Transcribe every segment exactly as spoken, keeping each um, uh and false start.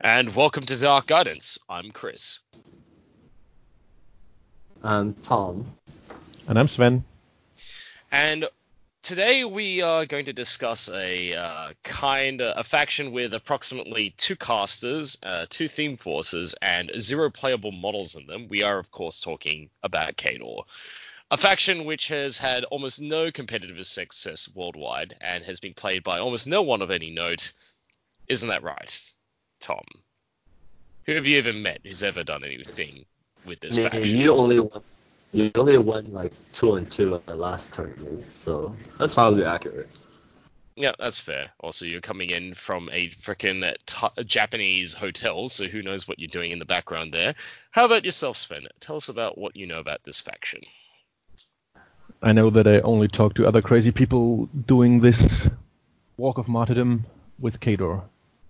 And welcome to Dark Guidance. I'm Chris. I'm Tom. And I'm Sven. And today we are going to discuss a uh, kind of a faction with approximately two casters, uh, two theme forces, and zero playable models in them. We are, of course, talking about Khador, a faction which has had almost no competitive success worldwide and has been played by almost no one of any note. Isn't that right, Tom? Who have you ever met who's ever done anything with this I mean, faction? you only won, you only won like two and two at the last tournament, so that's probably accurate. Yeah, that's fair. Also, you're coming in from a freaking t- Japanese hotel, so who knows what you're doing in the background there. How about yourself, Sven? Tell us about what you know about this faction. I know that I only talk to other crazy people doing this walk of martyrdom with Khador.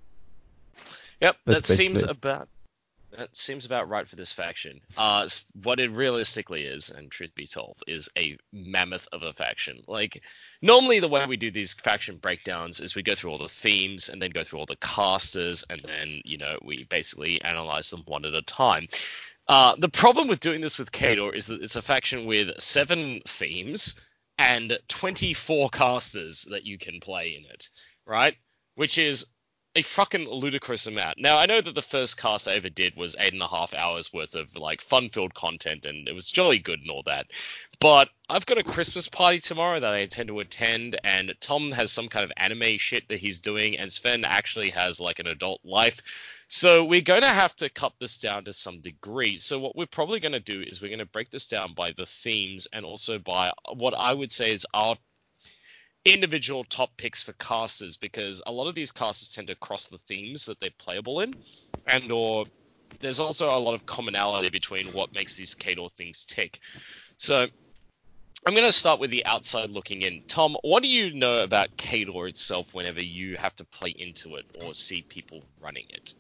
Yep, That's that seems basically it. about that seems about right for this faction. Uh, s- what it realistically is, and truth be told, is a mammoth of a faction. Like, normally the way we do these faction breakdowns is we go through all the themes and then go through all the casters, and then, you know, we basically analyze them one at a time. Uh, the problem with doing this with Khador is that it's a faction with seven themes and twenty-four casters that you can play in it, right? Which is a fucking ludicrous amount. Now, I know that the first cast I ever did was eight and a half hours worth of like fun-filled content, and it was jolly good and all that. But I've got a Christmas party tomorrow that I intend to attend, and Tom has some kind of anime shit that he's doing, and Sven actually has like an adult life. So we're going to have to cut this down to some degree. So what we're probably going to do is we're going to break this down by the themes and also by what I would say is our individual top picks for casters, because a lot of these casters tend to cross the themes that they're playable in, and or there's also a lot of commonality between what makes these Khador things tick. So I'm going to start with the outside looking in. Tom, what do you know about Khador itself whenever you have to play into it or see people running it?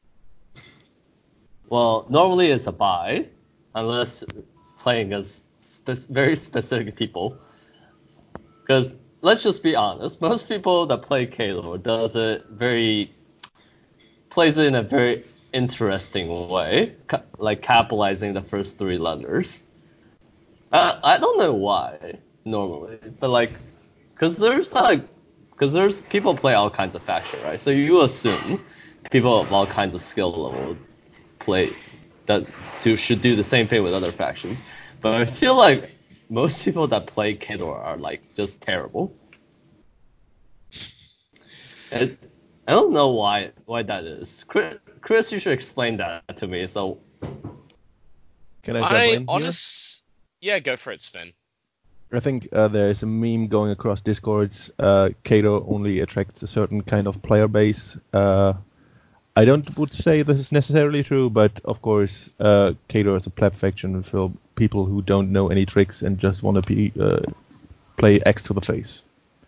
Well, normally it's a buy, unless playing as spe- very specific people. Because let's just be honest, most people that play Khador does it very plays it in a very interesting way, ca- like capitalizing the first three letters. I I don't know why normally, but like, cause there's like, cause there's people play all kinds of faction, right? So you assume people of all kinds of skill level play that do should do the same thing with other factions. But I feel like most people that play Khador are like just terrible. And I don't know why why that is. Chris, Chris, you should explain that to me. So Can I jump I in here? honest, yeah, go for it, Sven. I think uh, there is a meme going across Discords. Uh, Khador only attracts a certain kind of player base. Uh, I don't would say this is necessarily true, but of course, uh, Khador is a pleb faction for people who don't know any tricks and just want to be uh, play X to the face.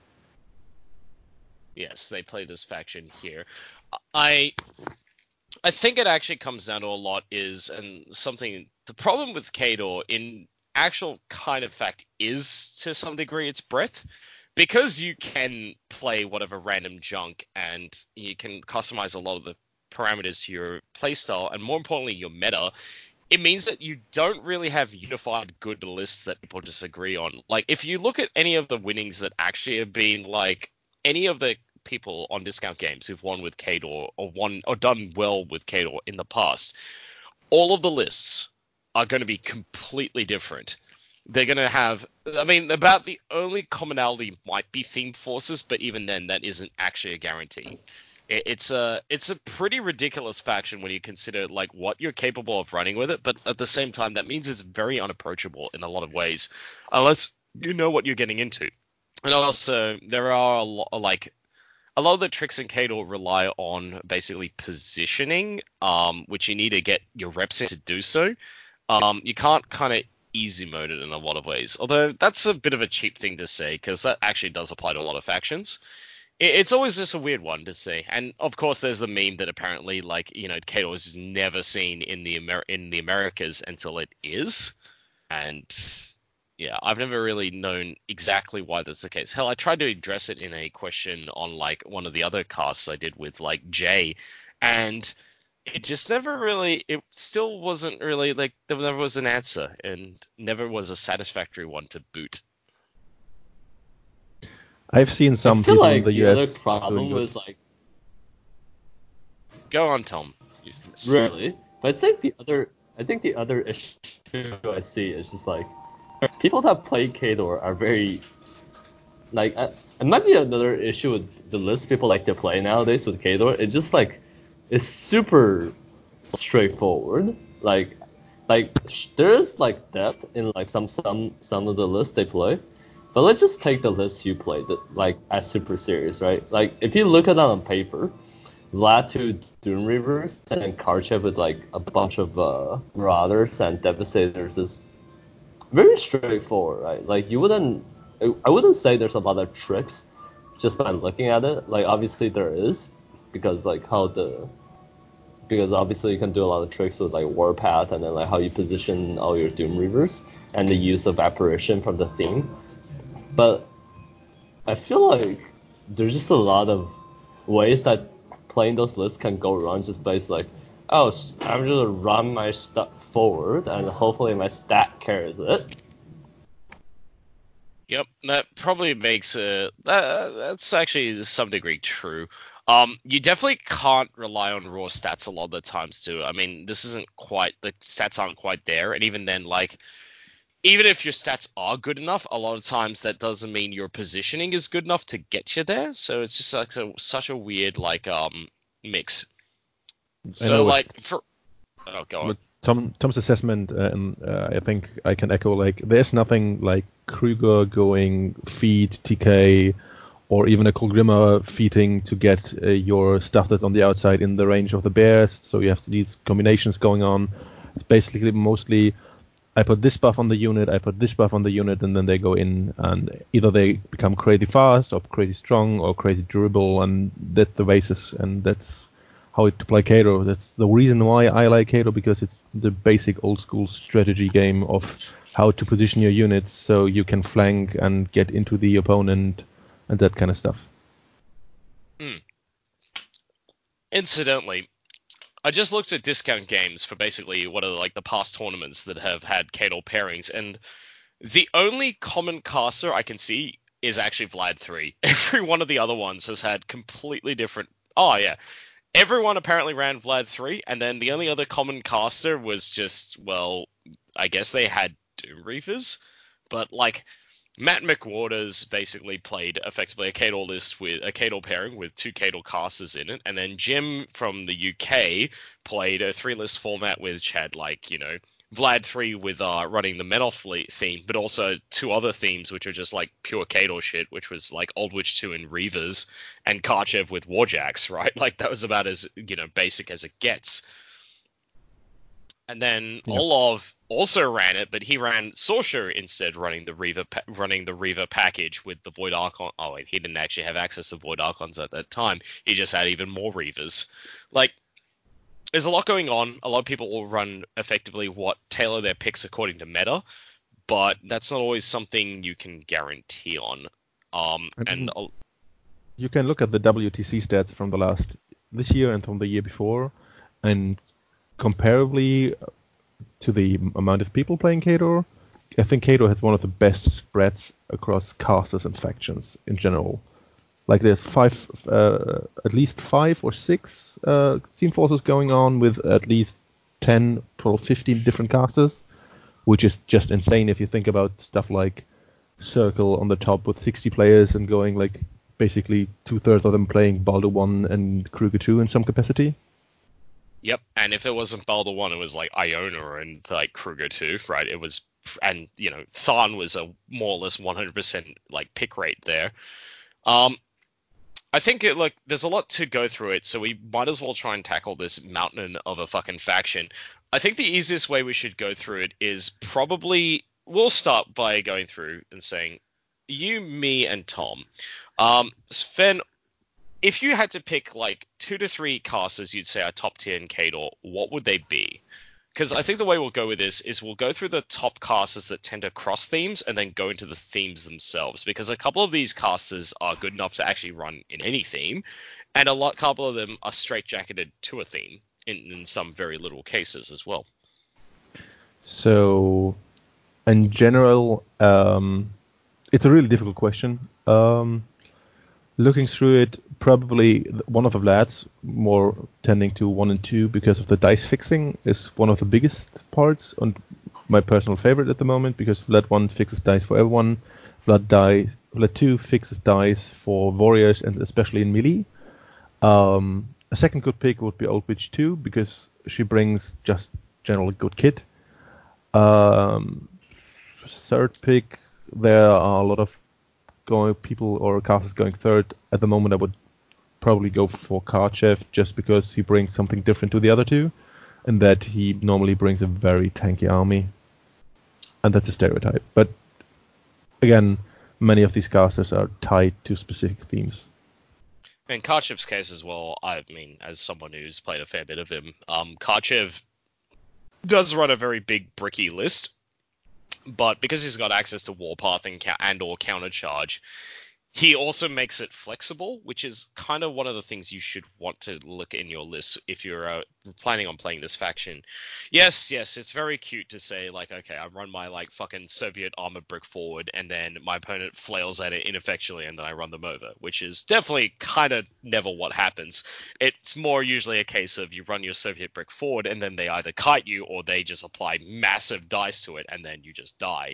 Yes, they play this faction here. I I think it actually comes down to a lot is, and something, the problem with Khador in actual kind of fact is to some degree its breadth. Because you can play whatever random junk and you can customize a lot of the parameters to your playstyle and more importantly your meta, it means that you don't really have unified good lists that people disagree on. Like, if you look at any of the winnings that actually have been, like, any of the people on Discount Games who've won with Khador or won or done well with Khador in the past, all of the lists are going to be completely different. They're going to have, I mean, about the only commonality might be theme forces, but even then, that isn't actually a guarantee. It, it's a it's a pretty ridiculous faction when you consider like what you're capable of running with it, but at the same time, that means it's very unapproachable in a lot of ways, unless you know what you're getting into. And also, there are a lot like a lot of the tricks in Kador rely on basically positioning, um, which you need to get your reps in to do so. Um, you can't kind of easy mode it in a lot of ways, although that's a bit of a cheap thing to say because that actually does apply to a lot of factions. It, it's always just a weird one to see, and of course, there's the meme that apparently, like, you know, Kador is never seen in the Amer- in the Americas until it is, and yeah, I've never really known exactly why that's the case. Hell, I tried to address it in a question on like one of the other casts I did with like Jay, and it just never really, it still wasn't really like there never was an answer and never was a satisfactory one to boot. I've seen some I feel people like in the, the U S other doing problem good. was like Go on, Tom. really, but I think the other I think the other issue I see is just like people that play Kador are very like uh, it might be another issue with the list people like to play nowadays with Kador. It just like it's super straightforward. Like like sh- there's like depth in like some some some of the lists they play. But let's just take the list you played that like as super serious, right? Like if you look at that on paper, Vlad two Doom Reavers and then Karchev with like a bunch of uh, Marauders and Devastators is very straightforward, right? Like you wouldn't, I wouldn't say there's a lot of tricks just by looking at it. Like obviously there is, because like how the, because obviously you can do a lot of tricks with like Warpath and then like how you position all your Doom Reavers and the use of Apparition from the theme. But I feel like there's just a lot of ways that playing those lists can go wrong just based like, oh, I'm just gonna run my stuff forward and hopefully my stat carries it. Yep, that probably makes it. That, that's actually to some degree true. Um, you definitely can't rely on raw stats a lot of the times too. I mean, this isn't quite the stats aren't quite there, and even then, like, even if your stats are good enough, a lot of times that doesn't mean your positioning is good enough to get you there. So it's just like a, such a weird like um mix. So know, like for oh, go on. With Tom Tom's assessment, uh, and uh, I think I can echo, like there's nothing like Kruger going feed T K or even a Kolgrimmer feeding to get uh, your stuff that's on the outside in the range of the bears. So you have these combinations going on. It's basically mostly I put this buff on the unit, I put this buff on the unit, and then they go in and either they become crazy fast or crazy strong or crazy durable, and that's the basis, and that's how to play Kato. That's the reason why I like Kato, because it's the basic old school strategy game of how to position your units so you can flank and get into the opponent and that kind of stuff. Mm. Incidentally, I just looked at discount games for basically what are like the past tournaments that have had Kato pairings, and the only common caster I can see is actually Vlad three. Every one of the other ones has had completely different. Oh yeah, everyone apparently ran Vlad three, and then the only other common caster was just, well, I guess they had Doom Reavers, but like Matt McWaters basically played effectively a Kador list with a Kador pairing with two Kador casters in it, and then Jim from the U K played a three list format which had like, you know, Vlad three with uh, running the Menoth theme, but also two other themes which are just like pure Kador shit, which was like Old Witch two and Reavers, and Karchev with Warjacks, right? Like that was about as, you know, basic as it gets. And then Yeah. Olov also ran it, but he ran Sorcerer instead, running the Reaver pa- running the Reaver package with the Void Archon. Oh wait, he didn't actually have access to Void Archons at that time. He just had even more Reavers. Like, there's a lot going on. A lot of people will run effectively what tailor their picks according to meta, but that's not always something you can guarantee on. Um, I mean, and uh, you can look at the W T C stats from the last this year and from the year before, and comparably to the amount of people playing Kato, I think Kato has one of the best spreads across casters and factions in general. Like there's five, uh, at least five or six uh, team forces going on with at least ten, twelve, fifteen different casters, which is just insane if you think about stuff like Circle on the top with sixty players and going like basically two thirds of them playing Baldur one and Kruger two in some capacity. Yep, and if it wasn't Baldur one, it was like Iona and like Kruger two, right? It was, and you know, Tharn was a more or less one hundred percent like pick rate there. Um, I think it, look, there's a lot to go through it, so we might as well try and tackle this mountain of a fucking faction. I think the easiest way we should go through it is probably, we'll start by going through and saying, you, me, and Tom. Um, Sven, if you had to pick like two to three casters you'd say are top tier in Kador, what would they be? Because I think the way we'll go with this is we'll go through the top casters that tend to cross themes and then go into the themes themselves. Because a couple of these casters are good enough to actually run in any theme, and a lot couple of them are straitjacketed to a theme in, in some very little cases as well. So, in general, um, it's a really difficult question. Um, looking through it, probably one of the Vlads, more tending to one and two because of the dice fixing, is one of the biggest parts and my personal favorite at the moment, because Vlad one fixes dice for everyone. Vlad, die, Vlad two fixes dice for warriors and especially in melee. Um, a second good pick would be Old Witch two, because she brings just general good kit. Um, third pick, there are a lot of going people or casters going third. At the moment, I would probably go for Karchev, just because he brings something different to the other two, and that he normally brings a very tanky army. And that's a stereotype. But again, many of these casters are tied to specific themes. In Karchev's case as well, I mean, as someone who's played a fair bit of him, um, Karchev does run a very big bricky list, but because he's got access to Warpath and, and or Countercharge, he also makes it flexible, which is kind of one of the things you should want to look in your list if you're uh, planning on playing this faction. Yes, yes, it's very cute to say, like, okay, I run my, like, fucking Soviet armored brick forward, and then my opponent flails at it ineffectually, and then I run them over, which is definitely kind of never what happens. It's more usually a case of you run your Soviet brick forward, and then they either kite you, or they just apply massive dice to it, and then you just die.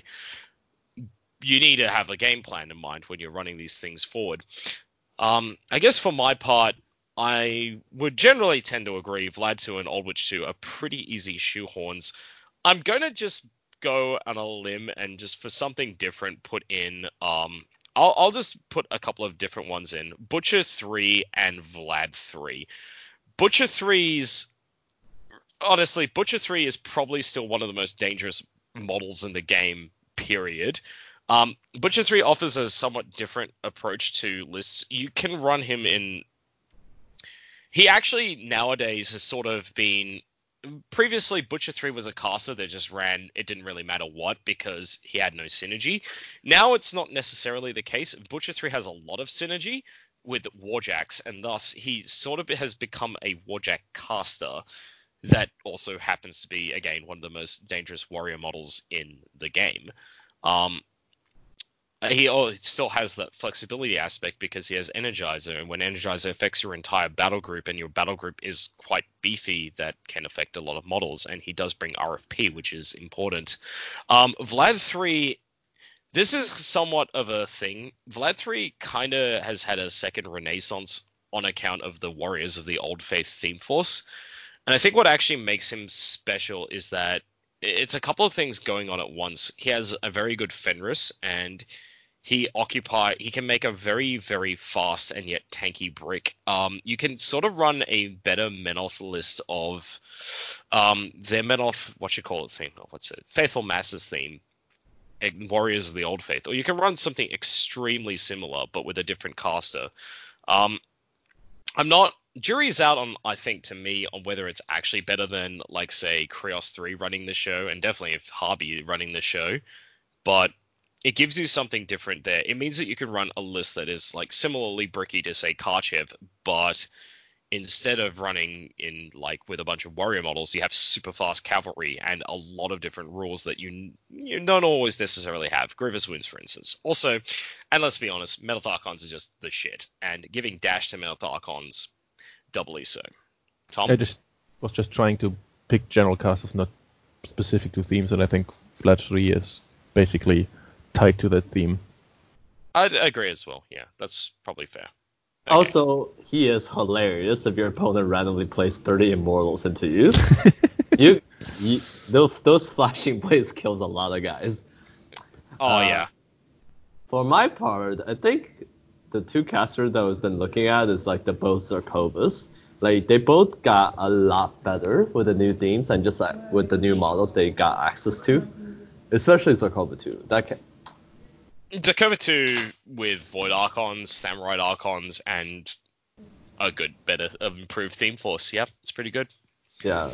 You need to have a game plan in mind when you're running these things forward. Um, I guess for my part, I would generally tend to agree Vlad two and Old Witch two are pretty easy shoehorns. I'm going to just go on a limb and just for something different put in... Um, I'll, I'll just put a couple of different ones in. Butcher three and Vlad three. Butcher three's... Honestly, Butcher three is probably still one of the most dangerous models in the game, period. Um, Butcher three offers a somewhat different approach to lists. You can run him in... He actually nowadays has sort of been... Previously, Butcher three was a caster that just ran, it didn't really matter what, because he had no synergy. Now it's not necessarily the case. Butcher three has a lot of synergy with Warjacks, and thus he sort of has become a Warjack caster that also happens to be, again, one of the most dangerous warrior models in the game. Um... He still has that flexibility aspect because he has Energizer, and when Energizer affects your entire battle group, and your battle group is quite beefy, that can affect a lot of models, and he does bring R F P, which is important. Um, Vlad three, this is somewhat of a thing. Vlad three kind of has had a second renaissance on account of the Warriors of the Old Faith theme force, and I think what actually makes him special is that it's a couple of things going on at once. He has a very good Fenris, and he occupy he can make a very, very fast and yet tanky brick. Um, you can sort of run a better Menoth list of um, their Menoth, what you call it thing, oh, what's it, Faithful Masses theme, Warriors of the Old Faith, or you can run something extremely similar but with a different caster. Um, I'm not... Jury's out on, I think, to me, on whether it's actually better than, like, say, Krios three running the show, and definitely if Harby running the show, but it gives you something different there. It means that you can run a list that is, like, similarly bricky to, say, Karchev, but instead of running in, like, with a bunch of warrior models, you have super fast cavalry and a lot of different rules that you, you don't always necessarily have. Grievous Wounds, for instance. Also, and let's be honest, Menoth Archons are just the shit, and giving dash to Menoth Archons... doubly so. Tom? I just was just trying to pick general casters, not specific to themes, and I think Vlad three is basically tied to that theme. I'd agree as well, yeah. That's probably fair. Okay. Also, he is hilarious if your opponent randomly plays thirty Immortals into you. you, you those, those flashing blades kills a lot of guys. Oh, uh, yeah. For my part, I think the two casters that I've been looking at is like the both Zarkovas. Like they both got a lot better with the new themes and just like with the new models they got access to. Especially Zarkova two. That can... Zarkova two with Void Archons, Samurai Archons, and a good, better, improved theme force. Yeah, it's pretty good. Yeah.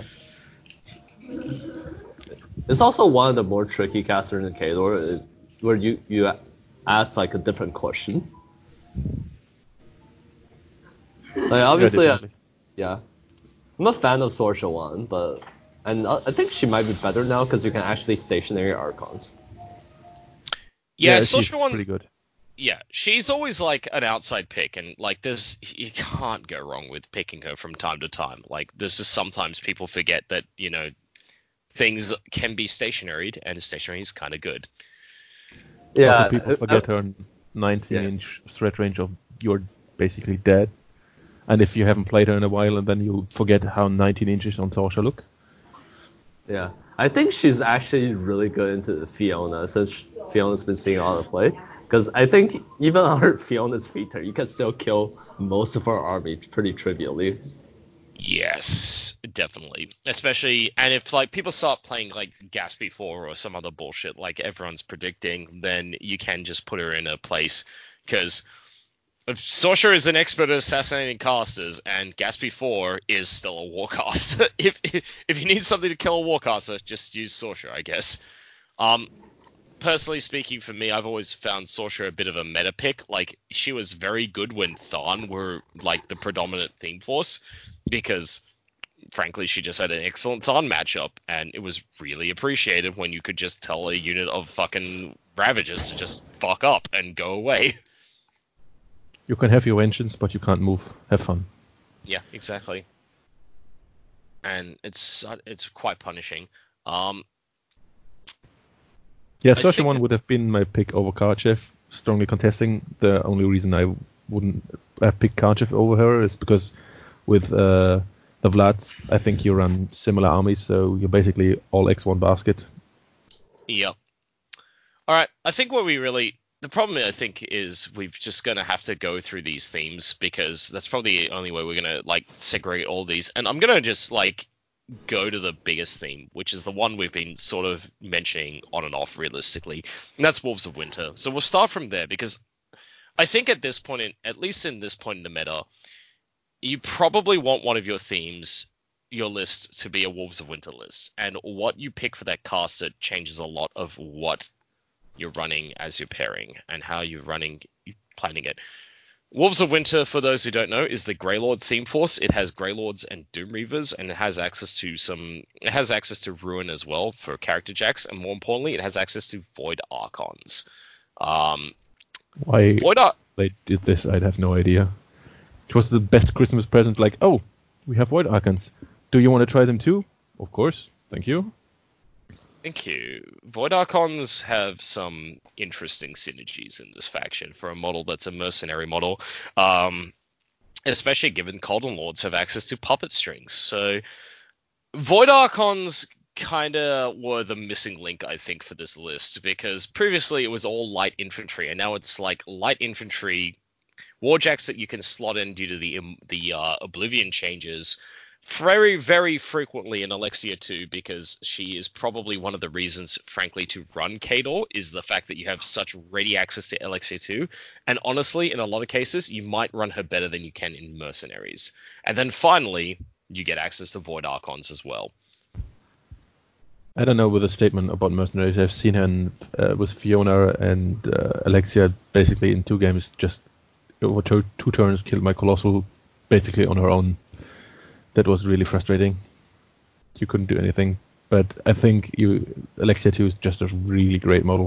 It's also one of the more tricky casters in Khador, is where you, you ask like a different question. Like obviously, yeah. uh, yeah. I'm a fan of Sorcia one, but and I think she might be better now because you can actually stationary Archons. Yeah, Yeah, Sorcia she's one. pretty good. Yeah, she's always like an outside pick, and like this, you can't go wrong with picking her from time to time. Like this is sometimes people forget that you know things can be stationaried, and stationary is kind of good. Yeah, Also, people uh, forget uh, her nineteen yeah. inch threat range of you're basically dead. And if you haven't played her in a while, and then you forget how nineteen inches on Sorcia look. Yeah, I think she's actually really good into Fiona since Fiona's been seeing a lot of play. Because I think even on Fiona's feature, you can still kill most of her army pretty trivially. Yes, definitely. Especially, and if like people start playing like Gatsby four or some other bullshit like everyone's predicting, then you can just put her in a place because Sorcia is an expert at assassinating casters, and Gatsby four is still a warcaster. if, if if you need something to kill a warcaster, just use Sorcia, I guess. Um, personally speaking, for me, I've always found Sorcia a bit of a meta pick. Like she was very good when Tharn were like the predominant theme force, because frankly, she just had an excellent Tharn matchup, and it was really appreciated when you could just tell a unit of fucking Ravagers to just fuck up and go away. You can have your vengeance, but you can't move. Have fun. Yeah, exactly. And it's it's quite punishing. Um, Yeah, I Sorcia think one that- would have been my pick over Karchev. Strongly contesting. The only reason I wouldn't have picked Karchev over her is because with uh, the Vlads, I think you run similar armies, so you're basically all X one basket. Yep. All right. I think what we really the problem I think is we've just gonna have to go through these themes because that's probably the only way we're gonna like segregate all these. And I'm gonna just like go to the biggest theme, which is the one we've been sort of mentioning on and off realistically, and that's Wolves of Winter. So we'll start from there because I think at this point, in, at least in this point in the meta, you probably want one of your themes, your list, to be a Wolves of Winter list, and what you pick for that caster changes a lot of what you're running as your pairing and how you're running, planning it. Wolves of Winter, for those who don't know, is the Greylord theme force. It has Greylords and Doom Reavers, and it has access to some. It has access to Ruin as well for character jacks, and more importantly, it has access to Void Archons. Um, Why Void Ar- they did this, I'd have no idea. It was the best Christmas present. Like, oh, we have Void Archons. Do you want to try them too? Of course. Thank you. Thank you. Void Archons have some interesting synergies in this faction for a model that's a mercenary model, um, especially given Colden Lords have access to puppet strings. So Void Archons kind of were the missing link, I think, for this list, because previously it was all light infantry, and now it's like light infantry warjacks that you can slot in due to the the uh, Oblivion changes very, very frequently in Alexia two, because she is probably one of the reasons, frankly, to run Khador, is the fact that you have such ready access to Alexia two. And honestly, in a lot of cases, you might run her better than you can in Mercenaries. And then finally, you get access to Void Archons as well. I don't know with a statement about mercenaries. I've seen her in, uh, with Fiona and uh, Alexia basically in two games, just over two, two turns killed my Colossal basically on her own. That was really frustrating. You couldn't do anything. But I think you Alexia two is just a really great model.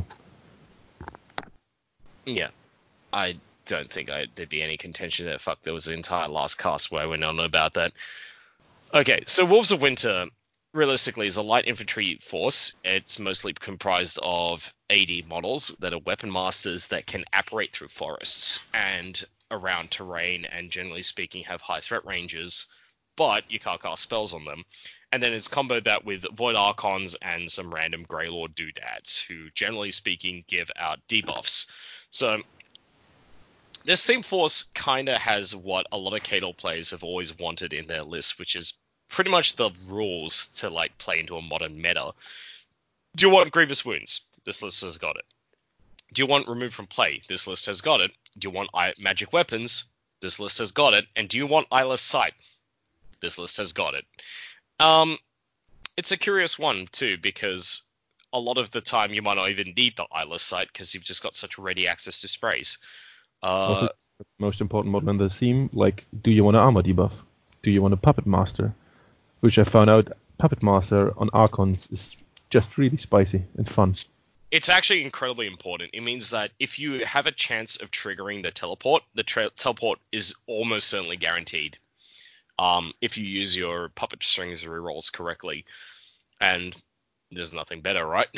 Yeah. I don't think I, there'd be any contention there. Fuck, there was an entire last cast where I went on about that. Okay, so Wolves of Winter, realistically, is a light infantry force. It's mostly comprised of A D models that are weapon masters that can apparate through forests and around terrain, and generally speaking have high threat ranges, but you can't cast spells on them. And then it's comboed that with Void Archons and some random Greylord doodads, who generally speaking give out debuffs. So this theme force kind of has what a lot of Khador players have always wanted in their list, which is pretty much the rules to like play into a modern meta. Do you want Grievous Wounds? This list has got it. Do you want Remove from Play? This list has got it. Do you want Magic Weapons? This list has got it. And do you want Eyeless Sight? This list has got it. Um, it's a curious one too, because a lot of the time you might not even need the Eyeless Sight because you've just got such ready access to sprays. Uh, Also, the most important model in the theme, like, do you want an armor debuff? Do you want a puppet master? which I found out Puppet Master on Archons is just really spicy and fun. It's actually incredibly important. It means that if you have a chance of triggering the teleport, the tra- teleport is almost certainly guaranteed. Um, if you use your puppet strings rerolls correctly, and there's nothing better, right?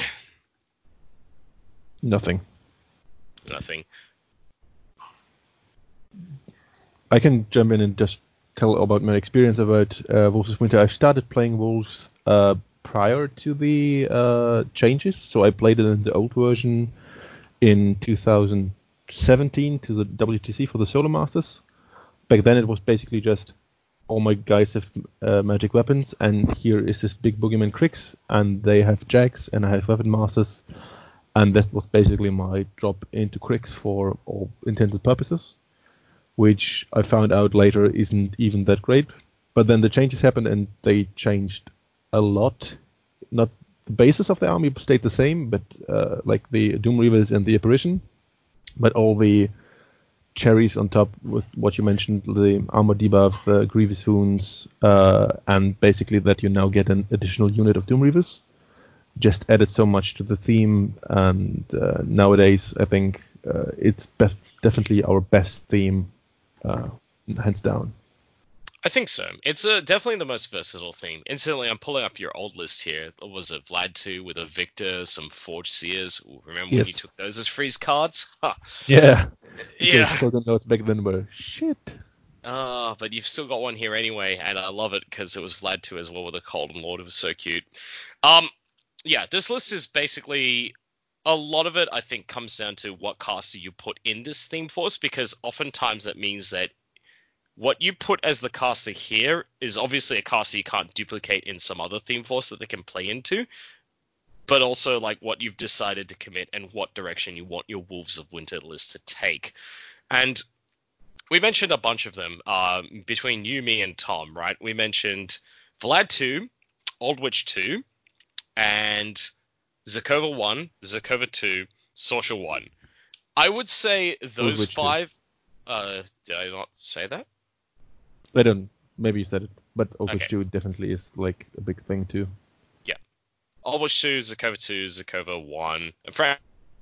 Nothing. Nothing. I can jump in and just tell about my experience about uh, Wolves of Winter. I started playing Wolves uh, prior to the uh, changes, so I played it in the old version in two thousand seventeen to the W T C for the Solar Masters. Back then it was basically just all my guys have uh, magic weapons, and here is this big boogeyman Krix, and they have Jags, and I have Weapon Masters, and that was basically my drop into Krix for all intents and purposes, which I found out later isn't even that great. But then the changes happened, and they changed a lot. Not the basis of the army stayed the same, but uh, like the Doom Reavers and the Apparition, but all the cherries on top with what you mentioned, the armor debuff, the Grievous Wounds, uh, and basically that you now get an additional unit of Doom Reavers. Just added so much to the theme, and uh, nowadays I think uh, it's bef- definitely our best theme, uh, hands down. I think so. It's uh, definitely the most versatile theme. Incidentally, I'm pulling up your old list here. There was a Vlad two with a Victor, some Forge Seers. Remember when Yes. you took those as freeze cards? Huh. Yeah. Because Yeah. Golden Notes back then were shit. Ah, but you've still got one here anyway, and I love it because it was Vlad two as well with a Colden Lord. It was so cute. Um, yeah, this list is basically... A lot of it, I think, comes down to what caster you put in this theme force, because oftentimes that means that what you put as the caster here is obviously a caster you can't duplicate in some other theme force that they can play into, but also like what you've decided to commit and what direction you want your Wolves of Winter list to take. And we mentioned a bunch of them uh, between you, me, and Tom, right? We mentioned Vlad two, Old Witch two, and Zakova one, Zakova two, Sorcerer one. I would say those Witch two. five... Uh, did I not say that? I don't. Maybe you said it, but Old Witch Okay. two definitely is like a big thing too. Yeah. Old Witch two, Zakova two, Zakova one. And Frank...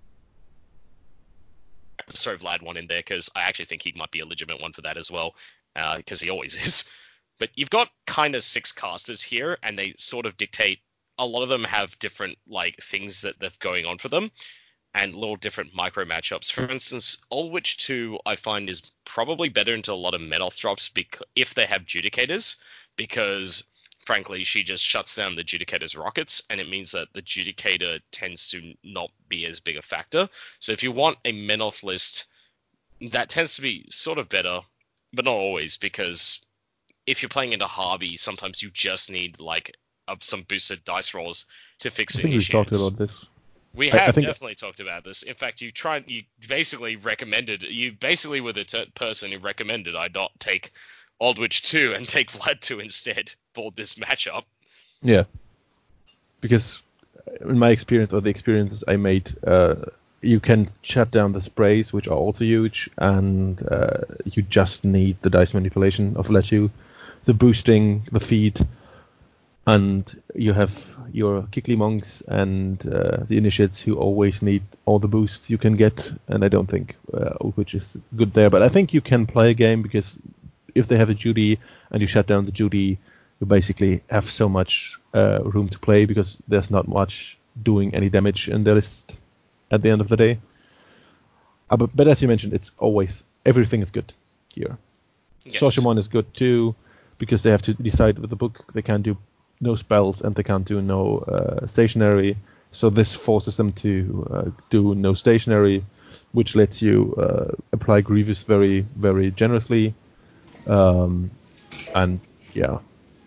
throw Vlad one in there because I actually think he might be a legitimate one for that as well, because uh, he always is. But you've got kind of six casters here, and they sort of dictate. A lot of them have different like things that they're going on for them, and little different micro matchups. For instance, Old Witch two I find is probably better into a lot of Medoth drops bec- if they have Judicators, because frankly she just shuts down the Judicator's rockets, and it means that the Judicator tends to not be as big a factor. So if you want a Medoth list, that tends to be sort of better, but not always, because if you're playing into Harvey, sometimes you just need like uh, some boosted dice rolls to fix I think we've talked initiates. about this. We I- I have think- definitely talked about this. In fact, you tried. You basically recommended. You basically were the t- person who recommended I not take Old Witch two and take Vlad two instead for this matchup. Yeah. Because in my experience, or the experiences I made, uh, you can shut down the sprays, which are also huge, and uh, you just need the dice manipulation of let you, the boosting, the feed, and you have your Kikli monks and uh, the initiates who always need all the boosts you can get, and I don't think uh, Old Witch is good there, but I think you can play a game, because if they have a Judy and you shut down the Judy, you basically have so much uh, room to play, because there's not much doing any damage in the list at the end of the day. Uh, but, but as you mentioned, it's always, everything is good here. Yes. Sorceremon is good too, because they have to decide with the book. They can't do no spells and they can't do no uh, stationary. So this forces them to uh, do no stationary, which lets you uh, apply Grievous very, very generously. Um, and yeah,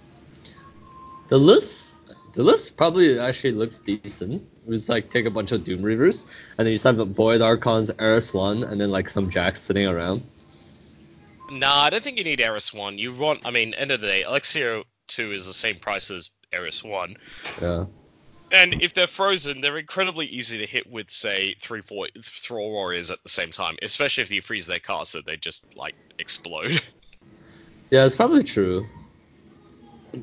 The list, the list probably actually looks decent. It was like take a bunch of Doom Reavers, and then you just have Void Archons, Eris one, and then like some Jacks sitting around. Nah, I don't think you need Eris one. You want, I mean, end of the day, Alexio two is the same price as Eris one. Yeah. And if they're frozen, they're incredibly easy to hit with, say, three, four Thrall Warriors at the same time. Especially if you freeze their caster, they just, like, explode. Yeah, it's probably true.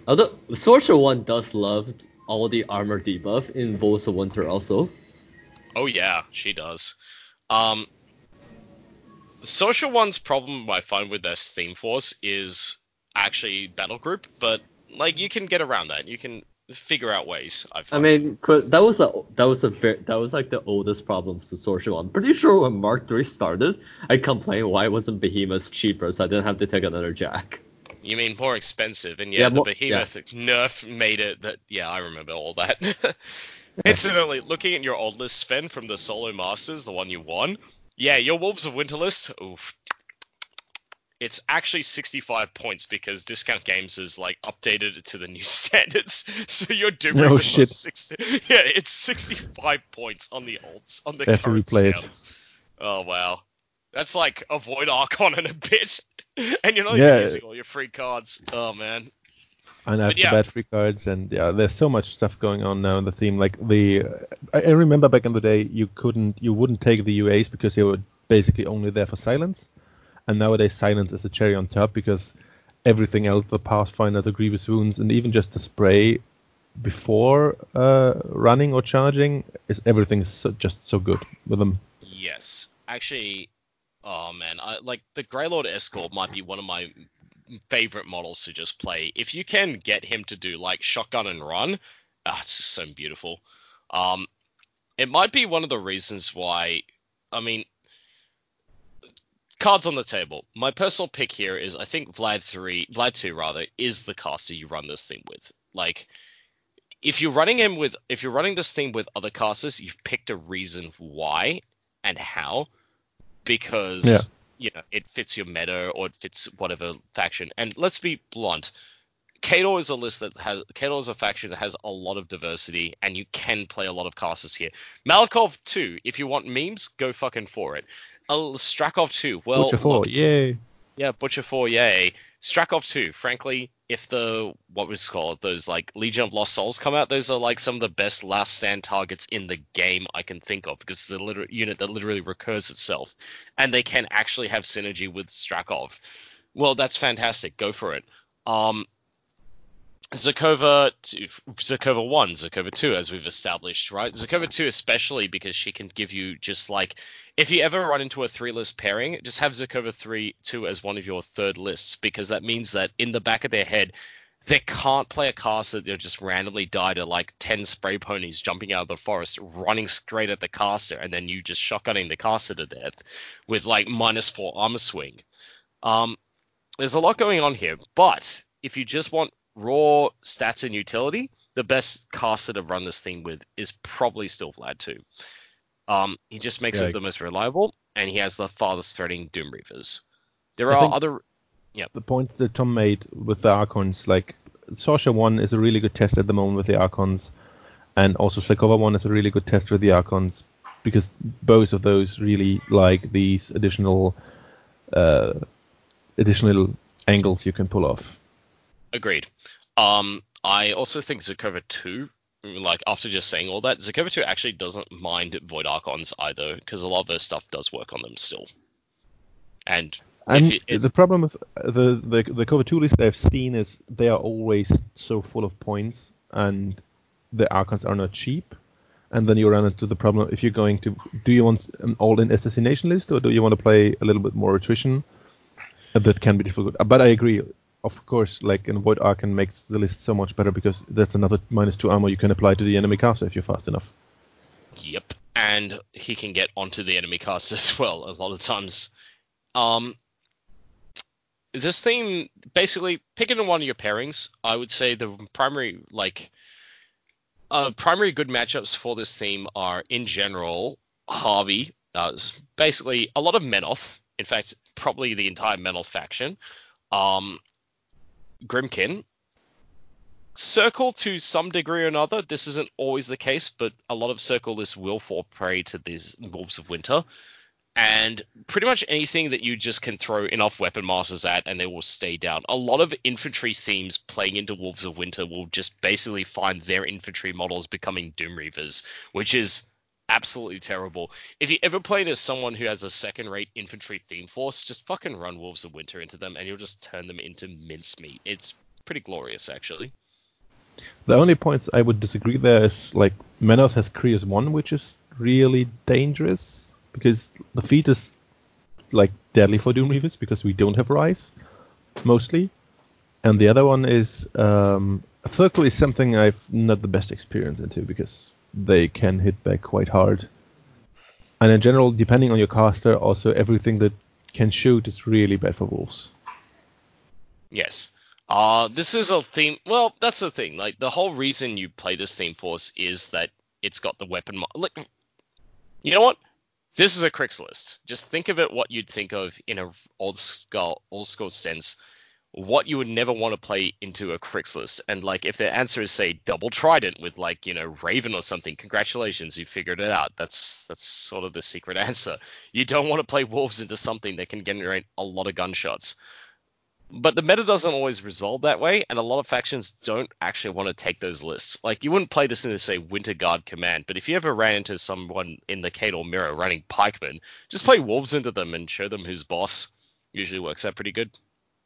Although Sorcerer One does love all the armor debuff in Wolves of Winter also. Oh yeah, she does. Um, the Social One's problem I find with their Steam Force is actually battle group, but like you can get around that. You can figure out ways. I I find. mean, cr- that was a that was a ve- that was like the oldest problem to Sorcerer One. Pretty sure when Mark Three started, I complained why wasn't Behemoth cheaper, so I didn't have to take another jack. You mean more expensive, and yeah, Yeah, the mo- Behemoth nerf made it that. Yeah, I remember all that. Incidentally, looking at your old list, Sven, from the Solo Masters, the one you won, yeah, your Wolves of Winter list, oof, it's actually sixty-five points because Discount Games has like updated it to the new standards. So your Doom Oh, Reapers are shit. sixty. Yeah, it's sixty-five points on the olds on the They have to current replay scale. it. Oh wow, that's like a Void Archon in a bit, and you're not Yeah. even using all your free cards. Oh man. And after yeah. bad free cards, and yeah, there's so much stuff going on now in the theme. Like the, I, I remember back in the day, you couldn't, you wouldn't take the U As because they were basically only there for silence, and nowadays silence is a cherry on top because everything else, the Pathfinder, the Grievous Wounds, and even just the spray before uh, running or charging is everything is so, just so good with them. Yes, actually, oh man, I like the Greylord Escort might be one of my favorite models to just play. If you can get him to do like shotgun and run, ah, it's just so beautiful. Um, it might be one of the reasons why. I mean, cards on the table. My personal pick here is I think Vlad three, Vlad two rather, is the caster you run this thing with. Like, if you're running him with, if you're running this thing with other casters, you've picked a reason why and how, because Yeah. you know it fits your meta or it fits whatever faction. And let's be blunt, Khador is a list that has Khador is a faction that has a lot of diversity, and you can play a lot of casters here. Malakov two, if you want memes, go fucking for it. Uh, Strakov two, well, Butcher four, look, yay! yeah, Butcher four, yay. Strakov two, frankly, if the, what was it called, those like Legion of Lost Souls come out, those are like some of the best last stand targets in the game I can think of, because it's a liter- unit that literally recurs itself, and they can actually have synergy with Strakov. Well, that's fantastic, go for it. Um, Zakova, two, Zakova one, Zakova two, as we've established, right? Zakova two especially because she can give you just like, if you ever run into a three-list pairing, just have Zakova three, two as one of your third lists, because that means that in the back of their head, they can't play a caster that just randomly die to like ten spray ponies jumping out of the forest, running straight at the caster, and then you just shotgunning the caster to death with like minus four armor swing. Um, there's a lot going on here, but if you just want raw stats and utility, the best caster to run this thing with is probably still Vlad two. Um, he just makes Yeah, it the most reliable, and he has the farthest threatening Doom Reavers. There I are think other... Yeah. The point that Tom made with the Archons, like Sorcerer one is a really good test at the moment with the Archons, and also Slakova one is a really good test with the Archons, because both of those really like these additional uh, additional angles you can pull off. Agreed. Um, I also think Zakova two, like after just saying all that, Zakova two actually doesn't mind Void Archons either, because a lot of their stuff does work on them still. And And if it, it's, the problem with the the the cover two list I've seen is they are always so full of points, and the Archons are not cheap. And then you run into the problem if you're going to, do you want an all-in assassination list, or do you want to play a little bit more attrition? That can be difficult. But I agree, of course, like in Void Archon makes the list so much better because that's another minus two armor you can apply to the enemy caster if you're fast enough. Yep. And he can get onto the enemy caster as well a lot of times. Um, this theme, basically, picking one of your pairings, I would say the primary, like, uh, primary good matchups for this theme are, in general, Harvey. Uh, basically, a lot of Menoth. In fact, probably the entire Menoth faction. Um, Grimkin. Circle to some degree or another. This isn't always the case, but a lot of Circle lists will fall prey to these Wolves of Winter. And pretty much anything that you just can throw enough Weapon Masters at and they will stay down. A lot of infantry themes playing into Wolves of Winter will just basically find their infantry models becoming Doom Reavers, which is absolutely terrible. If you ever played as someone who has a second-rate infantry theme force, just fucking run Wolves of Winter into them and you'll just turn them into mincemeat. It's pretty glorious, actually. The only points I would disagree there is, like, Menos has Krios one, which is really dangerous, because the feat is, like, deadly for Doom Reavers, because we don't have Rise, mostly. And the other one is, um, Circle is something I've not the best experience into, because they can hit back quite hard. And in general, depending on your caster, also everything that can shoot is really bad for Wolves. Yes. Uh, this is a theme. Well, that's the thing. Like, the whole reason you play this theme force is that it's got the weapon. Mo- like, you know what? This is a Crix list. Just think of it what you'd think of in a old school, old school sense. What you would never want to play into a Crix list. And, like, if the answer is, say, Double Trident with, like, you know, Raven or something, congratulations, you figured it out. That's that's sort of the secret answer. You don't want to play Wolves into something that can generate a lot of gunshots. But the meta doesn't always resolve that way, and a lot of factions don't actually want to take those lists. Like, you wouldn't play this into, say, Winter Guard Command, but if you ever ran into someone in the Khador mirror running Pikemen, just play Wolves into them and show them who's boss. Usually works out pretty good.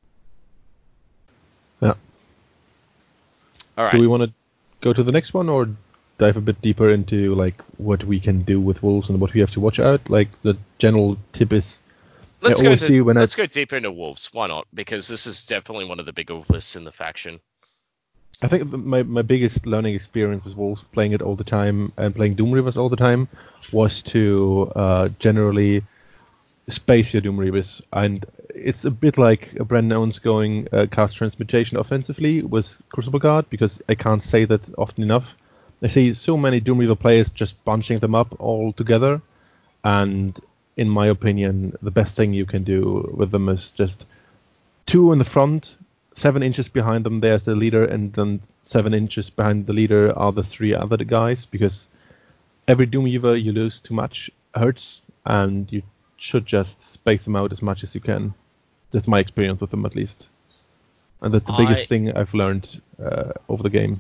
Yeah. All right. Do we want to go to the next one, or dive a bit deeper into, like, what we can do with Wolves and what we have to watch out? Like, the general tip is... Let's, I go, always see to, when let's I... go deeper into Wolves. Why not? Because this is definitely one of the bigger lists in the faction. I think the- my, my biggest learning experience with Wolves, playing it all the time and playing Doom Reavers all the time, was to uh, generally space your Doom Reavers. And it's a bit like Brandon Owens going uh, cast Transmutation offensively with Crucible Guard, because I can't say that often enough. I see so many Doom Reaver players just bunching them up all together, and in my opinion, the best thing you can do with them is just two in the front, seven inches behind them, there's the leader, and then seven inches behind the leader are the three other guys, because every Doomweaver you lose too much hurts, and you should just space them out as much as you can. That's my experience with them, at least. And that's the I... biggest thing I've learned uh, over the game.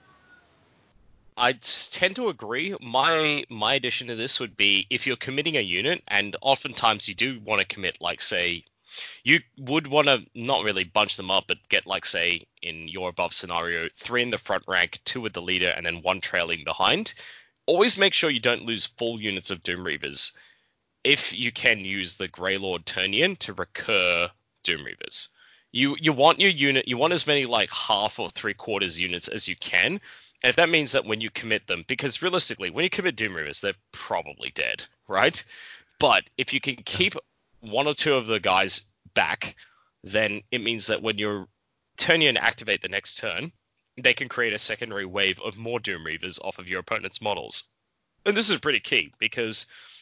I tend to agree. My my addition to this would be, if you're committing a unit, and oftentimes you do want to commit, like, say, you would want to not really bunch them up, but get, like, say, in your above scenario, three in the front rank, two with the leader, and then one trailing behind. Always make sure you don't lose full units of Doom Reavers. If you can use the Greylord Turnian to recur Doom Reavers. You, you want your unit, you want as many, like, half or three quarters units as you can. And if that means that when you commit them, because realistically, when you commit Doom Reavers, they're probably dead, right? But if you can keep one or two of the guys back, then it means that when you turn in and activate the next turn, they can create a secondary wave of more Doom Reavers off of your opponent's models. And this is pretty key, because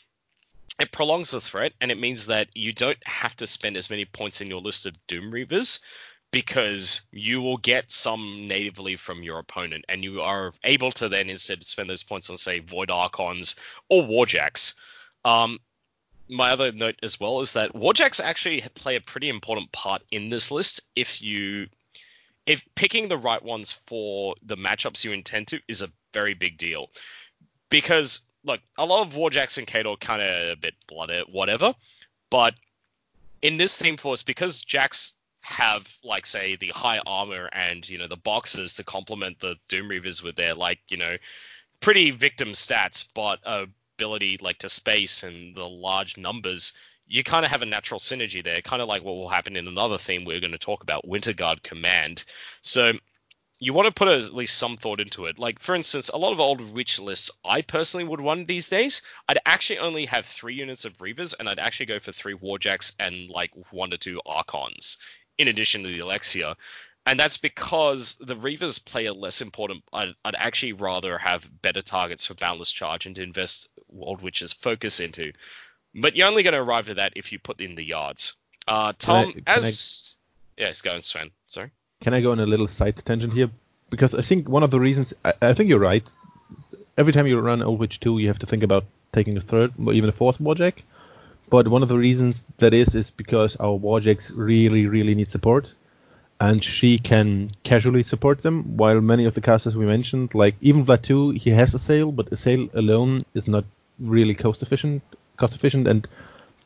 it prolongs the threat, and it means that you don't have to spend as many points in your list of Doom Reavers, because you will get some natively from your opponent, and you are able to then instead spend those points on, say, Void Archons or Warjacks. Um, my other note as well is that Warjacks actually play a pretty important part in this list. If you, if picking the right ones for the matchups you intend to is a very big deal, because look, a lot of Warjacks and Khador kind of a bit blooded, whatever, but in this theme force, because Jacks have, like, say, the high armor and, you know, the boxes to complement the Doom Reavers with their, like, you know, pretty victim stats, but ability, like, to space and the large numbers, you kind of have a natural synergy there, kind of like what will happen in another theme we're going to talk about, Winter Guard Command. So you want to put at least some thought into it. Like, for instance, a lot of old Witch lists I personally would run these days, I'd actually only have three units of Reavers, and I'd actually go for three Warjacks and, like, one to two Archons, in addition to the Alexia. And that's because the Reavers play a less important... I'd, I'd actually rather have better targets for Boundless Charge and to invest Old Witch's focus into. But you're only going to arrive at that if you put in the yards. Uh, Tom, Can I- can as... I... Yeah, it's going, Sven. Sorry. Can I go on a little side tangent here? Because I think one of the reasons... I, I think you're right. Every time you run Old Witch two, you have to think about taking a third or even a fourth Warjack. But one of the reasons that is, is because our Warjacks really, really need support. And she can casually support them, while many of the casters we mentioned, like even Vlad two, he has Assail, but Assail alone is not really cost efficient, cost efficient and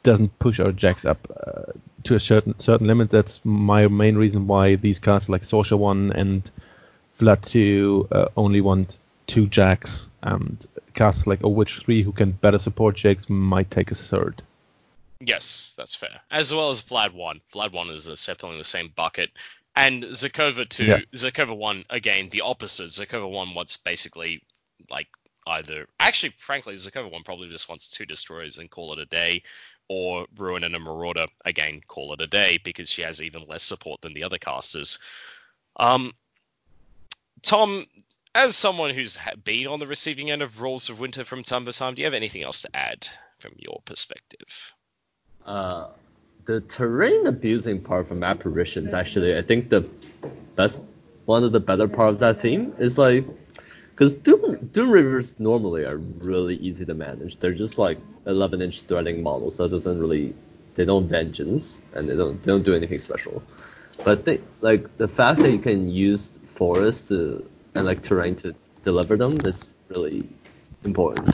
doesn't push our jacks up uh, to a certain certain limit. That's my main reason why these cards like Sorcerer one and Vlad two uh, only want two jacks, and casts like a Witch three who can better support jacks might take a third. Yes, that's fair. As well as Vlad one. Vlad one is definitely in the same bucket. And Zakova two, Yeah. Zakova one, again, the opposite. Zakova one wants basically, like, either... Actually, frankly, Zakova one probably just wants two destroyers and call it a day, or Ruin and a Marauder, again, call it a day, because she has even less support than the other casters. Um, Tom, as someone who's ha- been on the receiving end of Rules of Winter from time to time, do you have anything else to add from your perspective? Uh, the terrain abusing part from Apparitions, actually, I think the best, one of the better part of that theme is like, because Doom, Doom Reavers normally are really easy to manage. They're just like eleven inch threading models, so it doesn't really, they don't vengeance, and they don't, they don't do anything special. But they, like, the fact that you can use forest to, and like terrain to deliver them is really important.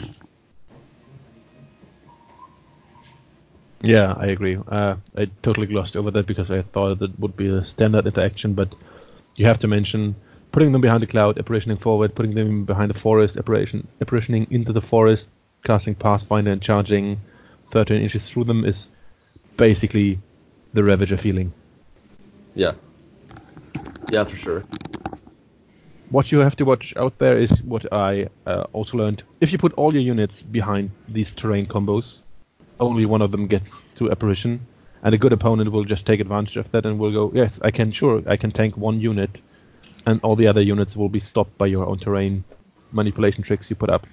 Yeah, I agree. Uh, I totally glossed over that because I thought that would be a standard interaction, but you have to mention putting them behind the cloud, apparitioning forward, putting them behind the forest, apparition, apparitioning into the forest, casting Pathfinder and charging thirteen inches through them is basically the Ravager feeling. Yeah. Yeah, for sure. What you have to watch out there is what I uh, also learned. If you put all your units behind these terrain combos, only one of them gets to apparition, and a good opponent will just take advantage of that and will go, yes, I can, sure, I can tank one unit, and all the other units will be stopped by your own terrain manipulation tricks you put up.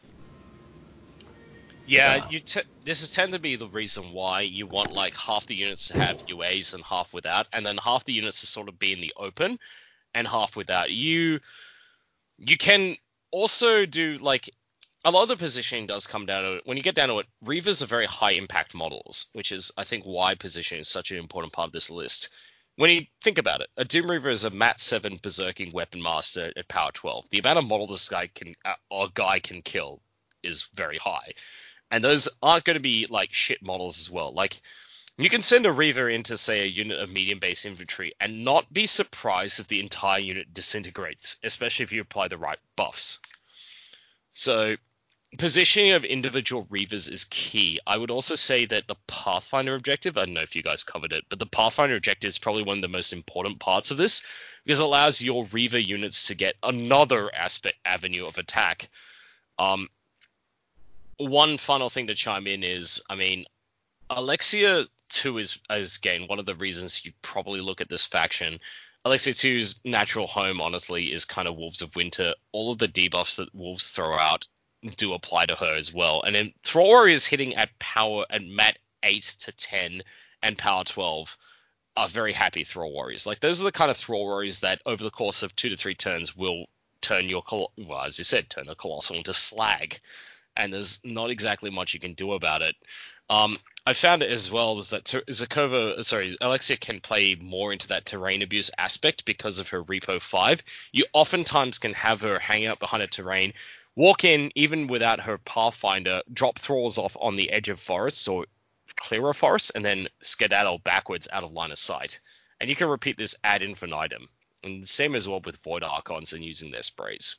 Yeah, Yeah. you t- this is tend to be the reason why you want like half the units to have U As and half without, and then half the units to sort of be in the open and half without. You you can also do like a lot of the positioning does come down to it. When you get down to it, Reavers are very high impact models, which is I think why positioning is such an important part of this list. When you think about it, a Doom Reaver is a Mat seven Berserking Weapon Master at power twelve. The amount of model this guy can uh, or guy can kill is very high. And those aren't going to be like shit models as well. Like you can send a Reaver into say a unit of medium base infantry and not be surprised if the entire unit disintegrates, especially if you apply the right buffs. So positioning of individual Reavers is key. I would also say that the Pathfinder objective, I don't know if you guys covered it, but the Pathfinder objective is probably one of the most important parts of this because it allows your Reaver units to get another aspect avenue of attack. Um, one final thing to chime in is, I mean, Alexia two is, is again, one of the reasons you probably look at this faction. Alexia two's natural home, honestly, is kind of Wolves of Winter. All of the debuffs that Wolves throw out do apply to her as well. And then Thrall Warriors hitting at power at mat eight to ten and power twelve are very happy Thrall Warriors. Like, those are the kind of Thrall Warriors that over the course of two to three turns will turn your, col- well, as you said, turn a Colossal into slag. And there's not exactly much you can do about it. Um, I found it as well is that Ter- Zakova, sorry, Alexia can play more into that terrain abuse aspect because of her Repo five. You oftentimes can have her hang out behind a terrain, walk in even without her Pathfinder, drop thralls off on the edge of forests or clearer forests, and then skedaddle backwards out of line of sight. And you can repeat this ad infinitum. And same as well with Void Archons and using their sprays.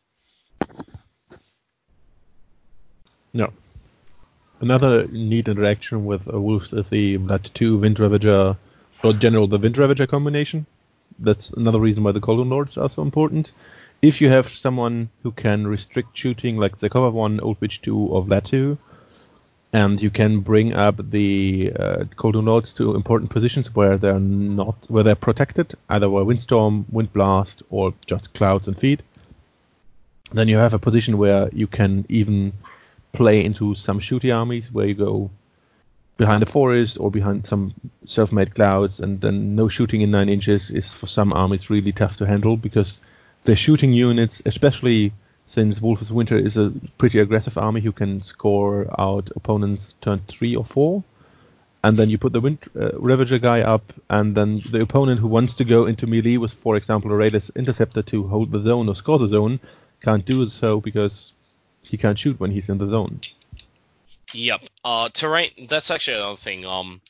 No. Another neat interaction with uh, Wolves is the that two Wind Ravager, or general the Wind Ravager combination. That's another reason why the Cauldron Lords are so important. If you have someone who can restrict shooting, like Zakova one, Old Witch two, or Vlad two, and you can bring up the uh, Cauldron Lords to important positions where they're not, where they're protected, either by Windstorm, Wind Blast, or just Clouds and Feed, then you have a position where you can even play into some shooty armies where you go behind the forest or behind some self-made clouds, and then no shooting in nine inches is for some armies really tough to handle because the shooting units, especially since Wolf of Winter is a pretty aggressive army who can score out opponents turn three or four, and then you put the Wind uh, Ravager guy up, and then the opponent who wants to go into melee with, for example, a Raiders Interceptor to hold the zone or score the zone can't do so because he can't shoot when he's in the zone. Yep. Uh, terrain. That's actually another thing. Um,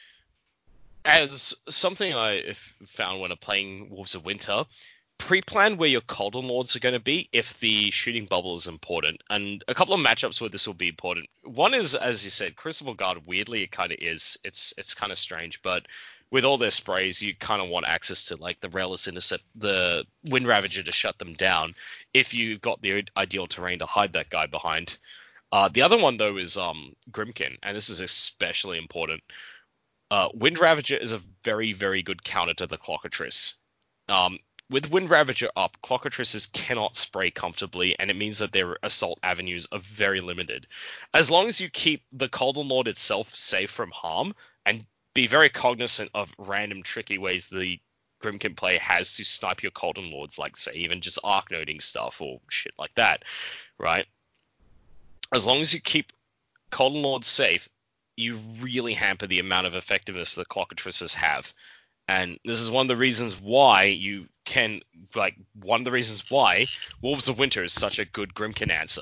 as something I f- found when I'm playing Wolves of Winter, pre-plan where your Colden Lords are going to be if the shooting bubble is important, and a couple of matchups where this will be important. One is, as you said, Crucible Guard. Weirdly, it kind of is. It's it's kind of strange, but with all their sprays, you kind of want access to like the Rayless Intercept, the Wind Ravager to shut them down. If you've got the ideal terrain to hide that guy behind. Uh, the other one though is um Grimkin, and this is especially important. Uh, Wind Ravager is a very, very good counter to the Clockatrice. Um, with Wind Ravager up, Clockatrices cannot spray comfortably, and it means that their assault avenues are very limited. As long as you keep the Colden Lord itself safe from harm, and be very cognizant of random tricky ways the Grimkin player has to snipe your Colden Lords, like, say, even just arc noding stuff or shit like that, right? As long as you keep Colden Lord safe, you really hamper the amount of effectiveness that Clockatrices have. And this is one of the reasons why you can, like, one of the reasons why Wolves of Winter is such a good Grimkin answer.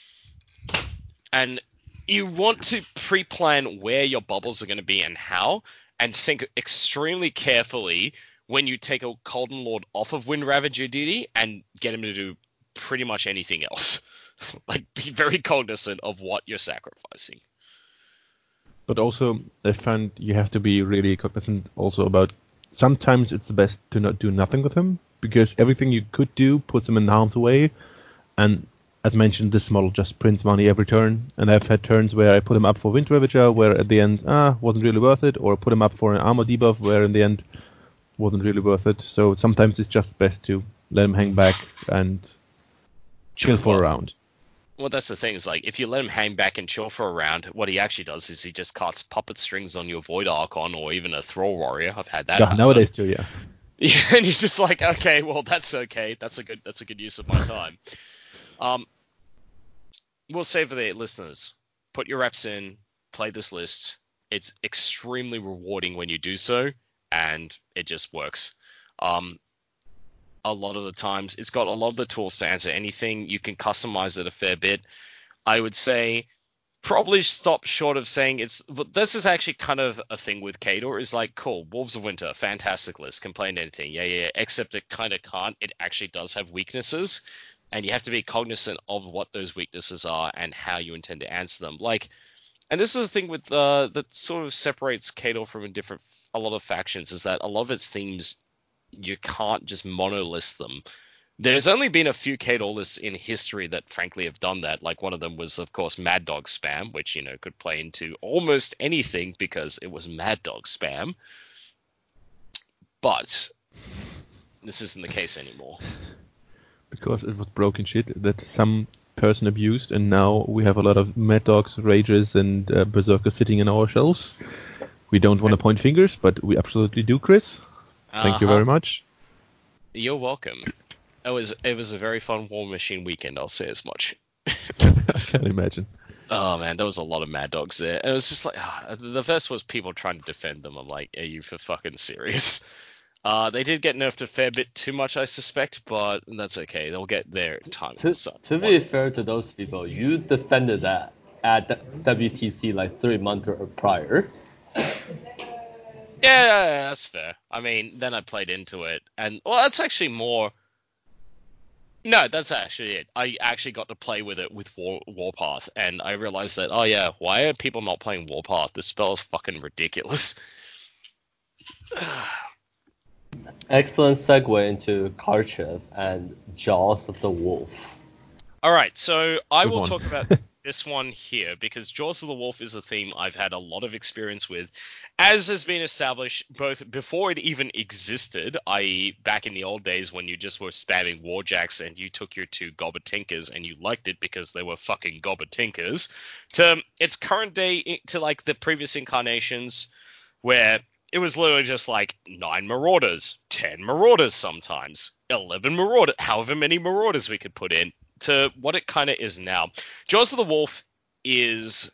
And you want to pre-plan where your bubbles are going to be and how, and think extremely carefully when you take a Colden Lord off of Wind Ravager duty and get him to do pretty much anything else. Like, be very cognizant of what you're sacrificing. But also, I found you have to be really cognizant also about sometimes it's the best to not do nothing with him, because everything you could do puts him in harm's way. And as mentioned, this model just prints money every turn. And I've had turns where I put him up for Wind Ravager, where at the end, ah, wasn't really worth it, or put him up for an armor debuff, where in the end, wasn't really worth it. So sometimes it's just best to let him hang back and chill for well, a round. Well, that's the thing, is like, if you let him hang back and chill for a round, what he actually does is he just cuts puppet strings on your Void Archon or even a Thrall Warrior. I've had that Yeah, happen. nowadays too, yeah. Yeah, and he's just like, okay, well, that's okay. That's a good that's a good use of my time. Um, we'll say for the listeners, put your reps in, play this list. It's extremely rewarding when you do so, and it just works. Um, a lot of the times, it's got a lot of the tools to answer anything. You can customize it a fair bit. I would say probably stop short of saying it's. But this is actually kind of a thing with Khador, is like, cool, Wolves of Winter, fantastic list, can play in anything. Yeah, yeah, yeah. Except it kind of can't. It actually does have weaknesses, and you have to be cognizant of what those weaknesses are and how you intend to answer them. Like, and this is the thing with uh, that sort of separates Khador from a different, a lot of factions, is that a lot of its themes, you can't just monolist them. There's only been a few Khador lists in history that frankly have done that. Like, one of them was, of course, Mad Dog Spam, which, you know, could play into almost anything because it was Mad Dog Spam. But this isn't the case anymore. Because it was broken shit that some person abused, and now we have a lot of Mad Dogs, Rages, and uh, Berserkers sitting in our shelves. We don't want to point fingers, but we absolutely do, Chris. Thank you Uh-huh. very much. You're welcome. It was it was a very fun War Machine weekend, I'll say as much. I can imagine. Oh man, there was a lot of Mad Dogs there. And it was just like, ah, the first was people trying to defend them. I'm like, are you for fucking serious? Uh, they did get nerfed a fair bit too much, I suspect, but that's okay. They'll get their time in To, the sun. to be fair to those people, you defended that at W T C like three months prior. Yeah, yeah, yeah, that's fair. I mean, then I played into it, and well, that's actually more. No, that's actually it. I actually got to play with it with War Warpath, and I realized that, oh yeah, why are people not playing Warpath? This spell is fucking ridiculous. Excellent segue into Kharchev and Jaws of the Wolf. All right, so I Good will one. talk about this one here because Jaws of the Wolf is a theme I've had a lot of experience with, as has been established both before it even existed, that is back in the old days when you just were spamming Warjacks and you took your two Gobbertinkers and you liked it because they were fucking Gobbertinkers, to its current day, to like the previous incarnations where it was literally just like nine Marauders, ten Marauders sometimes, eleven Marauders, however many Marauders we could put in, to what it kind of is now. Jaws of the Wolf is...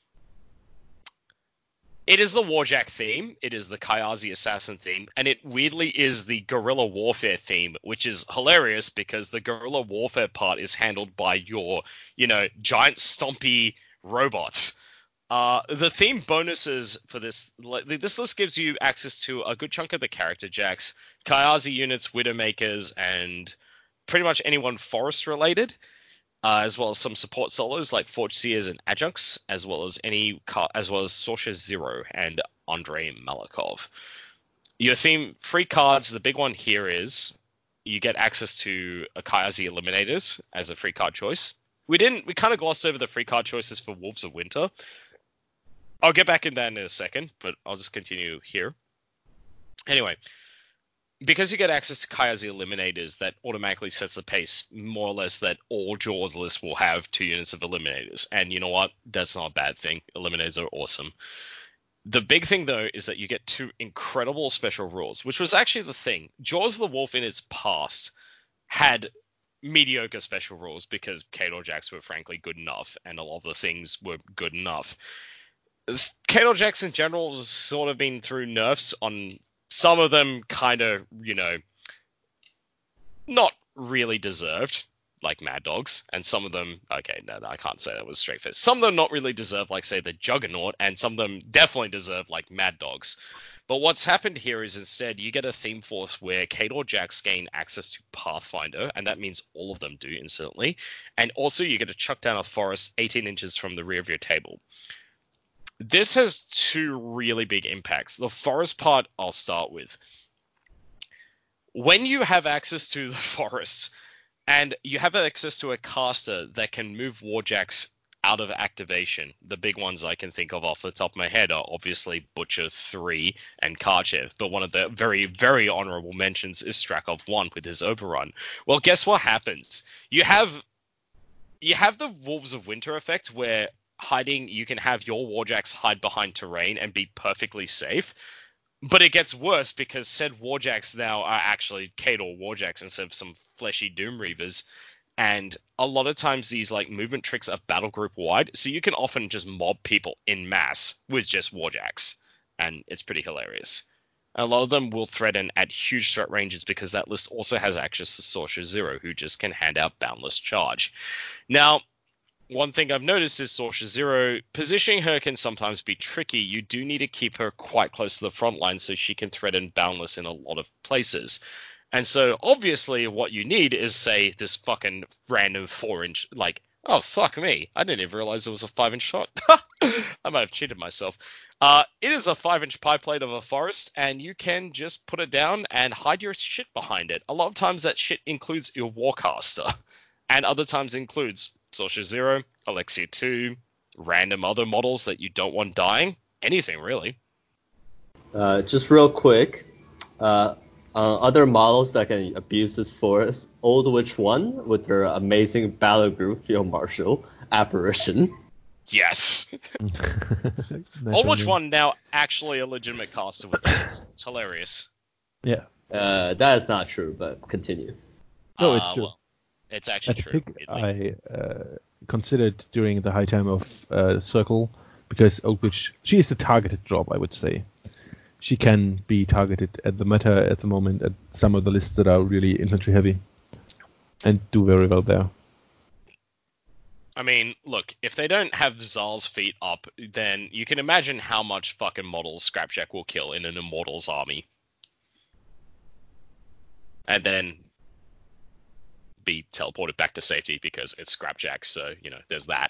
It is the Warjack theme, it is the Kyazi Assassin theme, and it weirdly is the Guerrilla Warfare theme, which is hilarious because the Guerrilla Warfare part is handled by your, you know, giant stompy robots. Uh, the theme bonuses for this like, this list gives you access to a good chunk of the character jacks, Kayazi units, Widowmakers, and pretty much anyone forest related, uh, as well as some support solos like Forge Seers and Adjuncts, as well as any car- as well as Sorcerer Zero and Andrei Malakov. Your theme free cards. The big one here is you get access to Kayazi Eliminators as a free card choice. We didn't. We kind of glossed over the free card choices for Wolves of Winter. I'll get back in that in a second, but I'll just continue here. Anyway, because you get access to Kayazi Eliminators, that automatically sets the pace, more or less, that all Jaws lists will have two units of Eliminators. And you know what? That's not a bad thing. Eliminators are awesome. The big thing, though, is that you get two incredible special rules, which was actually the thing. Jaws of the Wolf in its past had mediocre special rules because Khador Jacks were frankly good enough, and a lot of the things were good enough. Khador Jacks in general has sort of been through nerfs on some of them, kind of, you know, not really deserved, like Mad Dogs, and some of them, okay, no, no I can't say that was straight face. Some of them not really deserved, like, say, the Juggernaut, and some of them definitely deserved, like, Mad Dogs. But what's happened here is instead you get a theme force where Khador Jacks gain access to Pathfinder, and that means all of them do instantly, and also you get to chuck down a forest eighteen inches from the rear of your table. This has two really big impacts. The forest part I'll start with. When you have access to the forest, and you have access to a caster that can move Warjacks out of activation, the big ones I can think of off the top of my head are obviously Butcher three and Karchev, but one of the very, very honorable mentions is Strakov one with his overrun. Well, guess what happens? You have you have the Wolves of Winter effect where hiding, you can have your Warjacks hide behind terrain and be perfectly safe. But it gets worse because said Warjacks now are actually Khador Warjacks instead of some fleshy Doom Reavers. And a lot of times these like movement tricks are battle group wide, so you can often just mob people in mass with just Warjacks. And it's pretty hilarious. A lot of them will threaten at huge threat ranges because that list also has access to Sorcerer Zero, who just can hand out Boundless Charge. Now, one thing I've noticed is Sorcerer Zero, positioning her can sometimes be tricky. You do need to keep her quite close to the front line so she can threaten Boundless in a lot of places. And so, obviously, what you need is, say, this fucking random four inch, like, oh, fuck me. I didn't even realize it was a five inch shot. I might have cheated myself. Uh, it is a five inch pie plate of a forest, and you can just put it down and hide your shit behind it. A lot of times that shit includes your Warcaster, and other times includes Sorcerer Zero, Alexia two, random other models that you don't want dying. Anything, really. Uh, just real quick, uh, uh, other models that can abuse this forest, Old Witch one with her amazing battle group Field Marshal, Apparition. Yes. Nice Old Witch yeah. one now actually a legitimate caster with this. It's hilarious. Yeah. Uh, that is not true, but continue. No, it's Uh, true. Well, it's actually I true. think weirdly. I uh, considered during the high time of uh, Circle, because Oak Witch, she is the targeted drop, I would say. She can be targeted at the meta at the moment at some of the lists that are really infantry heavy and do very well there. I mean, look, if they don't have Zal's feet up, then you can imagine how much fucking models Scrapjack will kill in an Immortals army. And then be teleported back to safety because it's Scrapjack, so, you know, there's that.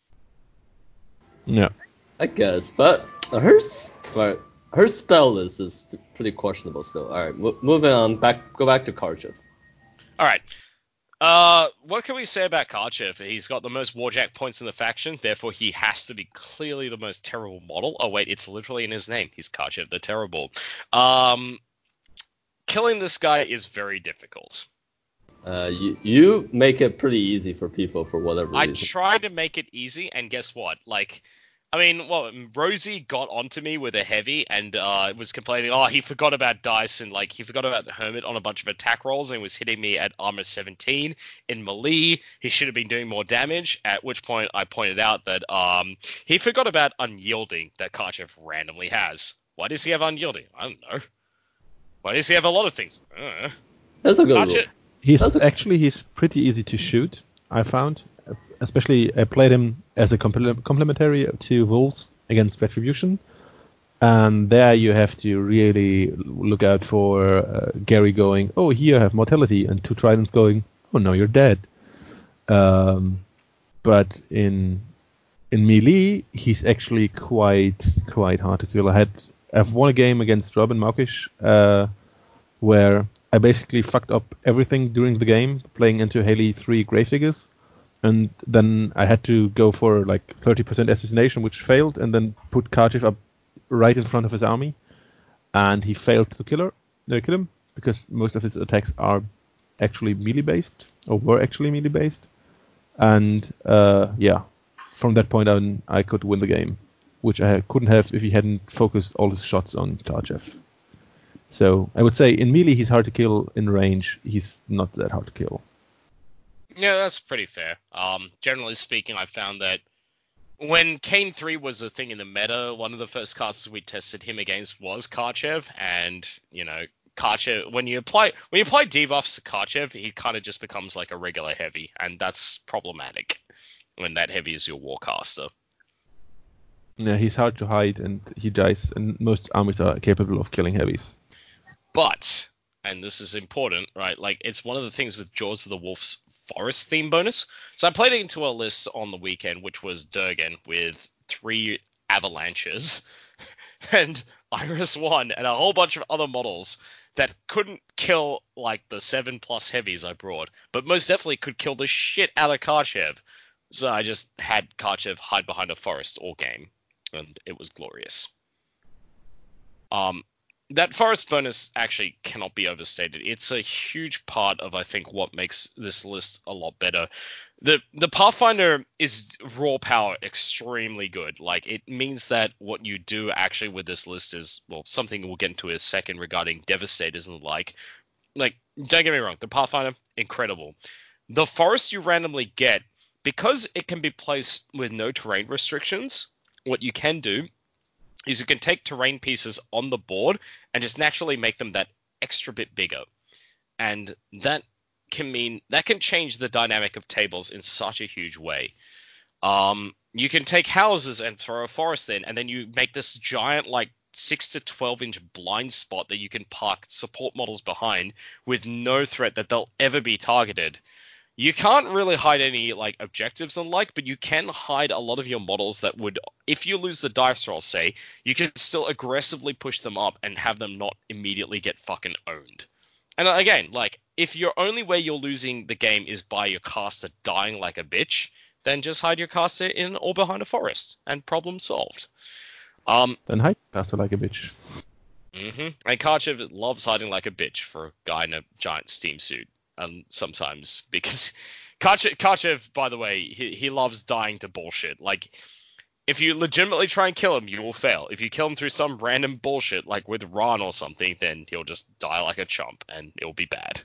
Yeah. I guess, but her, s- but her spell list is pretty questionable still. All right, mo- moving on. Back, go back to Karchev. All right. Uh, what can we say about Karchev? He's got the most Warjack points in the faction, therefore he has to be clearly the most terrible model. Oh wait, it's literally in his name. He's Karchev the Terrible. Um, killing this guy is very difficult. Uh, you you make it pretty easy for people for whatever I reason. tried to make it easy, and guess what? Like, I mean, well, Rosie got onto me with a heavy and uh, was complaining, oh, he forgot about dice and, like, he forgot about the Hermit on a bunch of attack rolls and was hitting me at armor seventeen in melee. He should have been doing more damage, at which point I pointed out that um, he forgot about Unyielding that Karchev randomly has. Why does he have Unyielding? I don't know. Why does he have a lot of things? I don't know. That's a good Karchev, rule. He's That's a- actually he's pretty easy to shoot, I found. especially I played him as a compl- complementary to Wolves against Retribution, and there you have to really look out for uh, Gary going, oh, here I have mortality, and two Tridents going, oh no, you're dead. Um, but in in melee, he's actually quite quite hard to kill. I had I've won a game against Robin Maukish, uh, where I basically fucked up everything during the game, playing into Haley three Gravediggers, and then I had to go for like thirty percent assassination, which failed, and then put Kharkiv up right in front of his army, and he failed to kill her, no, kill him, because most of his attacks are actually melee based, or were actually melee based, and uh, yeah, from that point on, I could win the game, which I couldn't have if he hadn't focused all his shots on Tarchev. So I would say in melee he's hard to kill, in range he's not that hard to kill. Yeah, that's pretty fair. Um, generally speaking, I found that when Kane three was a thing in the meta, one of the first casters we tested him against was Kharchev, and, you know, Kharchev, when you apply when you apply debuffs to Kharchev, he kind of just becomes like a regular heavy, and that's problematic when that heavy is your warcaster. Yeah, he's hard to hide, and he dies, and most armies are capable of killing heavies. But, and this is important, right, like, it's one of the things with Jaws of the Wolf's forest theme bonus. So I played it into a list on the weekend, which was Durgan with three avalanches and Iris one and a whole bunch of other models that couldn't kill like the seven plus heavies I brought, but most definitely could kill the shit out of Kharchev. So I just had Kharchev hide behind a forest all game, and it was glorious. Um, That forest bonus actually cannot be overstated. It's a huge part of, I think, what makes this list a lot better. The the Pathfinder is raw power extremely good. Like, it means that what you do actually with this list is, well, something we'll get into in a second regarding Devastators and the like. Like, don't get me wrong, the Pathfinder, incredible. The forest you randomly get, because it can be placed with no terrain restrictions, what you can do is you can take terrain pieces on the board and just naturally make them that extra bit bigger. And that can mean, that can change the dynamic of tables in such a huge way. Um, you can take houses and throw a forest in, and then you make this giant, like, six to twelve inch blind spot that you can park support models behind with no threat that they'll ever be targeted. You can't really hide any, like, objectives and like, but you can hide a lot of your models that would, if you lose the dice roll, say, you can still aggressively push them up and have them not immediately get fucking owned. And again, like, if your only way you're losing the game is by your caster dying like a bitch, then just hide your caster in or behind a forest, and problem solved. Um, Then hide faster like a bitch. Mm-hmm. And Kharchev loves hiding like a bitch for a guy in a giant steam suit. Um, sometimes, because Kharchev, Kharchev, by the way, he, he loves dying to bullshit. Like, if you legitimately try and kill him, you will fail. If you kill him through some random bullshit, like with Ron or something, then he'll just die like a chump, and it'll be bad.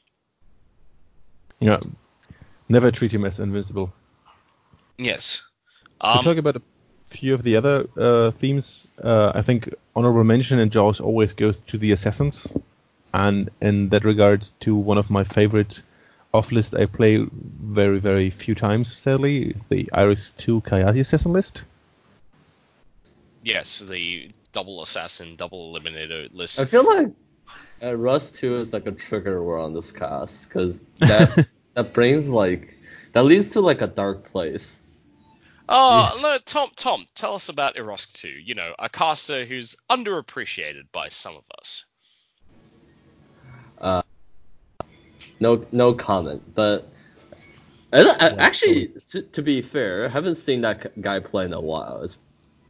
Yeah, never treat him as invincible. Yes. To Um, talk about a few of the other uh, themes, uh, I think honorable mention in Jaws always goes to the Assassins. And in that regard, to one of my favorite off-list I play very, very few times, sadly, the Iris two Kayati Assassin list. yes, the double assassin, double eliminator list. I feel like uh, Rust two is like a trigger word on this cast, because that that brings like that leads to like a dark place. Oh, Yeah. no, Tom, Tom, tell us about Erosk two. You know, a caster who's underappreciated by some of us. Uh, no, no comment. But I, I, actually, to, to be fair, I haven't seen that guy play in a while. It's...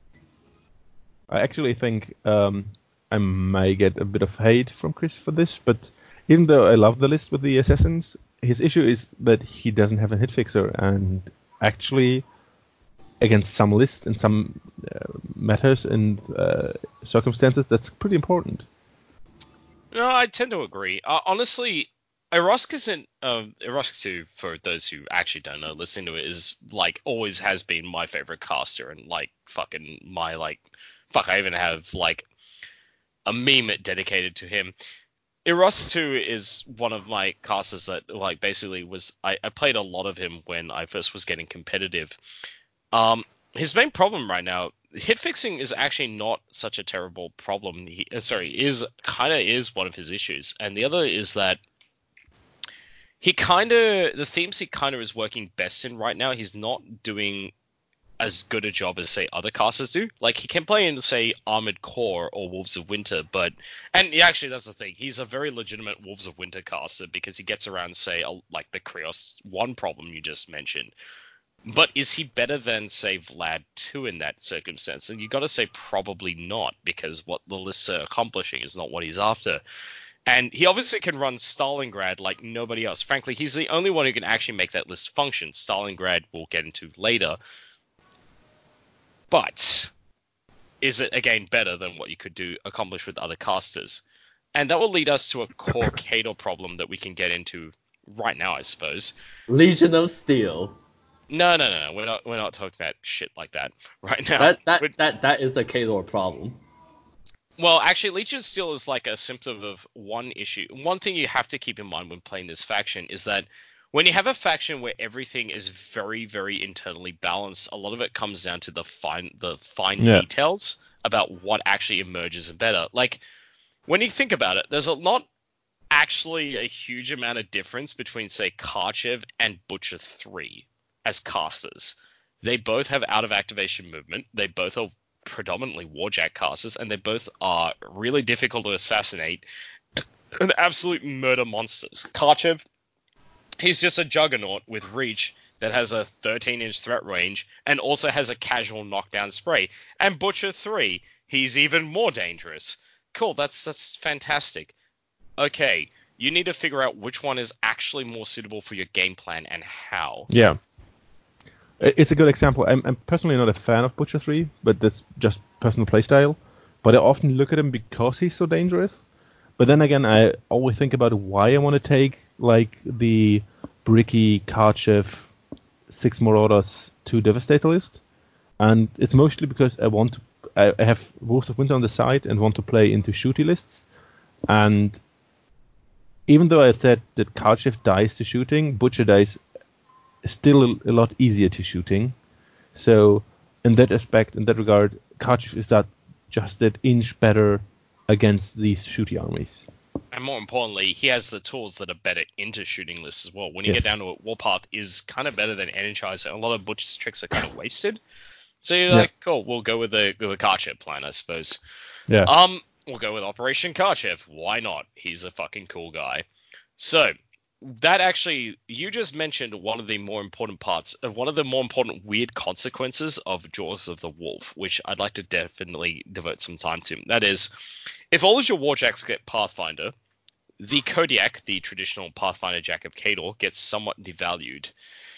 I actually think um, I may get a bit of hate from Chris for this, but even though I love the list with the Assassins, his issue is that he doesn't have a hit fixer, and actually, against some lists and some uh, matters and uh, circumstances, that's pretty important. No, I tend to agree. Uh, honestly, Erosk isn't um, Erosk two, for those who actually don't know, listening to it, is like always has been my favorite caster, and like fucking my like fuck, I even have like a meme dedicated to him. Eros two is one of my casters that, like, basically was... I, I played a lot of him when I first was getting competitive. Um, his main problem right now, hit fixing is actually not such a terrible problem. He, uh, sorry, is kind of is one of his issues. And the other is that he kind of... The themes he kind of is working best in right now, he's not doing as good a job as, say, other casters do. Like, he can play in, say, Armored Core or Wolves of Winter, but... And yeah, actually, that's the thing. He's a very legitimate Wolves of Winter caster because he gets around, say, a, like the Krios one problem you just mentioned. But is he better than, say, Vlad two in that circumstance? And you got to say probably not, because what the lists are accomplishing is not what he's after. And he obviously can run Stalingrad like nobody else. Frankly, he's the only one who can actually make that list function. Stalingrad we'll get into later. But is it, again, better than what you could do accomplish with other casters? And that will lead us to a core Khador problem that we can get into right now, I suppose. Legion of Steel. No, no, no, no. We're not. We're not talking about shit like that right now. That that We're, that that is a Khador problem. well, actually, Legion of Steel is like a symptom of one issue. One thing you have to keep in mind when playing this faction is that when you have a faction where everything is very, very internally balanced, a lot of it comes down to the fine, the fine Yeah. details about what actually emerges better. Like, when you think about it, there's a not actually a huge amount of difference between, say, Karchev and Butcher three as casters. They both have out of activation movement. They both are predominantly Warjack casters, and they both are really difficult to assassinate and absolute murder monsters. Karchev, he's just a juggernaut with reach that has a thirteen inch threat range and also has a casual knockdown spray. And Butcher three, he's even more dangerous. Cool, that's that's fantastic. Okay, you need to figure out which one is actually more suitable for your game plan and how. Yeah. I- It's a good example. I'm, I'm personally not a fan of Butcher three, but that's just personal playstyle. But I often look at him because he's so dangerous. But then again, I always think about why I want to take like the Bricky, Karchev, six Marauders, two Devastator list. And it's mostly because I want to, I, I have Wolves of Winter on the side and want to play into shooty lists. And even though I said that Karchev dies to shooting, Butcher dies still a, a lot easier to shooting. So in that aspect, in that regard, Karchev is that just that inch better against these shooty armies. And more importantly, he has the tools that are better into shooting lists as well. When you Yes. get down to it, Warpath is kind of better than Energizer. A lot of Butcher's tricks are kind of wasted. So you're Yeah. like, cool, we'll go with the, with the Karchev plan, I suppose. Yeah. Um, we'll go with Operation Karchev. Why not? He's a fucking cool guy. So, that actually, you just mentioned one of the more important parts, of one of the more important weird consequences of Jaws of the Wolf, which I'd like to definitely devote some time to. That is, if all of your Warjacks get Pathfinder, the Kodiak, the traditional Pathfinder Jack of Khador, gets somewhat devalued.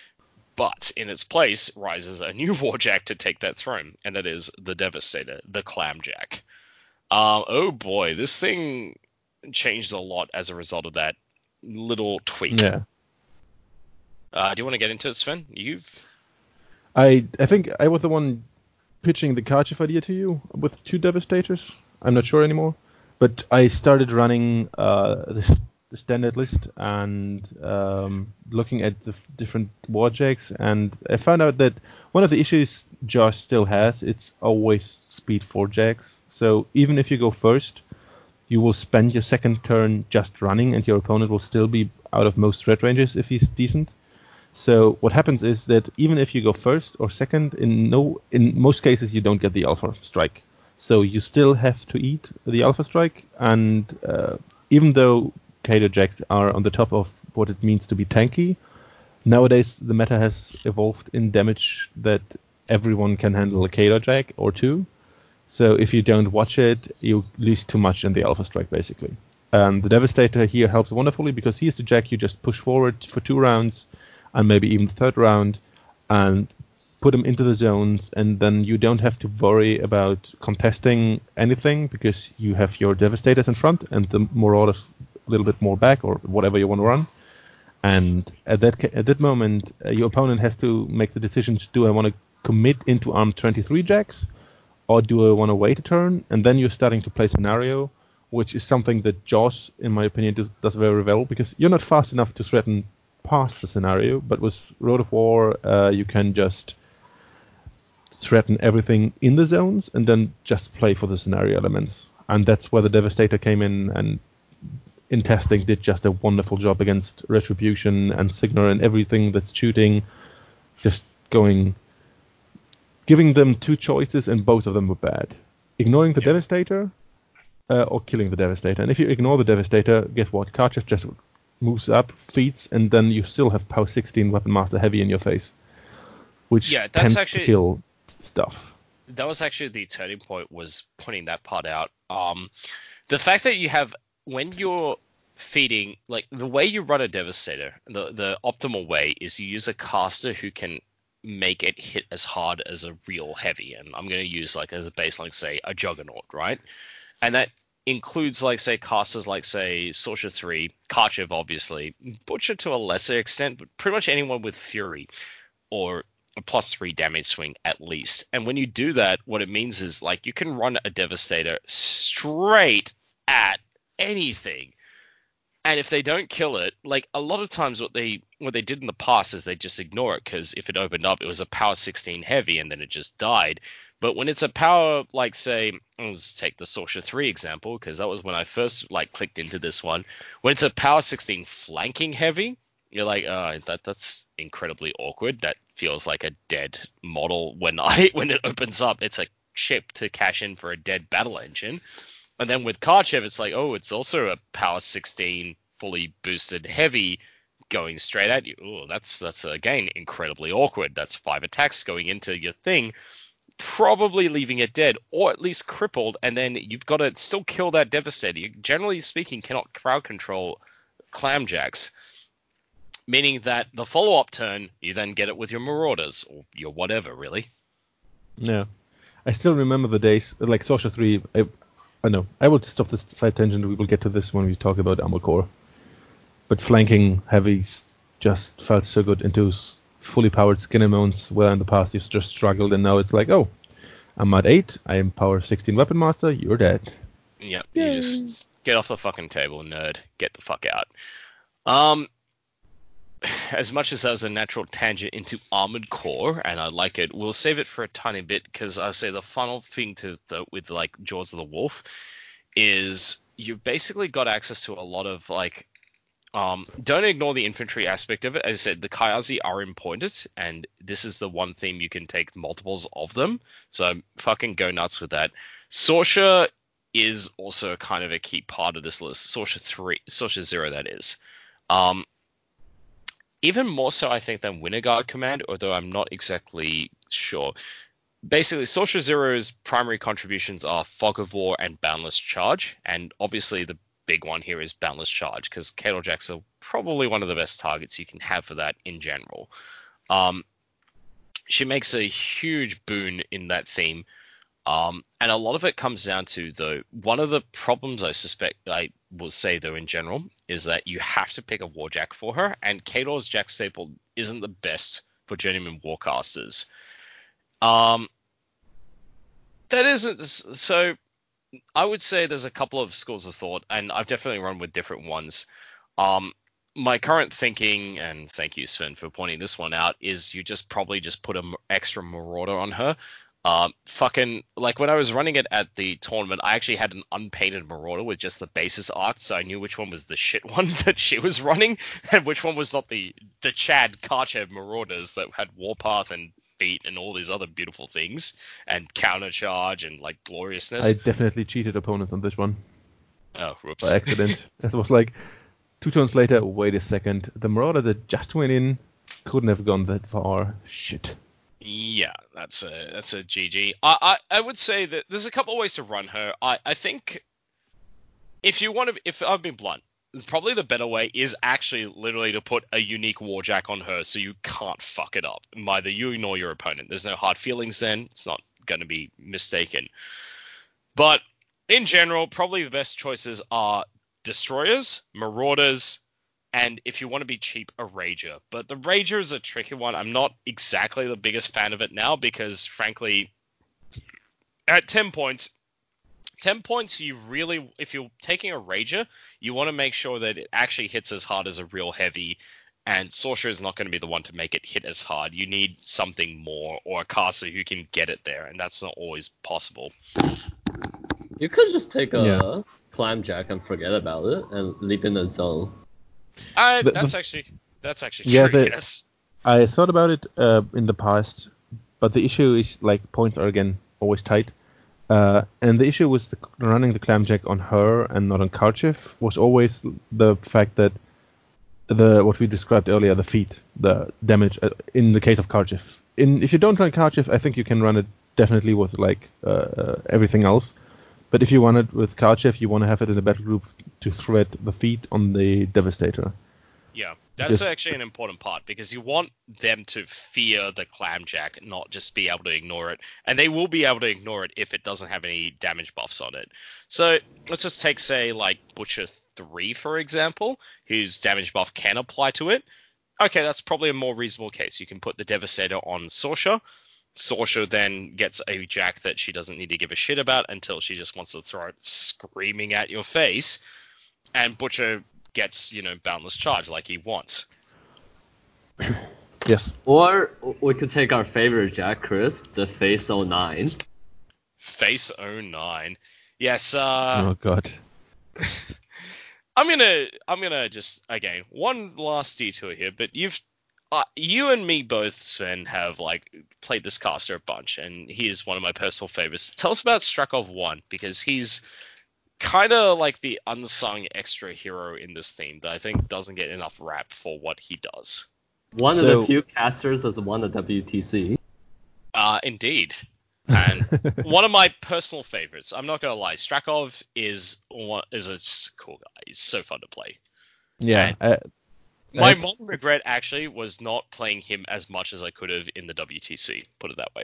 But in its place rises a new Warjack to take that throne, and that is the Devastator, the Clamjack. Um, oh boy, this thing changed a lot as a result of that little tweak. Yeah. Uh, do you want to get into it, Sven? You've... I I think I was the one pitching the Karchev idea to you with two Devastators. I'm not sure anymore. But I started running uh, the, the standard list and um, looking at the f- different Warjacks, and I found out that one of the issues Josh still has, it's always speed four jacks. So even if you go first, you will spend your second turn just running, and your opponent will still be out of most threat ranges if he's decent. So what happens is that even if you go first or second, in no in most cases you don't get the Alpha Strike. So you still have to eat the Alpha Strike, and uh, even though Khador Jacks are on the top of what it means to be tanky, nowadays the meta has evolved in damage that everyone can handle a Khador Jack or two. So if you don't watch it, you lose too much in the Alpha Strike, basically. And the Devastator here helps wonderfully because he is the Jack you just push forward for two rounds, and maybe even the third round, and put him into the zones, and then you don't have to worry about contesting anything because you have your Devastators in front and the Marauders a little bit more back, or whatever you want to run. And at that ca- at that moment, uh, your opponent has to make the decision: do I want to commit into armed twenty-three jacks, or do I want to wait a turn? And then you're starting to play scenario which is something that Jaws, in my opinion, does, does very well, because you're not fast enough to threaten past the scenario, but with Road of War, uh, you can just threaten everything in the zones and then just play for the scenario elements. And that's where the Devastator came in, and in testing did just a wonderful job against Retribution and Signar and everything that's shooting, just going, giving them two choices, and both of them were bad. Ignoring the yes. Devastator uh, or killing the Devastator. And if you ignore the Devastator, guess what? Karchev just moves up, feeds, and then you still have Power sixteen Weapon Master Heavy in your face, which yeah, that's tends actually, to kill stuff. That was actually the turning point, was pointing that part out. Um, the fact that you have, when you're feeding, like the way you run a Devastator, the, the optimal way is you use a caster who can make it hit as hard as a real heavy. And I'm going to use like as a baseline, say a Juggernaut, right? And that includes like say casters like say Sorcerer three, Karchev obviously, Butcher to a lesser extent, but pretty much anyone with Fury or a plus three damage swing at least. And when you do that, what it means is like you can run a Devastator straight at anything. And if they don't kill it, like a lot of times what they what they did in the past is they just ignore it, because if it opened up, it was a power sixteen heavy and then it just died. But when it's a power, like say, let's take the Sorcerer three example, because that was when I first like clicked into this one. When it's a power sixteen flanking heavy, you're like, oh, that that's incredibly awkward. That feels like a dead model. When I when it opens up, it's a chip to cash in for a dead battle engine. And then with Karchev, it's like, oh, it's also a power sixteen fully boosted heavy going straight at you. Oh, that's that's again incredibly awkward. That's five attacks going into your thing, probably leaving it dead or at least crippled, and then you've got to still kill that Devastator. You, generally speaking, cannot crowd control Clamjacks, meaning that the follow-up turn, you then get it with your Marauders or your whatever, really. Yeah. I still remember the days, like Sorcerer three, I, I know, I will stop this side tangent, we will get to this when we talk about Armored Core. But flanking heavies just felt so good into fully powered Skinner mounts, where in the past you just struggled, and now it's like, oh, I'm at eight, I am power sixteen Weapon Master, you're dead. Yep, Yay. You just get off the fucking table, nerd. Get the fuck out. Um, as much as that was a natural tangent into Armored Core, and I like it, we'll save it for a tiny bit, because I say the final thing to the, with like Jaws of the Wolf is you've basically got access to a lot of like, um, don't ignore the infantry aspect of it. As I said, the Kyazi are imported, and this is the one theme you can take multiples of them, so fucking go nuts with that. Sorcerer is also kind of a key part of this list. Sorcerer three, Sorcerer zero, that is. Um, Even more so, I think, than Winterguard Command, although I'm not exactly sure. Basically, Sorcerer Zero's primary contributions are Fog of War and Boundless Charge, and obviously the big one here is Boundless Charge, because Kettlejack's are probably one of the best targets you can have for that in general. Um, she makes a huge boon in that theme, um, and a lot of it comes down to, though, one of the problems I suspect, I will say, though, in general, is that you have to pick a Warjack for her, and Khador's Jack Staple isn't the best for Journeyman Warcasters. Um, that isn't, so I would say there's a couple of schools of thought, and I've definitely run with different ones. Um, my current thinking, and thank you, Sven, for pointing this one out, is you just probably just put an extra Marauder on her. Um, fucking, like when I was running it at the tournament, I actually had an unpainted Marauder with just the bases arced, so I knew which one was the shit one that she was running, and which one was not the, the Chad Karchev Marauders that had Warpath and Beat and all these other beautiful things, and Countercharge and, like, Gloriousness. I definitely cheated opponent on this one. Oh, whoops. By accident. It was like, two turns later, wait a second, the Marauder that just went in couldn't have gone that far. Shit. Yeah, that's a that's a G G. I, I, I would say that there's a couple of ways to run her. I, I think if you want to, if I've been blunt, probably the better way is actually literally to put a unique Warjack on her so you can't fuck it up. Either you nor your opponent. There's no hard feelings then. It's not going to be mistaken. But in general, probably the best choices are Destroyers, Marauders, and if you want to be cheap, a Rager. But the Rager is a tricky one. I'm not exactly the biggest fan of it now because, frankly, at ten points, ten points, you really, if you're taking a Rager, you want to make sure that it actually hits as hard as a real heavy, and Sorcerer is not going to be the one to make it hit as hard. You need something more, or a caster who can get it there, and that's not always possible. You could just take a Yeah. Clamjack and forget about it and leave it in the zone. Uh, The- that's the- actually that's actually Yeah, true. the- Yes. I thought about it uh, in the past, but the issue is like points are again always tight. Uh, and the issue with the, running the Clamjack on her and not on Karchev was always the fact that the what we described earlier, the feat, the damage uh, in the case of Karchev. In if you don't run Karchev, I think you can run it definitely with like uh, uh, everything else. But if you run it with Karchev, you want to have it in a battle group to thread the feat on the Devastator. Yeah, that's Because- actually an important part, because you want them to fear the Clamjack, not just be able to ignore it. And they will be able to ignore it if it doesn't have any damage buffs on it. So let's just take, say, like Butcher three, for example, whose damage buff can apply to it. Okay, that's probably a more reasonable case. You can put the Devastator on Sorsha. Sorsha then gets a jack that she doesn't need to give a shit about until she just wants to throw it screaming at your face. And Butcher gets, you know, Boundless Charge like he wants. Yes. Or we could take our favorite Jack, Chris, the Face oh nine. Face oh nine. Yes, uh... oh god. I'm gonna... I'm gonna just... Again, one last detour here, but you've... Uh, you and me both, Sven, have, like, played this caster a bunch, and he is one of my personal favorites. Tell us about Strakov one, because he's kind of like the unsung extra hero in this theme that I think doesn't get enough rap for what he does. One of So- the few casters that's won the W T C. Uh, indeed. And one of my personal favorites. I'm not gonna lie, Strakov is one, is a just cool guy. He's so fun to play. Yeah. And- Uh, My That's- one regret actually was not playing him as much as I could have in the W T C. Put it that way.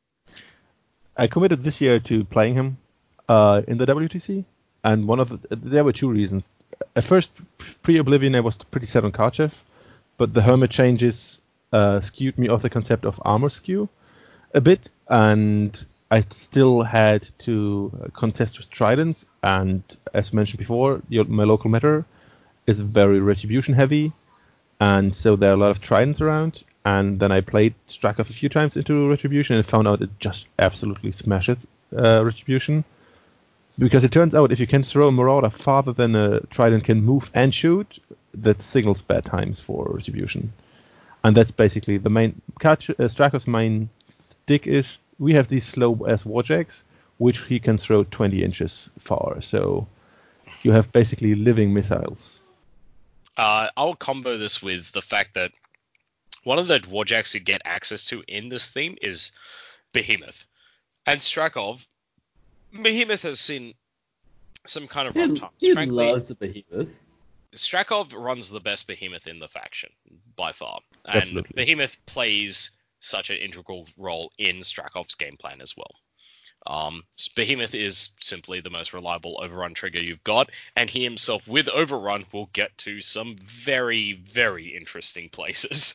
I committed this year to playing him uh, in the W T C, and one of the, there were two reasons. At first, pre-Oblivion, I was pretty set on Karchev, but the Hermit changes uh, skewed me off the concept of armor skew a bit, and I still had to contest with Tridents, and as mentioned before, your, my local meta is very retribution heavy, and so there are a lot of Tridents around. And then I played Strakov a few times into Retribution and found out it just absolutely smashes uh, Retribution. Because it turns out if you can throw a Marauder farther than a Trident can move and shoot, that signals bad times for Retribution. And that's basically the main... Catch, uh, Strakov's main stick is we have these slow-ass Warjacks, which he can throw twenty inches far. So you have basically living missiles. Uh, I'll combo this with the fact that one of the Warjacks you get access to in this theme is Behemoth. And Strakov, Behemoth has seen some kind of rough He, times. he Frankly, loves the Behemoth. Strakov runs the best Behemoth in the faction, by far. And Absolutely. Behemoth plays such an integral role in Strakov's game plan as well. Um, Behemoth is simply the most reliable overrun trigger you've got, and he himself, with overrun, will get to some very, very interesting places.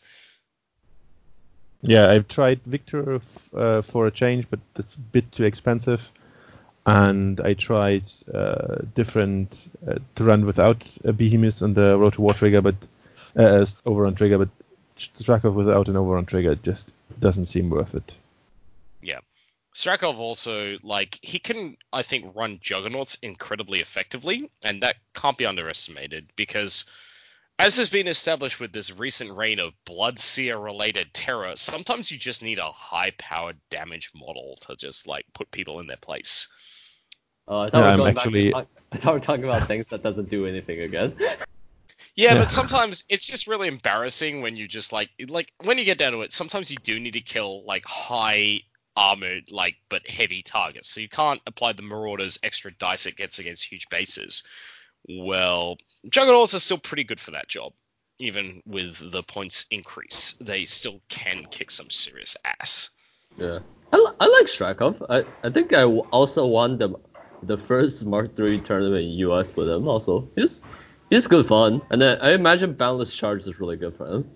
Yeah, I've tried Victor f- uh, for a change, but it's a bit too expensive. And I tried uh, different uh, to run without a Behemoth and the Road to War trigger, but uh, overrun trigger, but Strakov without an overrun trigger just doesn't seem worth it. Yeah. Strakov also, like, he can, I think, run Juggernauts incredibly effectively, and that can't be underestimated, because as has been established with this recent reign of Bloodseer-related terror, sometimes you just need a high-powered damage model to just, like, put people in their place. Oh, I thought Yeah, we were I'm going actually- back to talk, I thought we were talking about things that doesn't do anything again. Yeah, Yeah. but sometimes it's just really embarrassing when you just, like, like, when you get down to it, sometimes you do need to kill, like, high armored, like, but heavy targets. So you can't apply the Marauder's extra dice it gets against huge bases. Well, Juggernauts are still pretty good for that job. Even with the points increase, they still can kick some serious ass. Yeah, I, li- I like Strakov. I, I think I w- also won the the first Mark three tournament in U S with him. Also, he's he's good fun, and then I imagine Boundless Charge is really good for him.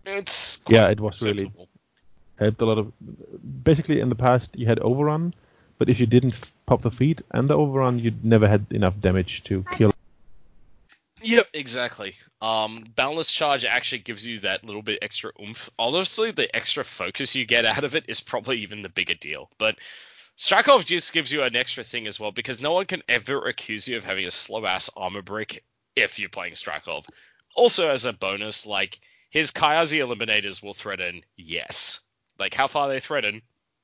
It's Yeah, quite it was really- acceptable. Helped a lot of. Basically, in the past, you had overrun, but if you didn't f- pop the feed and the overrun, you never had enough damage to kill. Yep, exactly. Um, Boundless Charge actually gives you that little bit extra oomph. Honestly, the extra focus you get out of it is probably even the bigger deal. But Strakov just gives you an extra thing as well, because no one can ever accuse you of having a slow-ass armor break if you're playing Strakov. Also, as a bonus, like, his Kayazi Eliminators will threaten, yes. Like, how far they threaten?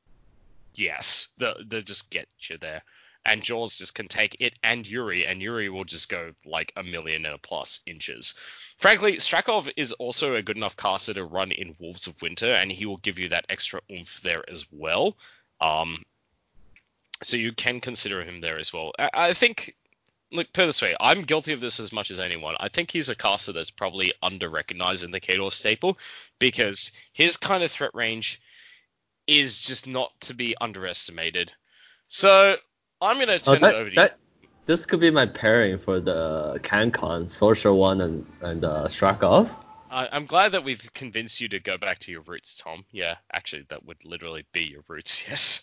Yes. They'll, they'll just get you there. And Jaws just can take it and Yuri, and Yuri will just go like a million and a plus inches. Frankly, Strakov is also a good enough caster to run in Wolves of Winter, and he will give you that extra oomph there as well. Um, so you can consider him there as well. I, I think, look, put it this way, I'm guilty of this as much as anyone. I think he's a caster that's probably under-recognized in the Khador staple, because his kind of threat range is just not to be underestimated. So I'm going to turn Oh, that, it over to that, this could be my pairing for the CanCon, Sorcerer one and, and uh, Strakov. you. Uh, I'm glad that we've convinced you to go back to your roots, Tom. Yeah, actually, that would literally be your roots, yes.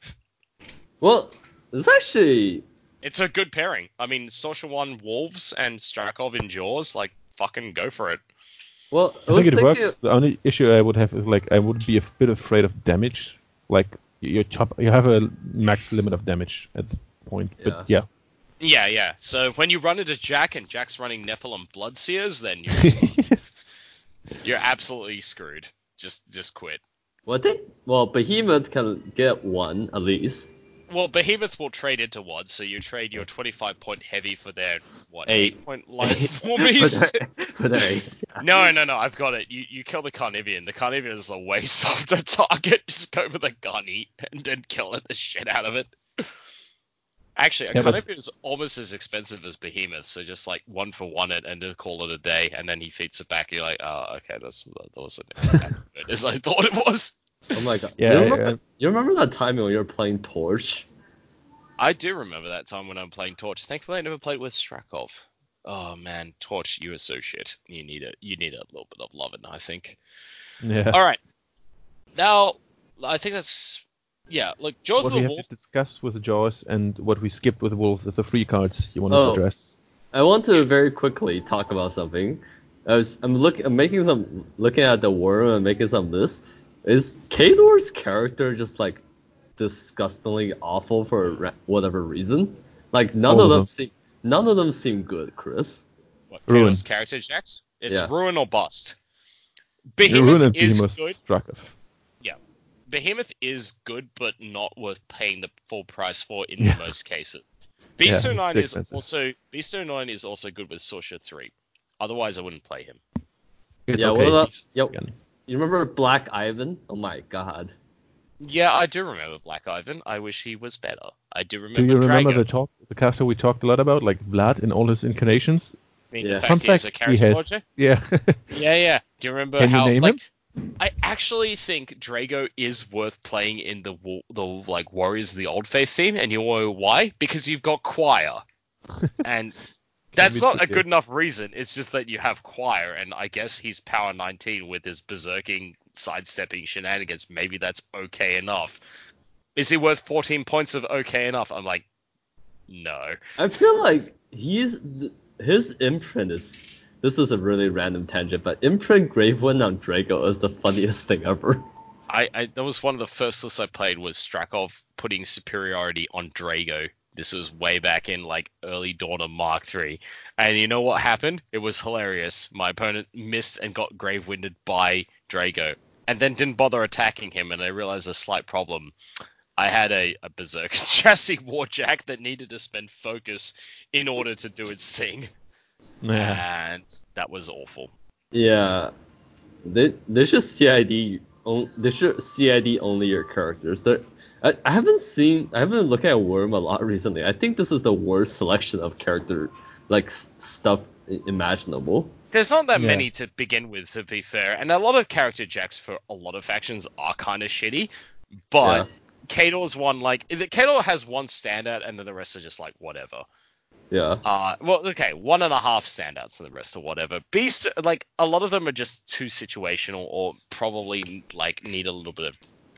Well, it's actually... It's a good pairing. I mean, Sorcerer one Wolves and Strakov in Jaws, like, fucking go for it. Well, I, I was think it thinking... works. The only issue I would have is like I would be a bit afraid of damage. Like you chop, you have a max limit of damage at the point, but yeah. Yeah, yeah. So when you run into Jack and Jack's running Nephilim Bloodseers, then you're you're absolutely screwed. Just just quit. Well, I think, well, Behemoth can get one at least. Well, Behemoth will trade into one, so you trade your twenty-five point heavy for their, what, Eight. eight point light small beast? for, the, for the eight. Yeah. No, no, no, I've got it. You you kill the Carnivian. The Carnivian is a way softer target. Just go for the Gunny and then kill it, the shit out of it. Actually, a Yeah, but- Carnivian is almost as expensive as Behemoth, so just like one for one it and then call it a day, and then he feeds it back. You're like, oh, okay, that's that wasn't as good as I thought it was. Oh my god. Yeah, you, remember, yeah. you remember that time when you were playing Torch? I do remember that time when I'm playing Torch. Thankfully, I never played with Strakov. Oh man, Torch, you are so shit. You need a you need a little bit of loving, I think. Yeah. All right, now I think that's yeah. Look, Jaws What of we the have Wolf. to discuss with the Jaws and what we skipped with the Wolves are the free cards you wanted Oh. to address. I want to Yes. very quickly talk about something. I was, I'm looking, I'm making some, looking at the worm and making some lists. Is Khador's character just like disgustingly awful for re- whatever reason? Like none All of of them them. seem, none of them seem good, Chris. What, Ruin. Kado's character, Jax? It's Yeah. ruin or bust. You Behemoth ruined is Behemoth good. Strakov. Yeah. Behemoth is good, but not worth paying the full price for in Yeah. most cases. Yeah, Beast it's oh nine too is expensive. also Beast oh nine is also good with Sorcerer three. Otherwise, I wouldn't play him. It's yeah, okay. what about, he's- yo, again. you remember Black Ivan? Oh my god. Yeah, I do remember Black Ivan. I wish he was better. I do remember Do you remember Drago. the talk, the caster we talked a lot about, like Vlad in all his incarnations? I mean, Yeah. the Fun fact he is a fact, he character has. project. Yeah. Yeah, yeah. Do you remember Can you how name like him? I actually think Drago is worth playing in the wa- the like Warriors of the Old Faith theme, and you know why? Because you've got Choir, and that's be not a tricky. good enough reason. It's just that you have Choir, and I guess he's power nineteen with his berserking, sidestepping shenanigans. Maybe that's okay enough. Is he worth fourteen points of okay enough? I'm like, no. I feel like he's, his imprint is, this is a really random tangent, but imprint Gravewind on Draco is the funniest thing ever. I, I that was one of the first lists I played was Strakov putting superiority on Drago. This was way back in like early dawn of Mark three. And you know what happened? It was hilarious. My opponent missed and got Gravewinded by Drago. And then didn't bother attacking him, and I realized a slight problem. I had a, a Berserk chassis Warjack that needed to spend focus in order to do its thing. Yeah. And that was awful. Yeah, they they should C I D on, they should C I D only your characters. They're, I, I haven't seen I haven't been looking at Worm a lot recently. I think this is the worst selection of character like s- stuff i- imaginable. There's not that Yeah. many to begin with, to be fair, and a lot of character jacks for a lot of factions are kind of shitty, but Yeah. Khador's one, like, the- Khador has one standout, and then the rest are just, like, whatever. Yeah, Uh, well, okay, one and a half standouts, and the rest are whatever. Beast, like, a lot of them are just too situational, or probably, like, need a little bit of,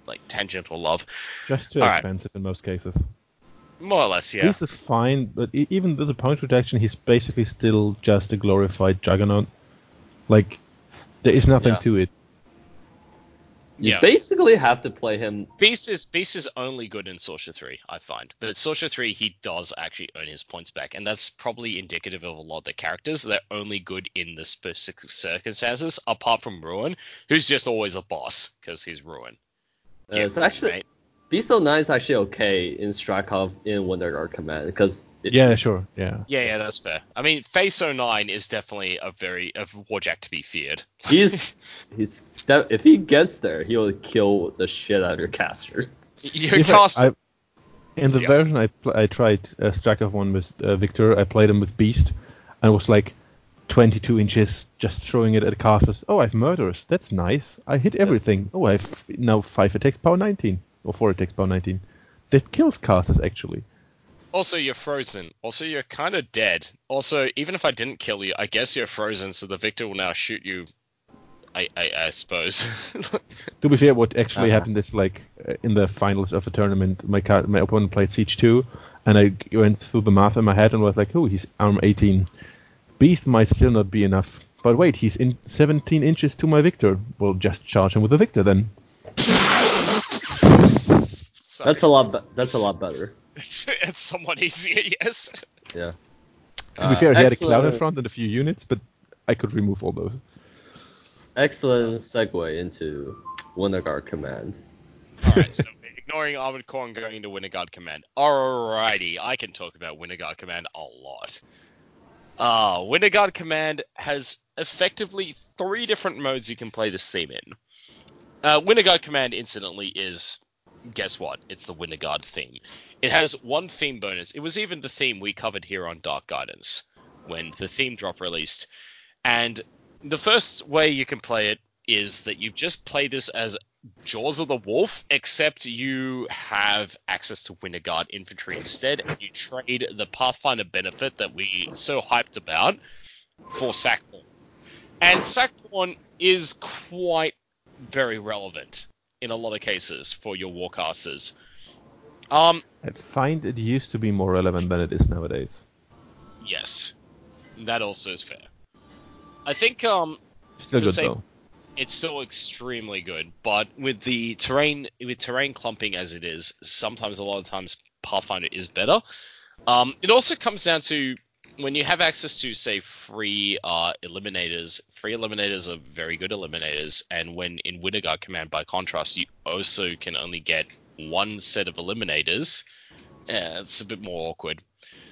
like tangential love. Just too All right. expensive in most cases. More or less, yeah. Beast is fine, but e- even with the point reduction, he's basically still just a glorified Juggernaut. Like, there is nothing Yeah. to it. You Yeah. basically have to play him. Beast is Beast is only good in Sorcerer three, I find. But Sorcerer three, he does actually earn his points back, and that's probably indicative of a lot of the characters. They're only good in the specific circumstances, apart from Ruin, who's just always a boss because he's Ruin. Uh, Get it's ready, actually mate. Beast oh nine is actually okay in Strakov in Wonder Guard Command because Yeah, sure, yeah. Yeah, yeah, that's fair. I mean, Face oh nine is definitely a very a Warjack to be feared. he's he's that if he gets there, he'll kill the shit out of your caster. Your If I- cast. I- in the Yeah. version I pl- I tried uh, Strakov one with uh, Victor, I played him with Beast, and it was like twenty-two inches, just throwing it at casters. Oh, I have Murderous. That's nice. I hit everything. Oh, I have now five attacks, power nineteen. Or four attacks, power nineteen. That kills casters, actually. Also, you're frozen. Also, you're kind of dead. Also, even if I didn't kill you, I guess you're frozen, so the victor will now shoot you. I, I, I suppose. To be fair, what actually Uh-huh. happened is, like, uh, in the finals of the tournament, my ca- my opponent played Siege two, and I g- went through the math in my head and was like, oh, he's arm eighteen. Beast might still not be enough. But wait, he's in seventeen inches to my Victor. We'll just charge him with the Victor then. Sorry. That's a lot. Be- that's a lot better. It's, it's somewhat easier, yes. Yeah. To be fair, he had a cloud in excellent- front and a few units, but I could remove all those. Excellent segue into Wonder Guard Command. Alright, so ignoring Armored Core and going into Winter Guard Command. Alrighty, I can talk about Winter Guard Command a lot. Uh, Winter Guard Command has effectively three different modes you can play this theme in. Uh, Winter Guard Command, incidentally, is, guess what? It's the Winter Guard theme. It has one theme bonus. It was even the theme we covered here on Dark Guidance when the theme drop released. And the first way you can play it is that you just play this as Jaws of the Wolf, except you have access to Winter Guard infantry instead, and you trade the Pathfinder benefit that we so hyped about for Sackborn. And Sackborn is quite very relevant in a lot of cases for your warcasters. Um, I find it used to be more relevant than it is nowadays. yes, that also is fair. I think um, Still For good sake- though. it's still extremely good, but with the terrain with terrain clumping as it is, sometimes a lot of times Pathfinder is better. Um, it also comes down to when you have access to, say, free uh, eliminators. Free eliminators are very good eliminators, and when in Winter Guard Command, by contrast, you also can only get one set of eliminators. Yeah, it's a bit more awkward.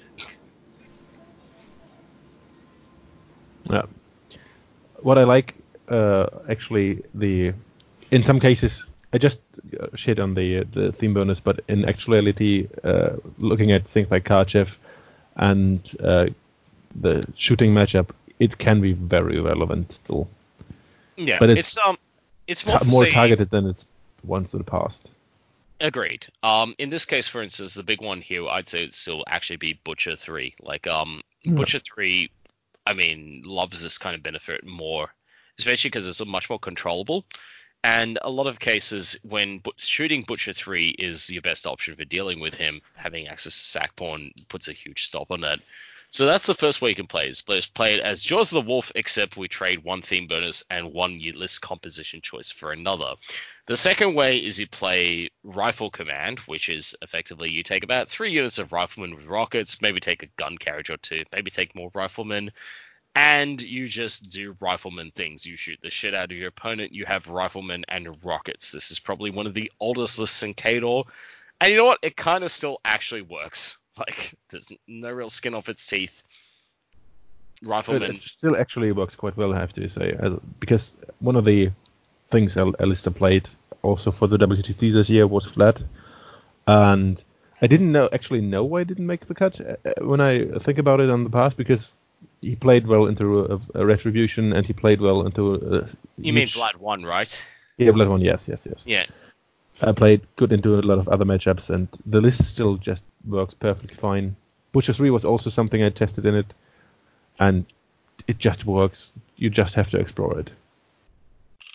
Yeah. What I like, uh, actually, the in some cases, I just uh, shit on the uh, the theme bonus, but in actuality, uh, looking at things like Karchev and uh, the shooting matchup, it can be very relevant still. Yeah, But it's, it's um, it's more, Ta- for, more say, targeted than it's once in the past. Agreed. Um, in this case, for instance, the big one here, I'd say it'd still actually be Butcher three. Like, um, Yeah. Butcher three, I mean, loves this kind of benefit more, especially because it's much more controllable. And a lot of cases, when but- shooting Butcher three is your best option for dealing with him, having access to Sackborn puts a huge stop on that. So that's the first way you can play it. Play play it as Jaws of the Wolf, except we trade one theme bonus and one list composition choice for another. The second way is you play Rifle Command, which is effectively you take about three units of riflemen with rockets, maybe take a gun carriage or two, maybe take more riflemen, and you just do rifleman things. You shoot the shit out of your opponent, you have riflemen and rockets. This is probably one of the oldest lists in Khador, and you know what? It kind of still actually works. Like, there's no real skin off its teeth. But Riflemen. it still actually works quite well, I have to say, uh, because one of the things Al- Alistair played also for the W T C this year was flat, and I didn't know actually know why I didn't make the cut uh, uh, when I think about it on the past, because he played well into a, a retribution and he played well into a, You mean huge- Blood one, right? Yeah, Blood one, yes, yes, yes. Yeah. I played good into a lot of other matchups, and the list still just works perfectly fine. Butcher three was also something I tested in it, and it just works. You just have to explore it.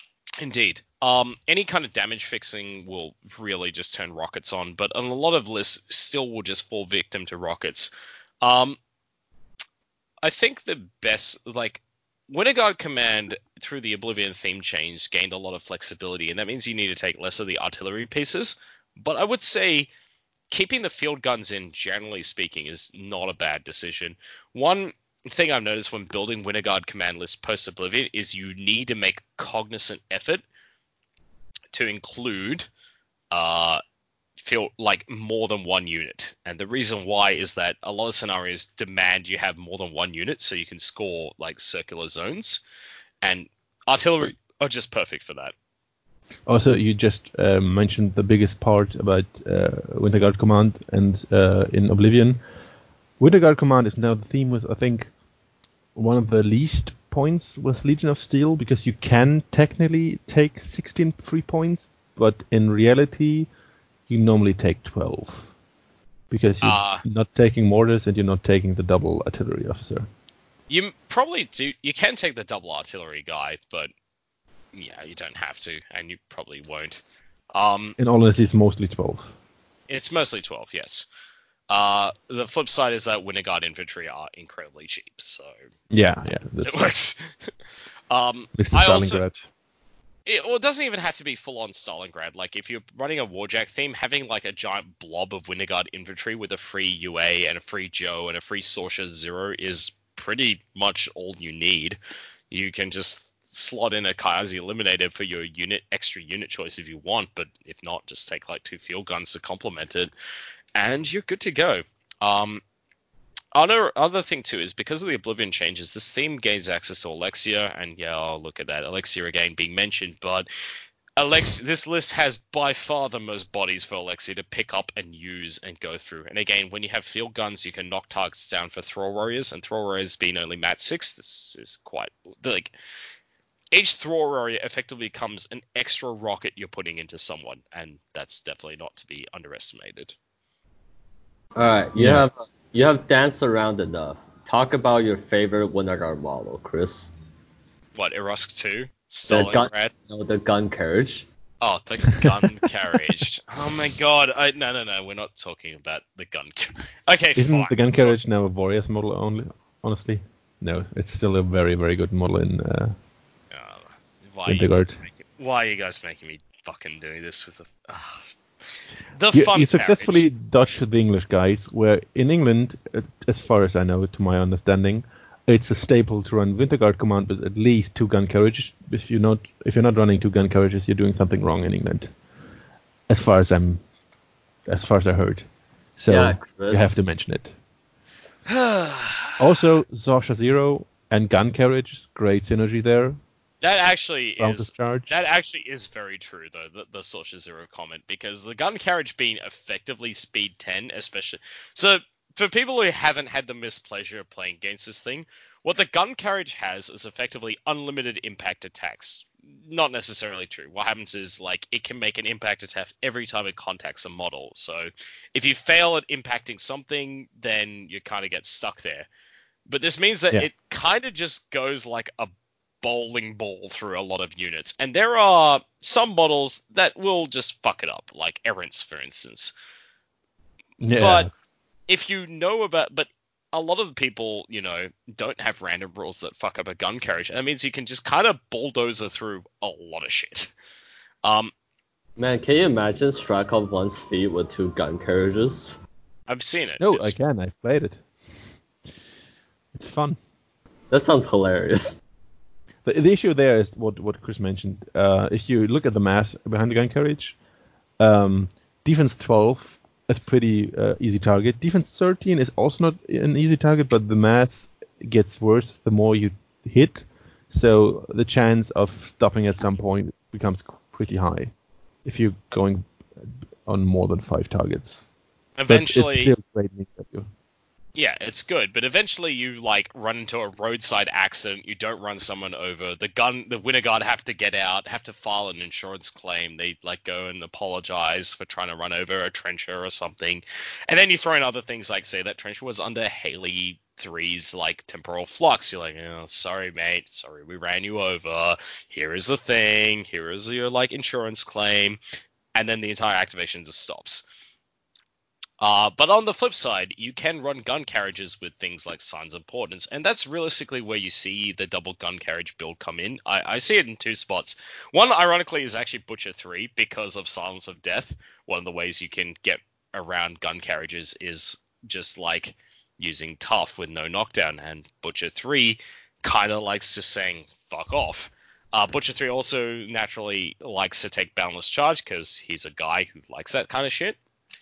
Indeed. Um, any kind of damage fixing will really just turn rockets on, but on a lot of lists still will just fall victim to rockets. Um, I think the best, like, Winter Guard Command through the Oblivion theme change gained a lot of flexibility, and that means you need to take less of the artillery pieces. But I would say keeping the field guns in, generally speaking, is not a bad decision. One thing I've noticed when building Winter Guard Command lists post Oblivion is you need to make cognizant effort to include uh, feel like more than one unit. And the reason why is that a lot of scenarios demand you have more than one unit so you can score like circular zones, and artillery are just perfect for that. Also, you just uh, mentioned the biggest part about uh, Winter Guard Command, and uh, in Oblivion, Winter Guard Command is now the theme with, I think, one of the least points with Legion of Steel, because you can technically take sixteen free points, but in reality, you normally take twelve. Because you're Uh, not taking mortars and you're not taking the double artillery officer. You probably do. You can take the double artillery guy, but yeah, you don't have to, and you probably won't. Um, In all honesty, it's mostly twelve. it's mostly twelve, yes. Uh, the flip side is that Winter Guard infantry are incredibly cheap, so Yeah, yeah. so That's it right. works. um, Mister I also, Stalingrad. it, well, it doesn't even have to be full on Stalingrad. Like if you're running a Warjack theme, having like a giant blob of Winter Guard infantry with a free U A and a free Joe and a free Sorcerer Zero is pretty much all you need. You can just slot in a Kayazi Eliminator for your unit extra unit choice if you want, but if not, just take like two field guns to complement it, and you're good to go. Um, other other thing too is because of the Oblivion changes, this theme gains access to Alexia, and yeah, I'll look at that. Alexia again being mentioned, but Alex, this list has by far the most bodies for Alexia to pick up and use and go through. And again, when you have field guns, you can knock targets down for Thrall Warriors, and Thrall Warriors being only mat six, this is quite like each Thrall Warrior effectively becomes an extra rocket you're putting into someone, and that's definitely not to be underestimated. All right, you Yeah. have you have danced around enough. Talk about your favorite Winter Guard model, Chris. What, Erusk two? The gun, Stalingrad? no, the gun carriage. Oh, the gun carriage. Oh my god. I, no, no, no. We're not talking about the gun carriage. Okay, Isn't fine. the gun We'll carriage now a Boreas model only? Honestly, no. It's still a very, very good model in. Uh, talk- uh, why, are Winter you Guard. guys making, why are you guys making me fucking doing this with the... ugh. The you, fun you successfully carriage. dodged the English guys, where in England, uh, as far as I know, to my understanding, it's a staple to run Winter Guard Command with at least two gun carriages. If you're not, if you're not running two gun carriages, you're doing something wrong in England. As far as I'm, as far as I heard. So Yeah, Chris. you have to mention it. Also, Zosha Zero and gun carriage, great synergy there. That actually Round is discharge. that actually is very true though, the, the Sorcerer Zero comment, because the gun carriage being effectively speed ten, especially so for people who haven't had the mispleasure of playing against this thing, what the gun carriage has is effectively unlimited impact attacks. Not necessarily true. What happens is like it can make an impact attack every time it contacts a model. So if you fail at impacting something, then you kind of get stuck there. But this means that Yeah. it kind of just goes like a bowling ball through a lot of units. And there are some models that will just fuck it up, like Errants, for instance. Yeah. But if you know about... But a lot of the people, you know, don't have random rules that fuck up a gun carriage. That means you can just kind of bulldozer through a lot of shit. Um, Man, can you imagine strike off one's feet with two gun carriages? I've seen it. No, It's- I can. I've played it. It's fun. That sounds hilarious. The, the issue there is what, what Chris mentioned. Uh, if you look at the mass behind the gun carriage, um, defense twelve is pretty uh, easy target. Defense thirteen is also not an easy target, but the mass gets worse the more you hit. So the chance of stopping at some point becomes pretty high if you're going on more than five targets. Eventually... But it's still great value. Yeah, it's good, but eventually you like run into a roadside accident. You don't run someone over. The gun, the Winter Guard have to get out, have to file an insurance claim. They like go and apologize for trying to run over a trencher or something, and then you throw in other things like, say, that trencher was under Haley three's like temporal flux. You're like, oh, sorry, mate. Sorry, we ran you over. Here is the thing. Here is your like insurance claim. And then the entire activation just stops. Uh, but on the flip side, you can run gun carriages with things like Signs of Importance, and that's realistically where you see the double gun carriage build come in. I, I see it in two spots. One, ironically, is actually Butcher three because of Silence of Death. One of the ways you can get around gun carriages is just like using Tough with no knockdown, and Butcher three kind of likes just saying, fuck off. Uh, Butcher three also naturally likes to take Boundless Charge because he's a guy who likes that kind of shit.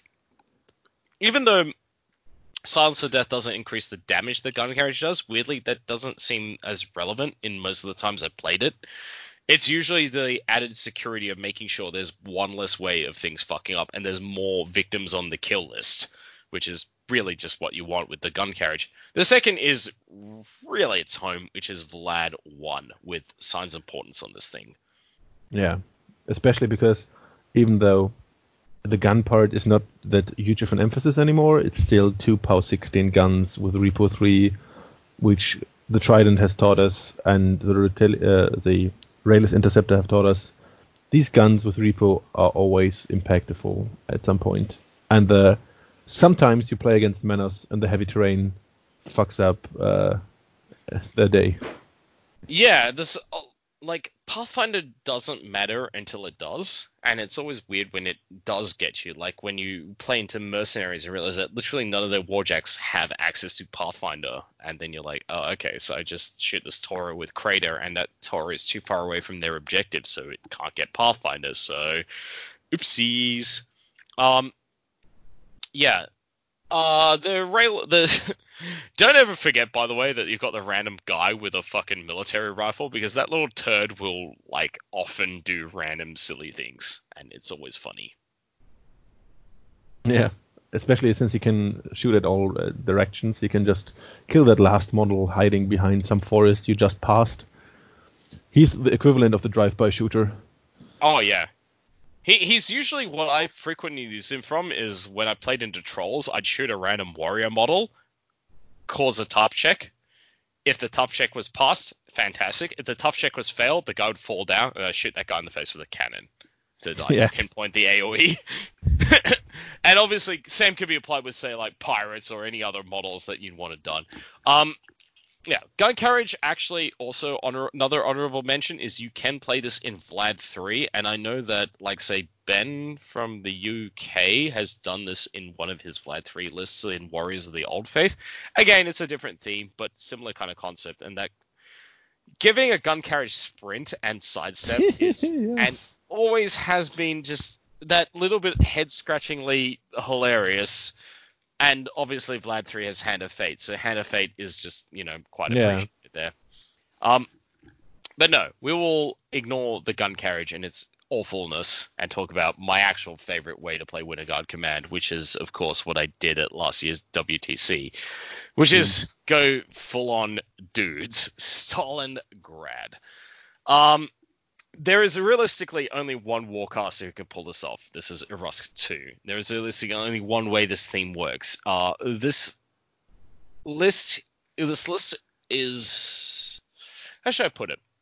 Even though Silence of Death doesn't increase the damage the gun carriage does, weirdly, that doesn't seem as relevant in most of the times I've played it. It's usually the added security of making sure there's one less way of things fucking up, and there's more victims on the kill list, which is really just what you want with the gun carriage. The second is really its home, which is Vlad one, with Signs of Importance on this thing. Yeah, especially because even though the gun part is not that huge of an emphasis anymore, it's still two POW sixteen guns with Repo three, which the Trident has taught us, and the Retil- uh, the Rayless Interceptor have taught us. These guns with Repo are always impactful at some point. And the sometimes you play against Menos and the heavy terrain fucks up uh, their day. Yeah, this like Pathfinder doesn't matter until it does, and it's always weird when it does get you. Like when you play into Mercenaries and realize that literally none of their warjacks have access to Pathfinder, and then you're like, oh, okay, so I just shoot this Tauren with Crater, and that Tauren is too far away from their objective, so it can't get Pathfinder. So, oopsies. Um, yeah. Uh, the rail, the don't ever forget, by the way, that you've got the random guy with a fucking military rifle, because that little turd will like often do random silly things, and it's always funny. Yeah, especially since he can shoot at all uh, directions. He can just kill that last model hiding behind some forest you just passed. He's the equivalent of the drive-by shooter. Oh yeah. He he's usually what I frequently use him from is when I played into Trolls, I'd shoot a random warrior model, cause a tough check. If the tough check was passed, fantastic. If the tough check was failed, the guy would fall down, and I shoot that guy in the face with a cannon to like, yes. pinpoint the A O E. And obviously, same could be applied with, say, like pirates or any other models that you'd want it done. Um, yeah, gun carriage actually also honor another honorable mention is you can play this in Vlad three, and I know that like say Ben from the U K has done this in one of his Vlad three lists in Warriors of the Old Faith. Again, it's a different theme, but similar kind of concept, and that giving a gun carriage sprint and sidestep is yes. and always has been just that little bit head-scratchingly hilarious. And obviously Vlad three has Hand of Fate, so Hand of Fate is just, you know, quite Yeah. appreciated there. Um, but no, we will ignore the gun carriage and its awfulness and talk about my actual favorite way to play Winter Guard Command, which is, of course, what I did at last year's W T C, which is go full-on dudes, Stalingrad. Um... There is realistically only one warcaster who can pull this off. This is Erusk two. There is realistically only one way this theme works. Uh, this list, this list is, how should I put it?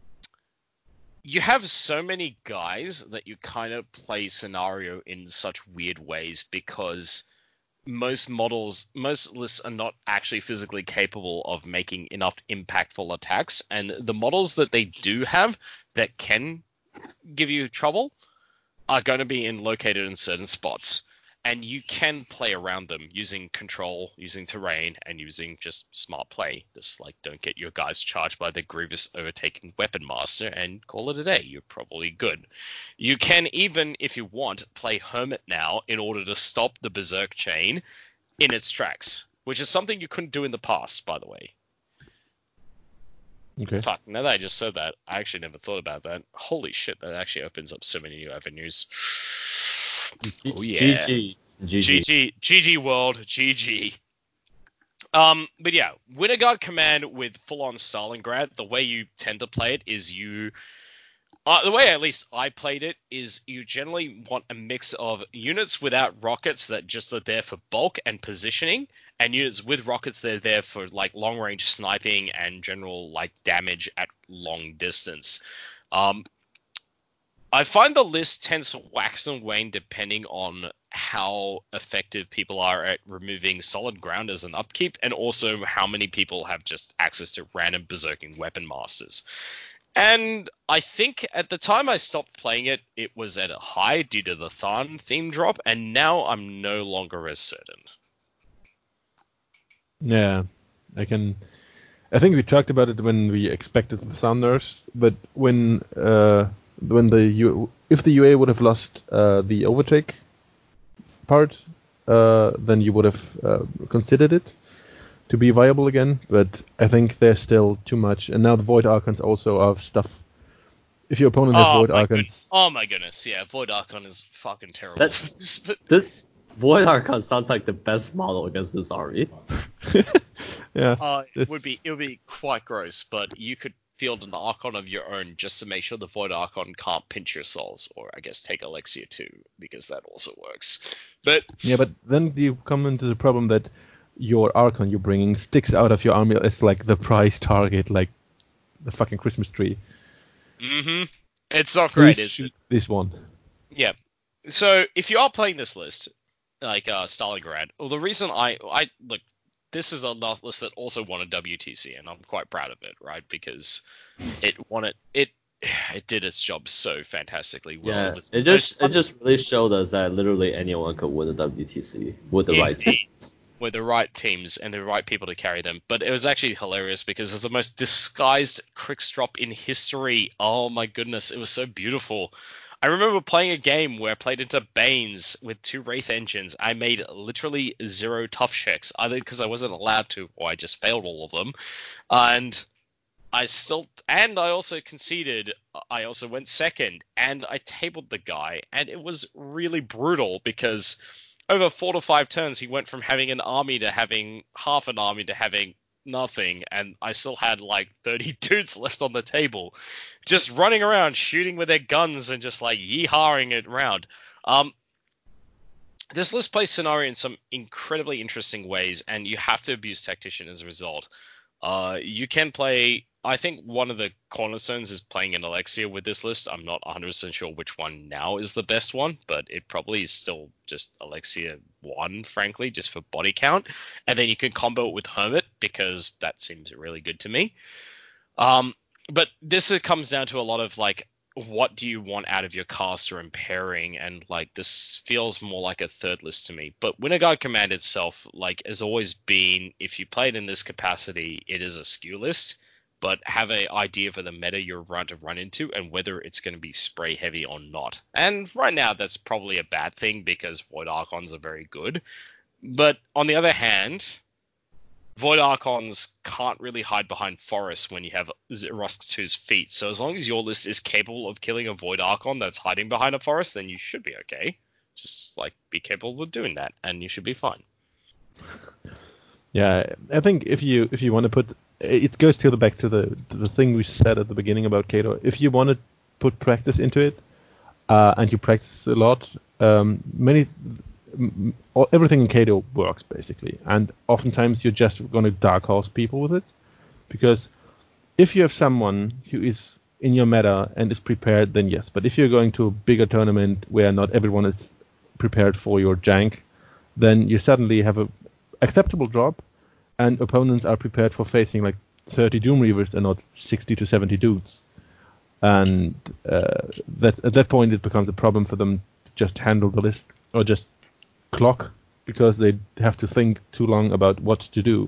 You have so many guys that you kind of play scenario in such weird ways because most models, most lists are not actually physically capable of making enough impactful attacks, and the models that they do have that can give you trouble are going to be in located in certain spots, and you can play around them using control, using terrain, and using just smart play. Just like don't get your guys charged by the Grievous overtaking Weapon Master and call it a day. You're probably good. You can even, if you want, play Hermit now in order to stop the Berserk chain in its tracks, which is something you couldn't do in the past, by the way. Okay. Fuck, now that I just said that, I actually never thought about that. Holy shit, that actually opens up so many new avenues. Oh yeah. G G. G G. G G. G G world. G G. Um, but yeah, Winter Guard Command with full-on Stalingrad, the way you tend to play it is you Uh, the way at least I played it is you generally want a mix of units without rockets that just are there for bulk and positioning, and units with rockets that are there for like long range sniping and general like damage at long distance. Um, I find the list tends to wax and wane depending on how effective people are at removing solid ground as an upkeep, and also how many people have just access to random berserking weapon masters. And I think at the time I stopped playing it, it was at a high due to the Tharn theme drop, and now I'm no longer as certain. Yeah, I can. I think we talked about it when we expected the Sun nerfs, but when uh, when the U- if the U A would have lost uh, the overtake part, uh, then you would have uh, considered it to be viable again. But I think there's still too much, and now the Void Archons also are stuff. If your opponent has Oh Void my Archons, goodness. Oh my goodness, yeah, Void Archon is fucking terrible. That- But- This Void Archon sounds like the best model against this army. yeah, Uh, it would it's- be it would be quite gross, but you could field an Archon of your own just to make sure the Void Archon can't pinch your souls, or I guess take Elixir too, because that also works. But Yeah, but then you come into the problem that your Archon you're bringing sticks out of your army as like the prize target, like the fucking Christmas tree. mm-hmm, it's not great, Please is shoot it? this one. Yeah. So if you are playing this list, like uh, Stalingrad, well, the reason I I look, this is a list that also won a W T C, and I'm quite proud of it, right? Because it won it it it did its job so fantastically well. Yeah, It was it just it just really showed us that literally anyone could win a W T C with the right Indeed. teams. with the right teams and the right people to carry them. But it was actually hilarious because it was the most disguised Quickstrop in history. Oh my goodness, it was so beautiful. I remember playing a game where I played into Banes with two Wraith engines. I made literally zero tough checks, either because I wasn't allowed to or I just failed all of them. And I still, and I also conceded. I also went second, and I tabled the guy, and it was really brutal because over four to five turns, he went from having an army to having half an army to having nothing, and I still had like thirty dudes left on the table, just running around shooting with their guns and just like yeehawing it around. Um, this list plays scenario in some incredibly interesting ways, and you have to abuse tactician as a result. Uh, you can play. I think one of the cornerstones is playing an Elixir with this list. I'm not one hundred percent sure which one now is the best one, but it probably is still just Elixir one, frankly, just for body count. And then you can combo it with Hermit because that seems really good to me. Um, but this comes down to a lot of like, what do you want out of your caster and pairing, and like this feels more like a third list to me. But Winter Guard Command itself, like, has always been, if you play it in this capacity, it is a skew list, but have an idea for the meta you're going to run into and whether it's going to be spray heavy or not. And right now that's probably a bad thing because Void Archons are very good. But on the other hand, Void Archons can't really hide behind forests when you have Rusk two's feet. So as long as your list is capable of killing a Void Archon that's hiding behind a forest, then you should be okay. Just like be capable of doing that, and you should be fine. Yeah, I think if you if you want to put it goes to the back to the to the thing we said at the beginning about Kato. If you want to put practice into it, uh, and you practice a lot, um, many m- all- everything in Kato works basically, and oftentimes you're just going to dark horse people with it, because if you have someone who is in your meta and is prepared, then yes. But if you're going to a bigger tournament where not everyone is prepared for your jank, then you suddenly have a acceptable drop, and opponents are prepared for facing like thirty Doom Reavers and not sixty to seventy dudes. And uh, that at that point it becomes a problem for them to just handle the list or just clock, because they have to think too long about what to do.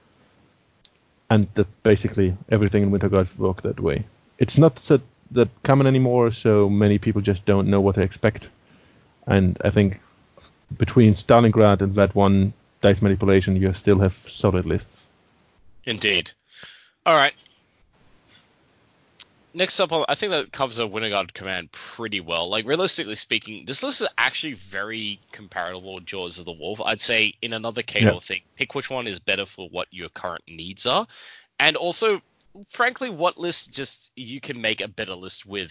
And that basically everything in Winter Guard works that way. It's not that, that common anymore, so many people just don't know what to expect. And I think between Stalingrad and that one dice manipulation, you still have solid lists. Indeed. All right. Next up, I think that covers a Winter Guard Command pretty well. Like, realistically speaking, this list is actually very comparable to Jaws of the Wolf. I'd say in another Kato Yeah. thing, pick which one is better for what your current needs are. And also, frankly, what list just you can make a better list with.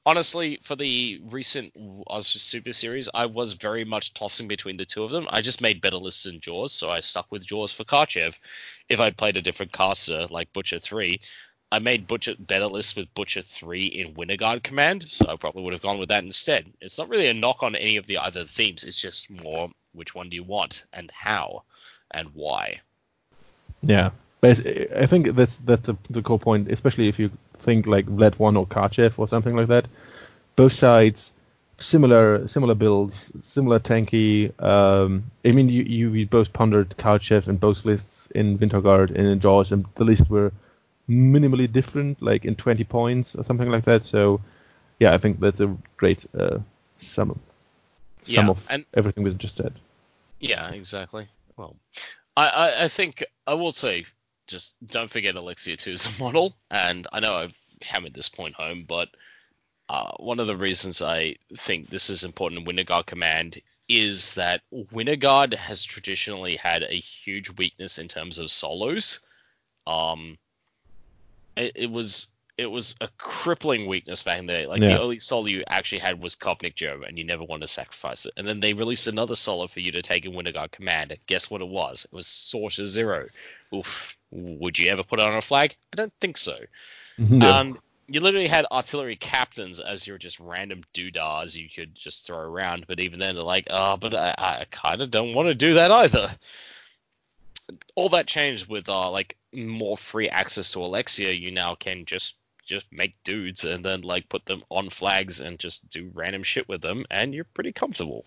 honestly, for the recent Oz Super Series, I was very much tossing between the two of them. I just made better lists than Jaws, so I stuck with Jaws for Karchev. If I'd played a different caster, like Butcher three, I made Butcher better lists with Butcher three in Winterguard Command, so I probably would have gone with that instead. It's not really a knock on any of the other themes, it's just more which one do you want, and how, and why. Yeah, but I think that's that's the, the core point, especially if you think like Vlad one or Karchev or something like that. Both sides, similar similar builds, similar tanky. Um, I mean, you, you we both pondered Karchev in both lists in Winterguard and in Jaws, and the lists were minimally different, like in twenty points or something like that. So, yeah, I think that's a great uh, sum, sum Yeah, of and everything we just said. yeah, exactly. Well, I, I, I think I will say, just don't forget Alexia two is a model, and I know I've hammered this point home, but uh, one of the reasons I think this is important in Winterguard Command is that Winterguard has traditionally had a huge weakness in terms of solos. Um, it, it was it was a crippling weakness back in the day. Like Yeah. the only solo you actually had was Kovnik Joe, and you never wanted to sacrifice it. And then they released another solo for you to take in Winterguard Command. Guess what it was? It was Sorcerer Zero. Oof. Would you ever put it on a flag? I don't think so. No. Um, you literally had artillery captains as your just random doodahs you could just throw around. But even then, they're like, oh, but I, I kind of don't want to do that either. All that changed with uh, like more free access to Alexia. You now can just just make dudes and then like put them on flags and just do random shit with them, and you're pretty comfortable.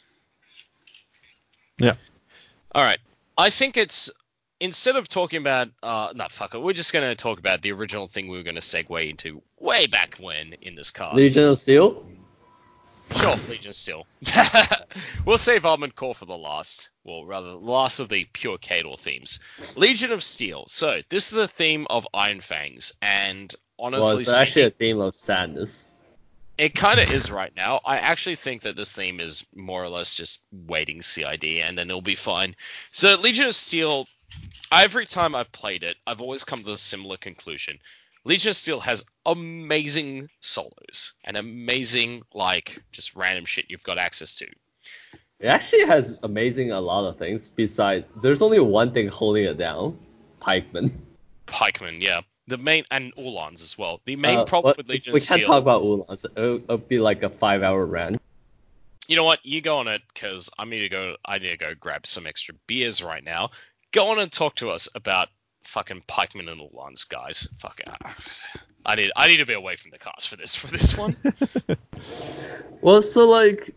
Yeah. All right. I think it's instead of talking about uh no fuck it, we're just gonna talk about the original thing we were gonna segue into way back when in this cast. Legion of Steel? Sure, Legion Steel. We'll save Armored Core for the last. Well, rather, the last of the pure Kador themes. Legion of Steel. So, this is a theme of Iron Fangs, and honestly Well, it's speaking, actually a theme of sadness. it kind of is right now. I actually think that this theme is more or less just waiting C I D, and then it'll be fine. So, Legion of Steel, every time I've played it, I've always come to a similar conclusion. Legion of Steel has amazing solos and amazing, like, just random shit you've got access to. It actually has amazing a lot of things. Besides, there's only one thing holding it down: Pikeman. Pikeman, yeah. The main, and Ulans as well. The main Uh, problem but with Legion we of can't Steel... talk about Ulans. It'll, it'll be like a five-hour rant. You know what? You go on it, because I need to go. I need to go grab some extra beers right now. Go on and talk to us about fucking Pikeman and Ulans, guys. Fuck it. I need. I need to be away from the cast for this. For this one. Well, so like,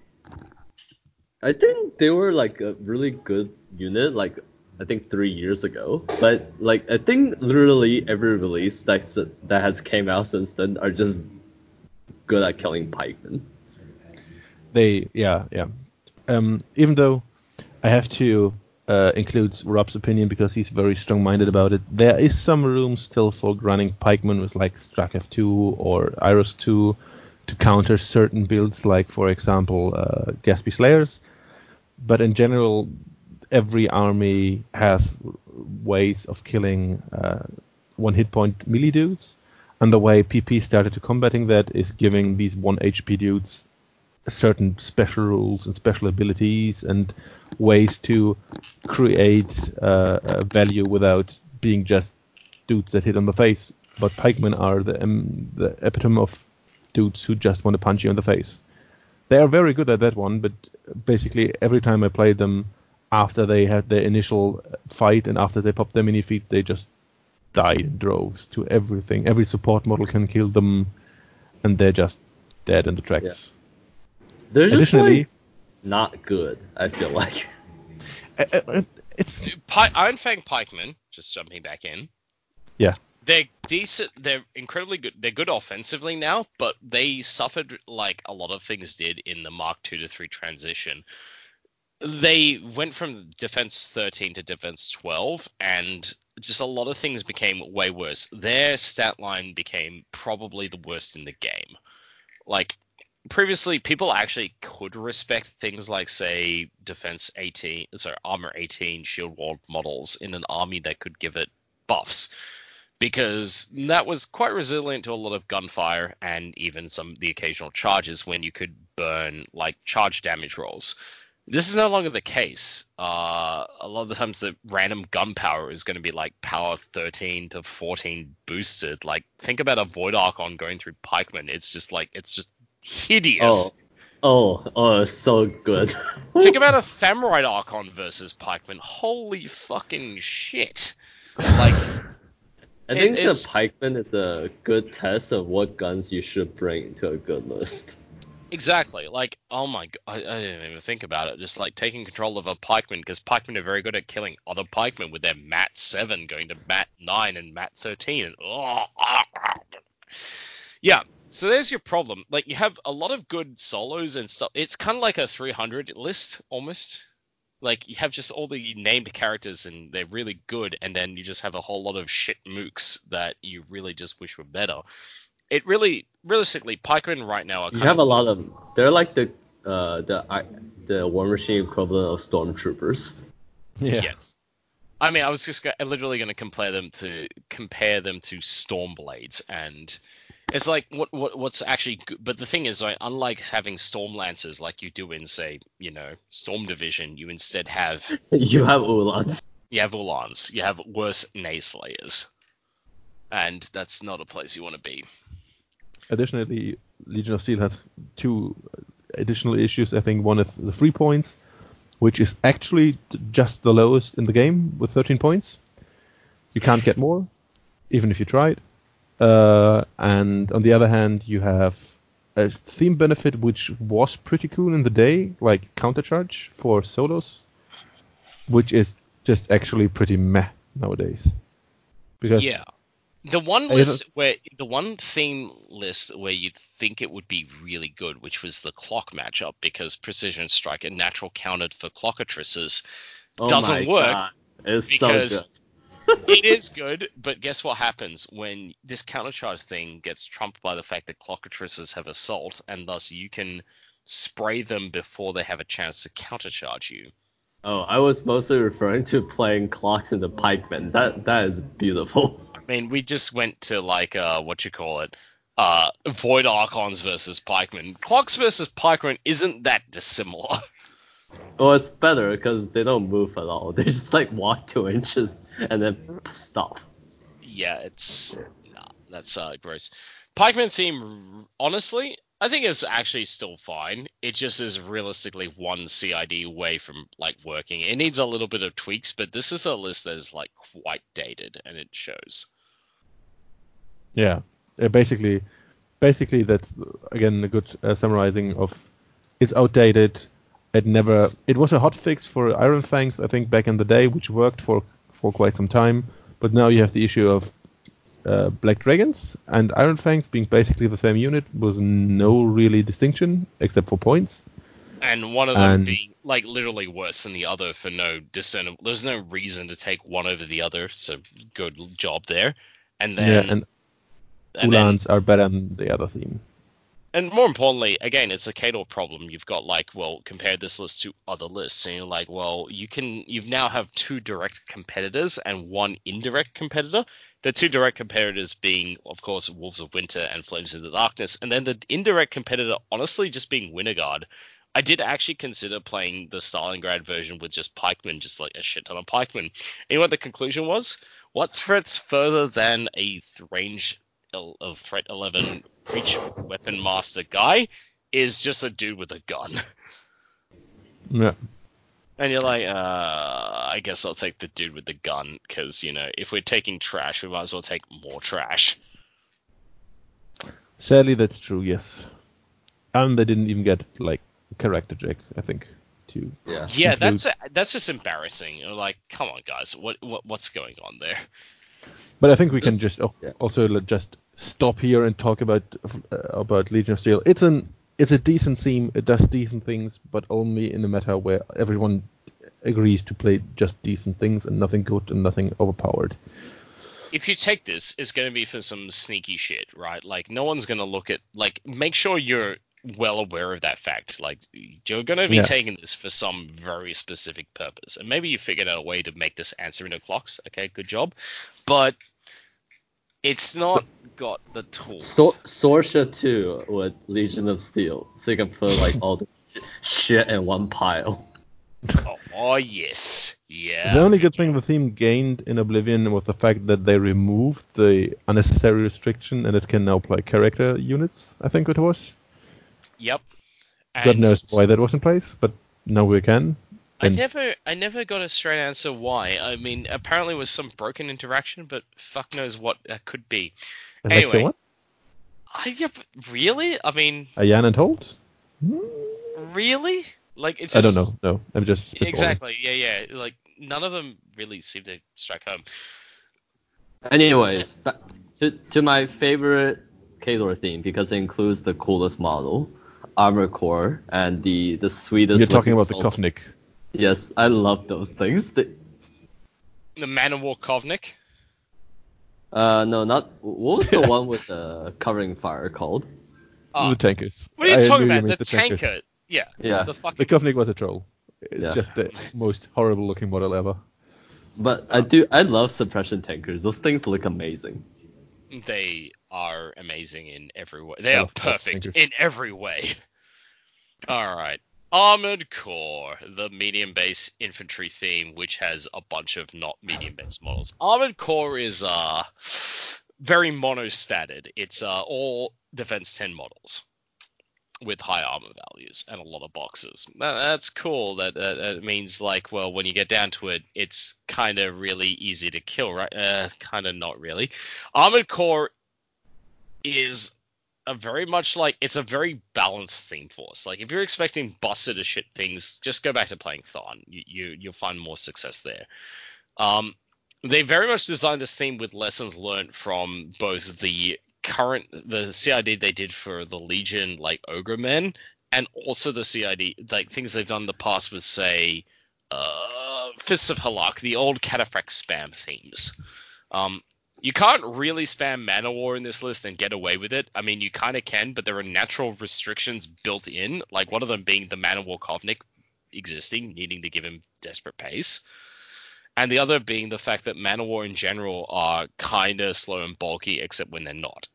I think they were like a really good unit, like I think three years ago. But like, I think literally every release that's that has came out since then are just good at killing pikemen. They, yeah, yeah. Um, even though I have to uh, include Rob's opinion because he's very strong-minded about it, there is some room still for running pikemen with like Strakev two or Iros two to counter certain builds, like for example uh, Gatsby Slayers. But in general, every army has ways of killing uh, one hit point melee dudes, and the way P P started to combating that is giving these one H P dudes certain special rules and special abilities and ways to create uh, uh, value without being just dudes that hit on the face. But pikemen are the, um, the epitome of dudes who just want to punch you in the face. They are very good at that one, but basically every time I played them, after they had their initial fight and after they popped their mini feat, they just died in droves to everything. Every support model can kill them, and they're just dead in the tracks. Yeah. They're just Additionally, like not good, I feel like. uh, uh, it's Pi- Iron Fang Pikemen, just jumping back in. yeah. They're decent. They're incredibly good. They're good offensively now, but they suffered like a lot of things did in the Mark two to three transition. They went from defense thirteen to defense twelve, and just a lot of things became way worse. Their stat line became probably the worst in the game. Like, previously, people actually could respect things like, say, defense eighteen, sorry, armor eighteen, shield wall models in an army that could give it buffs. because that was quite resilient to a lot of gunfire and even some the occasional charges when you could burn like charge damage rolls. This is no longer the case. Uh, a lot of the times the random gun power is going to be like power thirteen to fourteen boosted. Like think about a Void Archon going through Pikeman. It's just like it's just hideous. Oh, oh, oh, it's so good. Think about a Thamrite Archon versus Pikeman. Holy fucking shit! Like. I think It the is- Pikeman is a good test of what guns you should bring to a good list. Exactly. Like, oh my god, I, I didn't even think about it. Just like taking control of a pikeman, because pikemen are very good at killing other pikemen with their mat seven going to mat nine and mat thirteen. And, oh, yeah. So there's your problem. Like, you have a lot of good solos and stuff. It's kind of like a three hundred list almost. Like, you have just all the named characters and they're really good, and then you just have a whole lot of shit mooks that you really just wish were better. It really, realistically, pikemen right now are You kind have of a lot of. They're like the uh the I- the War Machine equivalent of stormtroopers. Yeah. Yes. I mean, I was just go- literally going to compare them to compare them to Stormblades, and it's like what what what's actually good. But the thing is, like, unlike having Storm Lancers like you do in, say, you know, Storm Division, you instead have You have Ulans. you have Ulans, you have worse Nayslayers, and that's not a place you want to be. Additionally, Legion of Steel has two additional issues. I think one is the free points, which is actually just the lowest in the game with thirteen points. You can't get more, even if you tried. Uh, and on the other hand, you have a theme benefit which was pretty cool in the day, like countercharge for solos, which is just actually pretty meh nowadays. Because Yeah. The one I list don't- where the one theme list where you'd think it would be really good, which was the clock matchup, because Precision Strike and natural countered for clockatrices Oh doesn't my work. God. It's because- so good. It is good, but guess what happens when this countercharge thing gets trumped by the fact that clockatrices have assault, and thus you can spray them before they have a chance to countercharge you. Oh, I was mostly referring to playing clocks in the pikeman. That that is beautiful. I mean, we just went to like uh, what you call it, uh, Void Archons versus Pikemen. Clocks versus Pikemen isn't that dissimilar. Well, it's better because they don't move at all. They just like walk two inches and then stop. Yeah, it's nah, that's uh, gross. Pikeman theme, honestly, I think is actually still fine. It just is realistically one C I D away from like working. It needs a little bit of tweaks, but this is a list that is like quite dated, and it shows. yeah, uh, basically, basically that's again a good uh, summarizing of it's outdated. It never. It was a hot fix for Iron Fangs, I think, back in the day, which worked for for quite some time. But now you have the issue of uh, Black Dragons and Iron Fangs being basically the same unit with no really distinction except for points. And one of them And- being like literally worse than the other for no discernible. There's no reason to take one over the other. So good job there. And then yeah, and and then Ulans are better than the other theme. And more importantly, again, it's a Kador problem. You've got like, well, compare this list to other lists, and you're like, well, you can, you've now have two direct competitors and one indirect competitor. The two direct competitors being, of course, Wolves of Winter and Flames of the Darkness, and then the indirect competitor, honestly, just being Winterguard. I did actually consider playing the Stalingrad version with just pikemen, just like a shit ton of pikemen. And you know what the conclusion was? What threats further than a th- range of threat eleven reach weapon master guy is just a dude with a gun. Yeah. And you're like, uh, I guess I'll take the dude with the gun, because, you know, if we're taking trash, we might as well take more trash. Sadly, that's true. Yes. And they didn't even get like character check, I think, to Yeah. Yeah, include- that's that's just embarrassing. You're like, come on, guys, what, what what's going on there? But I think we can This- just al- yeah. also let- just stop here and talk about uh, about Legion of Steel. It's an it's a decent theme. It does decent things, but only in a meta where everyone agrees to play just decent things and nothing good and nothing overpowered. If you take this, it's going to be for some sneaky shit, right? Like, no one's going to look at, like, make sure you're well aware of that fact. Like, you're going to be Yeah. taking this for some very specific purpose. And maybe you figured out a way to make this answer into clocks. Okay, good job. But It's not got the tools. So, Sorsha two with Legion of Steel, so you can put like all the sh- shit in one pile. Oh, oh yes, yeah. The only good thing the theme gained in Oblivion was the fact that they removed the unnecessary restriction and it can now play character units, I think it was. Yep. God And knows why that was in place, but now we can. I And never, I never got a straight answer why. I mean, apparently it was some broken interaction, but fuck knows what that could be. Alexa Anyway, what? I, yeah, but really? I mean, Ayan and Holt? really? Like it I just don't know. No, I'm just spitballing. exactly. Yeah, yeah. Like none of them really seem to strike home. Anyways, back to to my favorite Kalor theme because it includes the coolest model, Armor Core, and the the sweetest. You're talking looking about the soul- Kovnik. Yes, I love those things. They, The Manowar Kovnik. uh, no, not what was the one with the covering fire called? Oh, The tankers. what are you I talking knew about? meant The, tankers. tanker. Yeah. Yeah. The The fucking. Kovnik was a troll. It's Yeah. just the most horrible looking model ever. But I do I love suppression tankers. Those things look amazing. They are amazing in every way. They I are love tank- perfect tankers. in every way. All right. Armored Core, the medium base infantry theme, which has a bunch of not medium base models. Armored Core is uh very monostated. It's uh all defense ten models with high armor values and a lot of boxes. That, that's cool. That, that that means like, well, when you get down to it, it's kind of really easy to kill, right? Uh, kind of not really. Armored Core is a very much like it's a very balanced theme force. Like if you're expecting busted as shit things, just go back to playing Thorn. You, you you'll find more success there. Um, they very much designed this theme with lessons learned from both the current the C I D they did for the Legion, like Ogre Men, and also the C I D like things they've done in the past with say uh, Fists of Halak, the old Cataphract spam themes. Um, you can't really spam Mana War in this list and get away with it. I mean, you kind of can, but there are natural restrictions built in, like one of them being the Mana War Kovnik existing, needing to give him desperate pace. And the other being the fact that Mana War in general are kind of slow and bulky, except when they're not.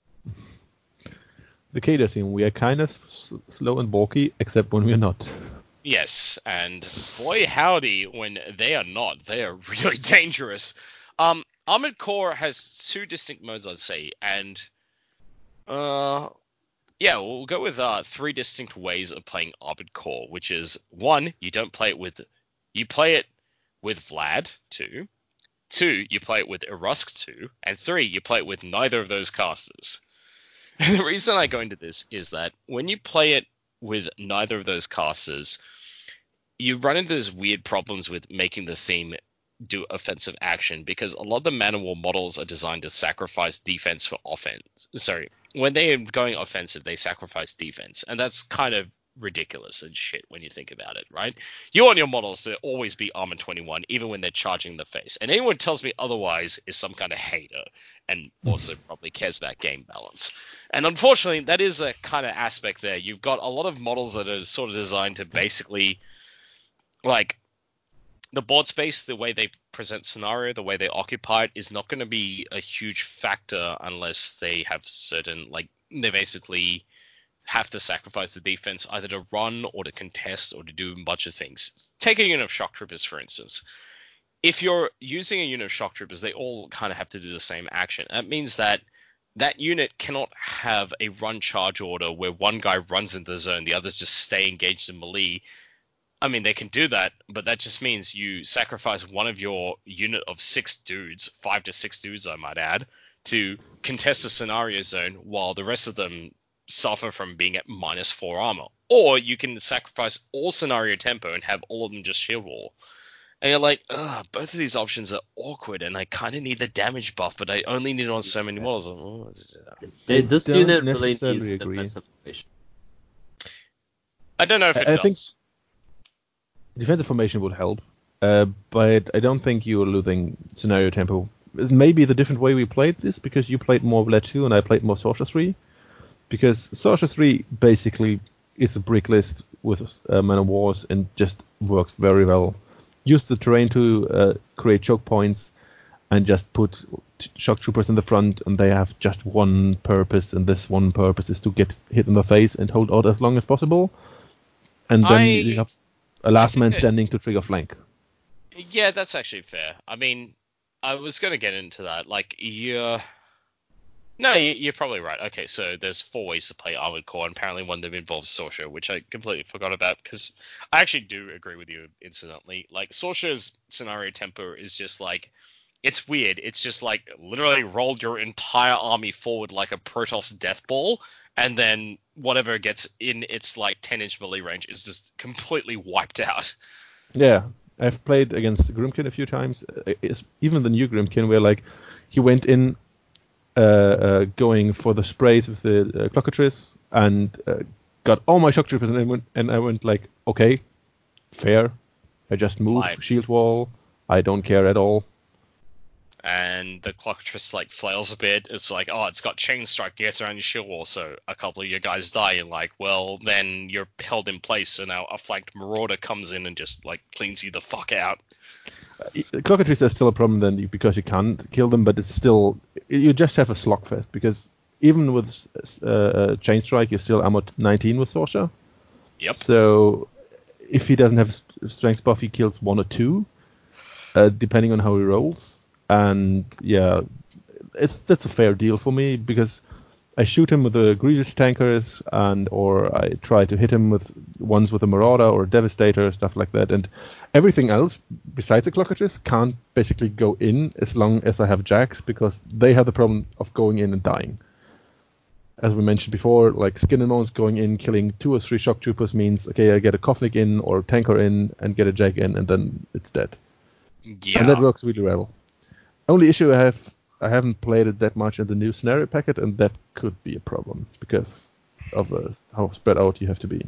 The Kader team, we are kind of s- slow and bulky, except when we're not. Yes, and boy howdy, when they are not, they are really dangerous. Um, Armored Core has two distinct modes, I'd say, and uh, yeah, we'll go with uh, three distinct ways of playing Armored Core, which is one, you don't play it with, you play it with Vlad, two, two, you play it with Erusk, two, and three, you play it with neither of those casters. And the reason I go into this is that when you play it with neither of those casters, you run into these weird problems with making the theme do offensive action because a lot of the Mana War models are designed to sacrifice defense for offense. Sorry, when they are going offensive, they sacrifice defense, and that's kind of ridiculous and shit when you think about it, right? You want your models to always be armor twenty-one, even when they're charging the face. And anyone who tells me otherwise is some kind of hater and also probably cares about game balance. And unfortunately, that is a kind of aspect there. You've got a lot of models that are sort of designed to basically, like, the board space, the way they present scenario, the way they occupy it is not going to be a huge factor unless they have certain, like, they basically have to sacrifice the defense either to run or to contest or to do a bunch of things. Take a unit of shock troopers, for instance. If you're using a unit of shock troopers, they all kind of have to do the same action. That means that that unit cannot have a run charge order where one guy runs into the zone, the others just stay engaged in melee. I mean, they can do that, but that just means you sacrifice one of your unit of six dudes, five to six dudes, I might add, to contest the scenario zone while the rest of them suffer from being at minus four armor. Or you can sacrifice all scenario tempo and have all of them just shield wall. And you're like, ugh, both of these options are awkward, and I kind of need the damage buff, but I only need it on so many models. Oh, They, this don't unit really necessarily needs agree. defensive formation. I don't know if it I- I does. think- Defensive formation would help, uh, but I don't think you're losing scenario tempo. Maybe the different way we played this, because you played more Vlad two and I played more Sorcerer three. Because Sorcerer three basically is a brick list with uh, Mana Wars and just works very well. Use the terrain to uh, create choke points and just put t- shock troopers in the front, and they have just one purpose, and this one purpose is to get hit in the face and hold out as long as possible. And then I, you have a last think man that- standing to trigger flank. Yeah, that's actually fair. I mean, I was going to get into that. Like, you're... No, you- you're probably right. Okay, so there's four ways to play Armored Core, and apparently one of them involves Sorcerer, which I completely forgot about, because I actually do agree with you, incidentally. Like, Sorcerer's scenario tempo is just, like... It's weird. It's just, like, literally rolled your entire army forward like a Protoss death ball, and then whatever gets in its, like, ten-inch melee range is just completely wiped out. Yeah, I've played against Grumkin a few times. uh, It's, even the new Grumkin, where like he went in uh, uh, going for the sprays with the uh, Clockatrice and uh, got all my shock troopers, and I went, and I went like, okay, fair. I just move My- shield wall. I don't care at all. And the Clockatrice, like, flails a bit. It's like, oh, it's got Chain Strike, gets around your shield wall, so a couple of your guys die, and like, well, then you're held in place, so now a flanked Marauder comes in and just, like, cleans you the fuck out. Clockatrice is still a problem then because you can't kill them, but it's still you just have a slogfest because even with uh, uh, Chain Strike, you're still ammo nineteen with Sorcerer. Yep. So if he doesn't have st- strength buff, he kills one or two, uh, depending on how he rolls. And yeah, it's that's a fair deal for me because I shoot him with the Grievous tankers, and or I try to hit him with ones with a Marauder or Devastator, stuff like that. And everything else besides the Clockatrice can't basically go in as long as I have Jacks, because they have the problem of going in and dying. As we mentioned before, like Skin and Bones going in, killing two or three shock troopers means, okay, I get a Kovnik in or tanker in and get a Jack in, and then it's dead. Yeah. And that works really well. Only issue I have, I haven't played it that much in the new scenario packet, and that could be a problem because of uh, how spread out you have to be.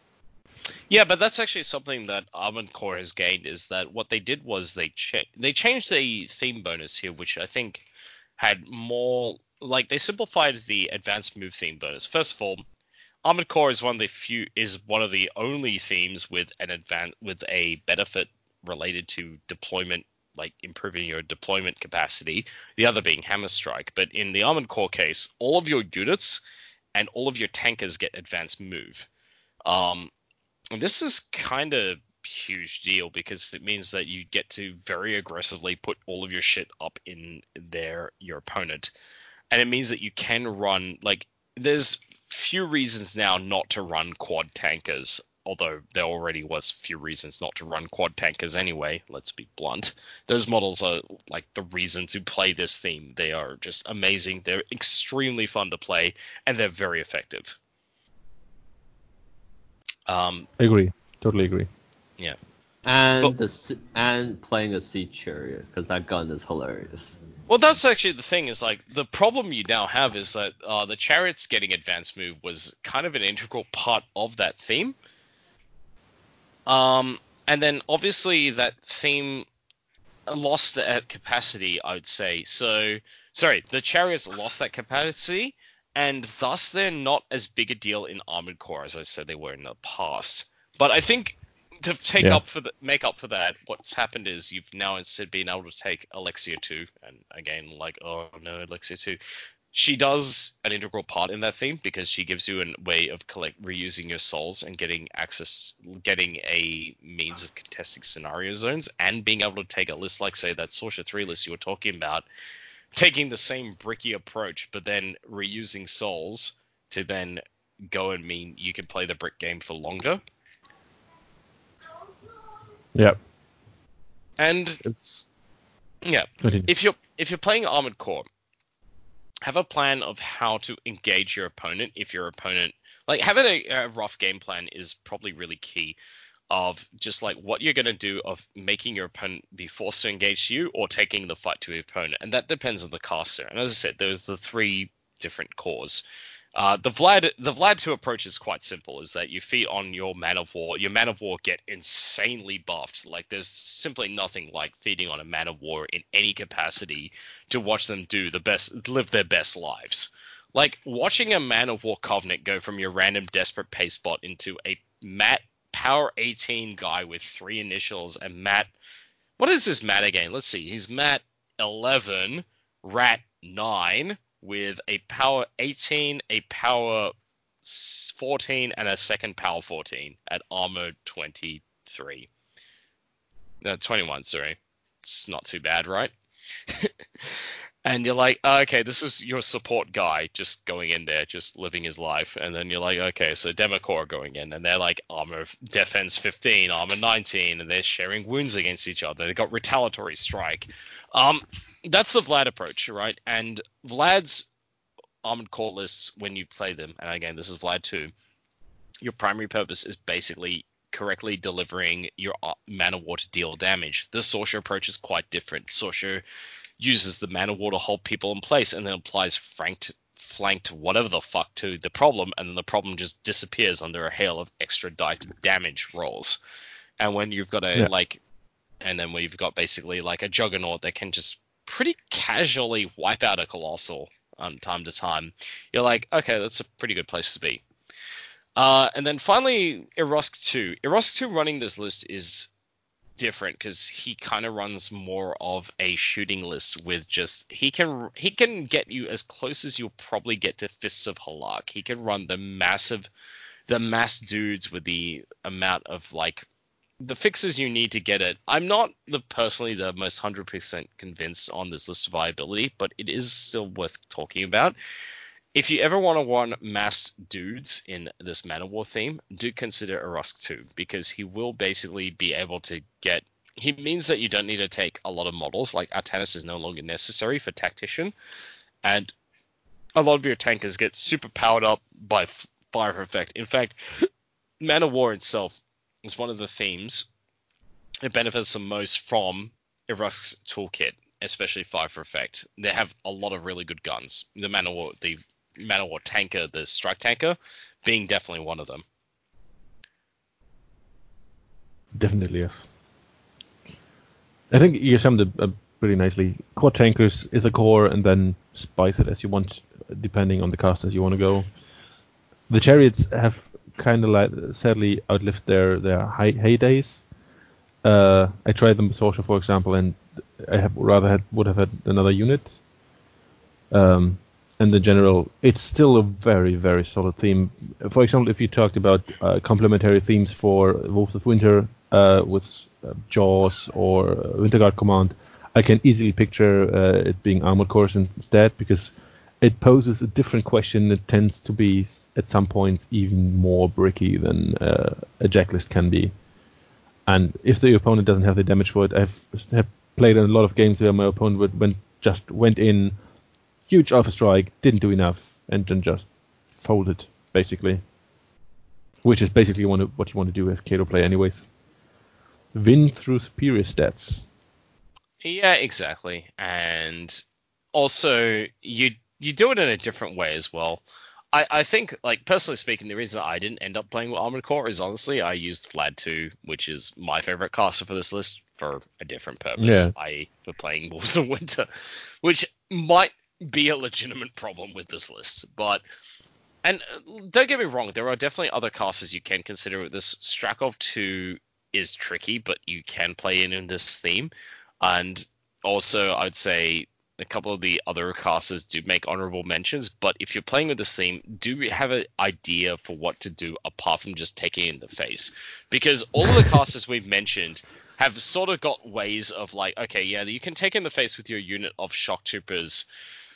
Yeah, but that's actually something that Armored Core has gained, is that what they did was they cha- they changed the theme bonus here, which I think had more, like, they simplified the advanced move theme bonus. First of all, Armored Core is one of the few is one of the only themes with an advan- with a benefit related to deployment, like improving your deployment capacity, the other being Hammer Strike. But in the Armored Core case, all of your units and all of your tankers get advanced move. Um, and this is kind of huge deal because it means that you get to very aggressively put all of your shit up in their your opponent. And it means that you can run, like, there's few reasons now not to run quad tankers, although there already was few reasons not to run quad tankers anyway, let's be blunt. Those models are, like, the reason to play this theme. They are just amazing, they're extremely fun to play, and they're very effective. Um, I agree, totally agree. yeah. And But- the s- and playing a Sea Chariot, because that gun is hilarious. Well, that's actually the thing, is, like, the problem you now have is that uh, the Chariots getting advanced move was kind of an integral part of that theme. Um, and then obviously that theme lost that capacity, I would say. So, sorry, the Chariots lost that capacity, and thus they're not as big a deal in Armored Core as I said they were in the past. But I think to take Yeah. up for the make up for that, what's happened is you've now instead been able to take Alexia two, and again, like, oh no, Alexia two. She does an integral part in that theme because she gives you a way of collect reusing your souls and getting access, getting a means of contesting scenario zones, and being able to take a list like, say, that Sorcerer three list you were talking about, taking the same bricky approach, but then reusing souls to then go and mean you can play the brick game for longer. Yeah, And it's yeah, continue. if you're if you're playing Armored Core, have a plan of how to engage your opponent. If your opponent, like, having a, a rough game plan is probably really key, of just like what you're going to do of making your opponent be forced to engage you or taking the fight to your opponent. And that depends on the caster. And as I said, there's the three different cores. Uh, the Vlad the Vlad two approach is quite simple, is that you feed on your Man of War. Your Man of War get insanely buffed. Like, there's simply nothing like feeding on a Man of War in any capacity to watch them do the best, live their best lives. Like, watching a Man of War Covenant go from your random desperate pace bot into a Matt Power eighteen guy with three initials, and Matt, what is this Matt again? Let's see, he's Matt eleven, Rat nine with a power eighteen, a power fourteen, and a second power fourteen at armor twenty-three. No, twenty-one, sorry. It's not too bad, right? And you're like, oh, okay, this is your support guy just going in there, just living his life. And then you're like, okay, so Democor going in, and they're like armor defense fifteen, armor nineteen, and they're sharing wounds against each other. They got retaliatory strike. Um, that's the Vlad approach, right? And Vlad's armored core lists, when you play them, and again, this is Vlad two, your primary purpose is basically correctly delivering your mana war to deal damage. The Sorcerer approach is quite different. Sorcerer uses the mana war to hold people in place and then applies franked, flanked whatever the fuck to the problem, and then the problem just disappears under a hail of extra die to damage rolls. And when you've got a, yeah. like, and then when you've got basically like a Juggernaut that can just pretty casually wipe out a Colossal on time to time, you're like, okay, that's a pretty good place to be. Uh, and then finally, Erosk two. Erosk two running this list is different because he kind of runs more of a shooting list with just he can he can get you as close as you'll probably get to Fists of Halak. He can run the massive the mass dudes with the amount of like the fixes you need to get it. I'm not the personally the most one hundred percent convinced on this list of viability, but it is still worth talking about. If you ever want to run mass dudes in this Mana War theme, do consider Erosk two, because he will basically be able to get... He means that you don't need to take a lot of models, like Artanis is no longer necessary for Tactician, and a lot of your tankers get super powered up by Fire Effect. In fact, Mana War itself is one of the themes that benefits the most from Erosk's toolkit, especially Fire Effect. They have a lot of really good guns. The Mana War... the Mana War tanker, the Strike Tanker, being definitely one of them. Definitely, yes. I think you summed it up pretty nicely. Quad tankers is a core, and then spice it as you want, depending on the cost as you want to go. The chariots have kind of like sadly outlived their their high, heydays. Uh, I tried them with Sorcerer, for example, and I have rather had would have had another unit. Um. And in general, it's still a very, very solid theme. For example, if you talked about uh, complementary themes for Wolves of Winter uh, with uh, Jaws or uh, Winterguard Command, I can easily picture uh, it being Armored Cores instead, because it poses a different question. It tends to be, at some points, even more bricky than uh, a Jacklist can be. And if the opponent doesn't have the damage for it, I've have played in a lot of games where my opponent would, went, just went in, huge Alpha Strike, didn't do enough, and then just folded, basically. Which is basically what you want to do as Kato player anyways. Win through superior stats. Yeah, exactly. And also, you you do it in a different way as well. I, I think, like, personally speaking, the reason I didn't end up playing with Armored Core is, honestly, I used Vlad two, which is my favorite caster for this list, for a different purpose, yeah. that is for playing Wolves of Winter, which might be a legitimate problem with this list. But, and don't get me wrong, there are definitely other casters you can consider with this. Strakov two is tricky, but you can play in in this theme. And also, I'd say a couple of the other casters do make honorable mentions, but if you're playing with this theme, do have an idea for what to do apart from just taking it in the face. Because all of the casters we've mentioned have sort of got ways of like, okay, yeah, you can take in the face with your unit of shock troopers.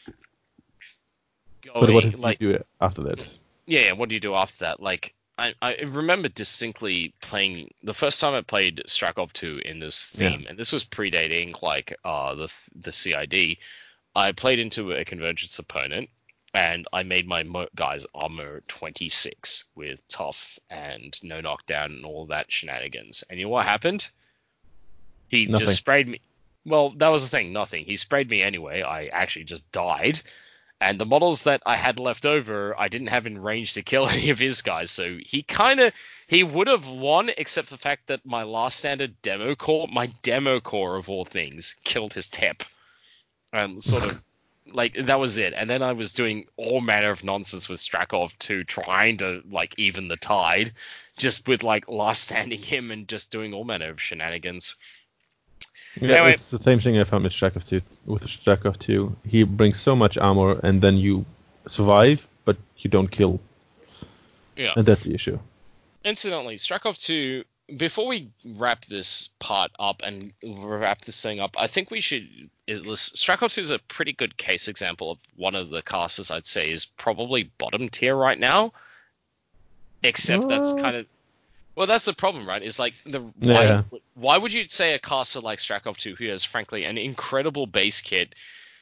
Going, but what do like, you do after that? Yeah, what do you do after that? Like, I, I remember distinctly playing the first time I played Strakov two in this theme, yeah. and this was predating like uh the the C I D. I played into a Convergence opponent, and I made my mo- guys armor twenty-six with tough and no knockdown and all that shenanigans. And you know what happened? He Nothing. just sprayed me. Well, that was the thing. Nothing. He sprayed me anyway. I actually just died. And the models that I had left over, I didn't have in range to kill any of his guys. So he kind of, he would have won, except for the fact that my last standard demo core, my demo core of all things, killed his tep. Um, sort of, like, that was it. And then I was doing all manner of nonsense with Strakov two, trying to, like, even the tide, just with, like, last standing him and just doing all manner of shenanigans. Yeah, Anyway, it's the same thing I found with StarCraft two. With StarCraft two, he brings so much armor, and then you survive, but you don't kill, yeah. and that's the issue. Incidentally, StarCraft two, before we wrap this part up and wrap this thing up, I think we should list StarCraft two is a pretty good case example of one of the casters I'd say is probably bottom tier right now. Except that's Uh, kind of well, that's the problem, right? Is like the why Yeah. why would you say a caster like StarCraft two, who has frankly an incredible base kit,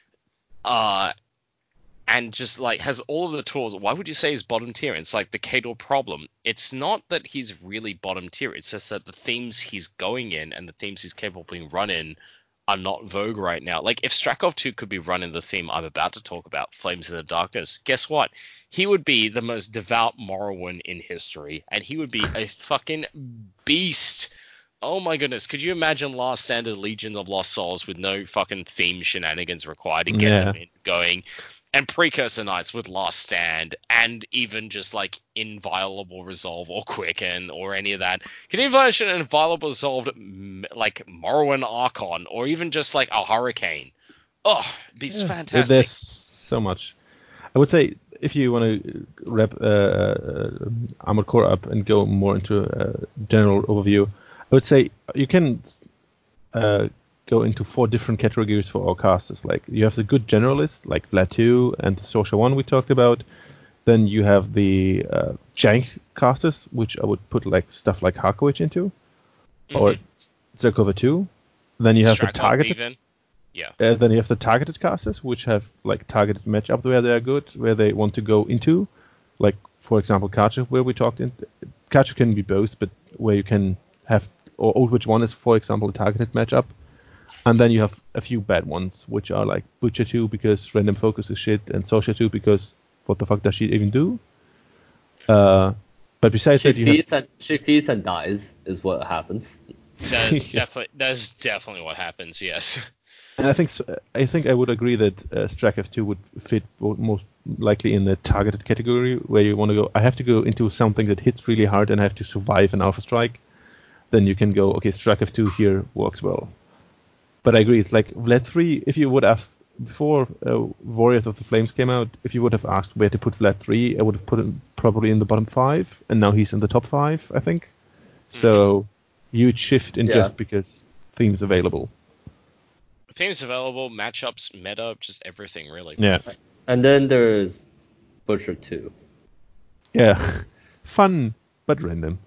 uh, and just like has all of the tools, why would you say he's bottom tier? It's like the Kador problem. It's not that he's really bottom tier. It's just that the themes he's going in and the themes he's capable of being run in are not vogue right now. Like if StarCraft two could be run in the theme I'm about to talk about, Flames in the Darkness, guess what? He would be the most devout Morrowind in history, and he would be a fucking beast. Oh my goodness, could you imagine Last Stand of Legion of Lost Souls with no fucking theme shenanigans required to get Yeah. them in going? And Precursor Knights with Last Stand, and even just like Inviolable Resolve or Quicken or any of that. Can you imagine an Inviolable Resolved m- like Morrowind Archon, or even just like a Hurricane? Oh, it'd be Yeah. fantastic. There's so much. I would say if you want to wrap uh, uh, Armored Core up and go more into a general overview, I would say you can uh, go into four different categories for our casters. Like you have the good generalists, like Vlad two and the Sorcerer one we talked about. Then you have the uh, jank casters, which I would put like stuff like Harkowicz into, or Mhm. Zerkova two. Then you have the Strakov targeted. even. Yeah. Uh, then you have the targeted casters, which have like targeted matchup where they are good, where they want to go into. Like for example, Karchev, where we talked in. Karchev can be both, but where you can have, or Old Witch one is for example a targeted matchup. And then you have a few bad ones, which are like Butcher two because random focus is shit, and Sorcerer two because what the fuck does she even do? Uh, but besides She that, you have feeds and she feeds and dies is what happens. That's Yes. definitely that's definitely what happens. Yes. And I think s- I think I would agree that uh, StarCraft two would fit bo- most likely in the targeted category, where you want to go. I have to go into something that hits really hard, and I have to survive an Alpha Strike. Then you can go, okay, StarCraft two here works well. But I agree, it's like Vlad three. If you would ask before uh, Warriors of the Flames came out, if you would have asked where to put Vlad three, I would have put him probably in the bottom five, and now he's in the top five, I think. So huge shift in Yeah. just because themes available. Themes available, matchups, meta, just everything really. Yeah. And then there's Butcher two. Yeah, fun but random.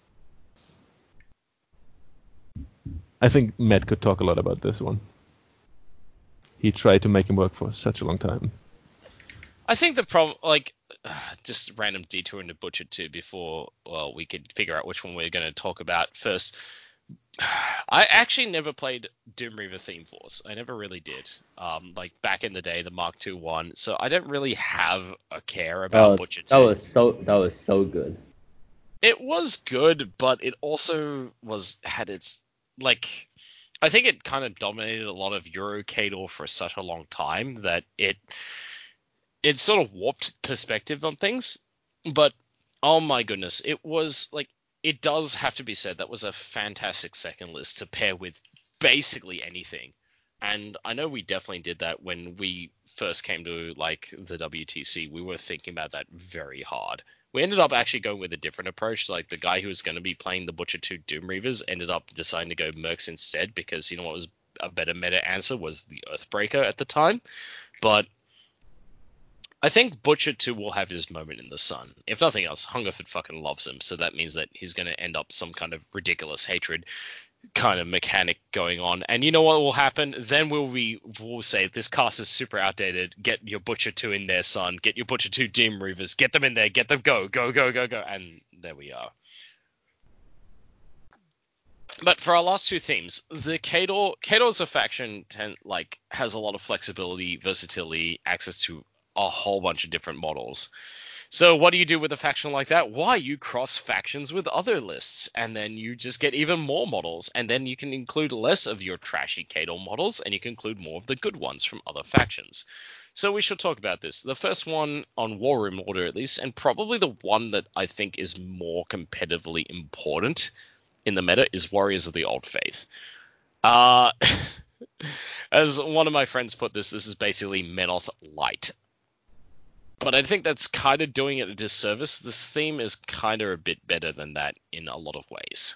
I think Matt could talk a lot about this one. He tried to make him work for such a long time. I think the problem, like, uh, just random detour into Butcher two before, well, we could figure out which one we're going to talk about first. I actually never played Doom Reaver Theme Force. I never really did. Um, like back in the day, the Mark two one. So I don't really have a care about Oh, Butcher two. that was so that was so good. It was good, but it also was had its like. I think it kind of dominated a lot of Euro Kador for such a long time that it it sort of warped perspective on things. But oh my goodness, it was like it does have to be said that was a fantastic second list to pair with basically anything. And I know we definitely did that when we first came to like the W T C. We were thinking about that very hard. We ended up actually going with a different approach. Like the guy who was going to be playing the Butcher two Doom Reavers ended up deciding to go Mercs instead because you know what was a better meta answer was the Earthbreaker at the time. But I think Butcher two will have his moment in the sun. If nothing else, Hungerford fucking loves him, so that means that he's going to end up some kind of ridiculous hatred kind of mechanic going on. And you know what will happen? Then we'll be we'll say this cast is super outdated. Get your Butcher two in there, son. Get your Butcher two Doom Reavers. Get them in there. Get them go go go go go. And there we are. But for our last two themes, the Kador Kador's a faction ten, like has a lot of flexibility, versatility, access to a whole bunch of different models. So what do you do with a faction like that? Why, you cross factions with other lists, and then you just get even more models, and then you can include less of your trashy Kador models, and you can include more of the good ones from other factions. So we should talk about this. The first one on War Room order, at least, and probably the one that I think is more competitively important in the meta, is Warriors of the Old Faith. Uh, as one of my friends put this, this is basically Menoth Light. But I think that's kind of doing it a disservice. This theme is kind of a bit better than that in a lot of ways.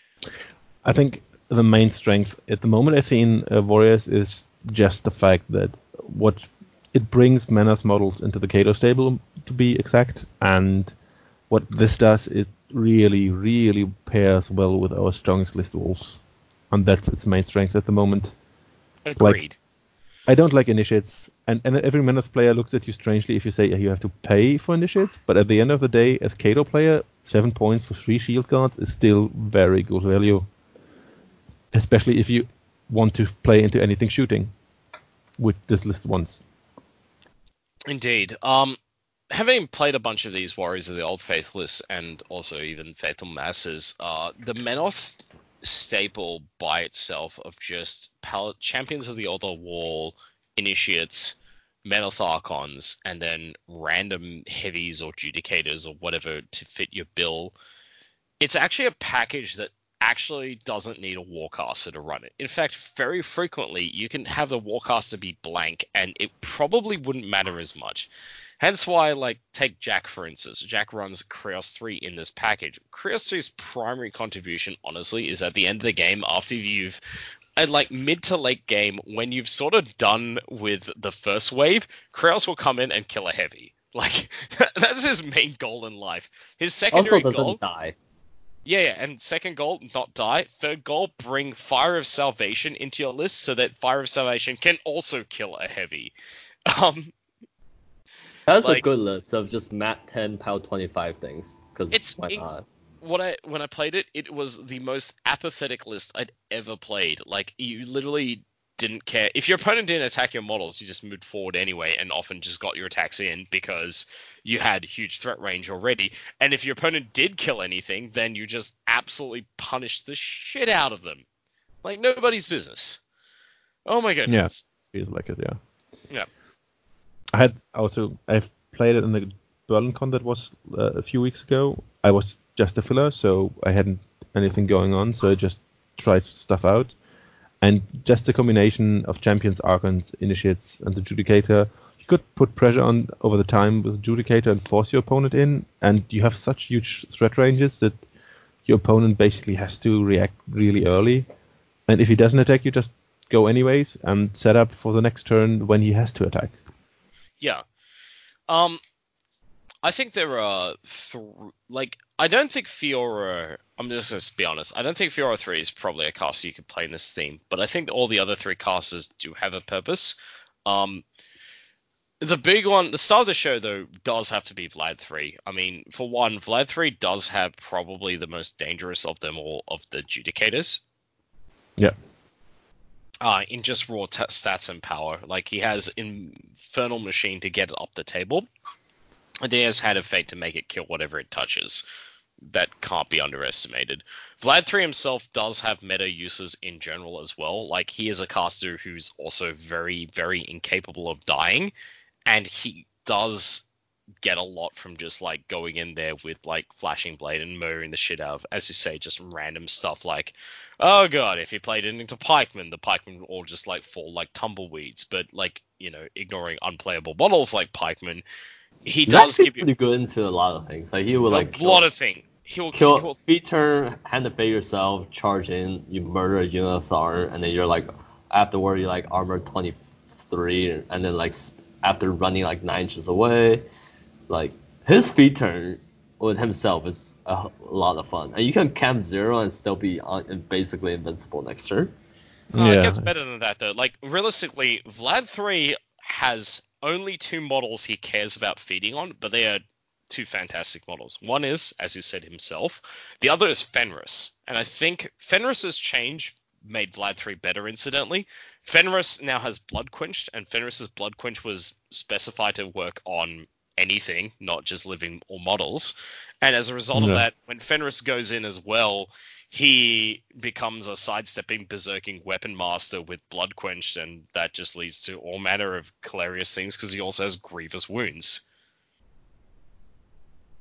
I think the main strength at the moment I see in uh, Warriors is just the fact that what it brings Menoth models into the Kato stable, to be exact, and what this does, it really, really pairs well with our strongest list wolves, and that's its main strength at the moment. Agreed. Like, I don't like initiates, and, and every Menoth player looks at you strangely if you say you have to pay for initiates, but at the end of the day, as Kato player, seven points for three shield guards is still very good value. Especially if you want to play into anything shooting with this list once. Indeed. Um, having played a bunch of these Warriors of the Old Faithless and also even Faithful Masses, uh, the Menoth staple by itself of just Pal- Champions of the Other Wall, Initiates, Menoth Archons, and then random heavies or Judicators or whatever to fit your bill, it's actually a package that actually doesn't need a Warcaster to run it. In fact, very frequently, you can have the Warcaster be blank, and it probably wouldn't matter as much. Hence why, like, take Jack, for instance. Jack runs Krios three in this package. Krios three's primary contribution, honestly, is at the end of the game, after you've, at, like, mid to late game, when you've sort of done with the first wave, Krios will come in and kill a heavy. Like, that's his main goal in life. His secondary Also doesn't goal... die. Yeah, yeah, and second goal, not die. Third goal, bring Fire of Salvation into your list so that Fire of Salvation can also kill a heavy. Um, That's like, a good list of just mat ten, pow twenty-five things. Because it's why inc- not? what I when I played it, it was the most apathetic list I'd ever played. Like, you literally didn't care. If your opponent didn't attack your models, you just moved forward anyway and often just got your attacks in because you had huge threat range already. And if your opponent did kill anything, then you just absolutely punished the shit out of them. Like, nobody's business. Oh my Yeah, goodness. feels like it, yeah. Yeah. I had also, I've played it in the BerlinCon that was uh, a few weeks ago. I was just a filler, so I hadn't anything going on, so I just tried stuff out. And just the combination of Champions, Archons, Initiates, and the Judicator, you could put pressure on over the time with the Judicator and force your opponent in, and you have such huge threat ranges that your opponent basically has to react really early. And if he doesn't attack, you just go anyways and set up for the next turn when he has to attack. Yeah. Um, I think there are, th- like, I don't think Fiora, I'm just going to be honest, I don't think Fiora three is probably a caster you could play in this theme, but I think all the other three casters do have a purpose. Um, the big one, the star of the show, though, does have to be Vlad three. I mean, for one, Vlad three does have probably the most dangerous of them all of the Judicators. Yeah. Uh, in just raw t- stats and power. Like, he has Infernal Machine to get it up the table. And he has Hand of Fate to make it kill whatever it touches. That can't be underestimated. Vlad three himself does have meta uses in general as well. Like, he is a caster who's also very, very incapable of dying. And he does get a lot from just, like, going in there with, like, Flashing Blade and murdering the shit out of, as you say, just random stuff like, oh god, if he played it into Pikemen, the Pikemen would all just, like, fall like tumbleweeds. But, like, you know, ignoring unplayable models like Pikemen, he He's does actually give you pretty good into a lot of things. Like he will like a kill, lot of things. He'll kill he'll feet turn, hand of fate yourself, charge in, you murder a unit of Thorn, and then you're like afterward you're like armor twenty-three, and then like after running like nine inches away, like his feet turn with himself is a lot of fun, and you can camp zero and still be on, basically invincible next turn. Uh, Yeah. It gets better than that, though. Like, realistically, Vlad three has only two models he cares about feeding on, but they are two fantastic models. One is, as you said himself, the other is Fenris. And I think Fenris's change made Vlad three better, incidentally. Fenris now has Blood Quenched, and Fenris's Blood Quench was specified to work on anything, not just living or models. And as a result of Yeah. that, when Fenris goes in as well, he becomes a sidestepping, berserking weapon master with Blood Quenched, and that just leads to all manner of hilarious things because he also has grievous wounds.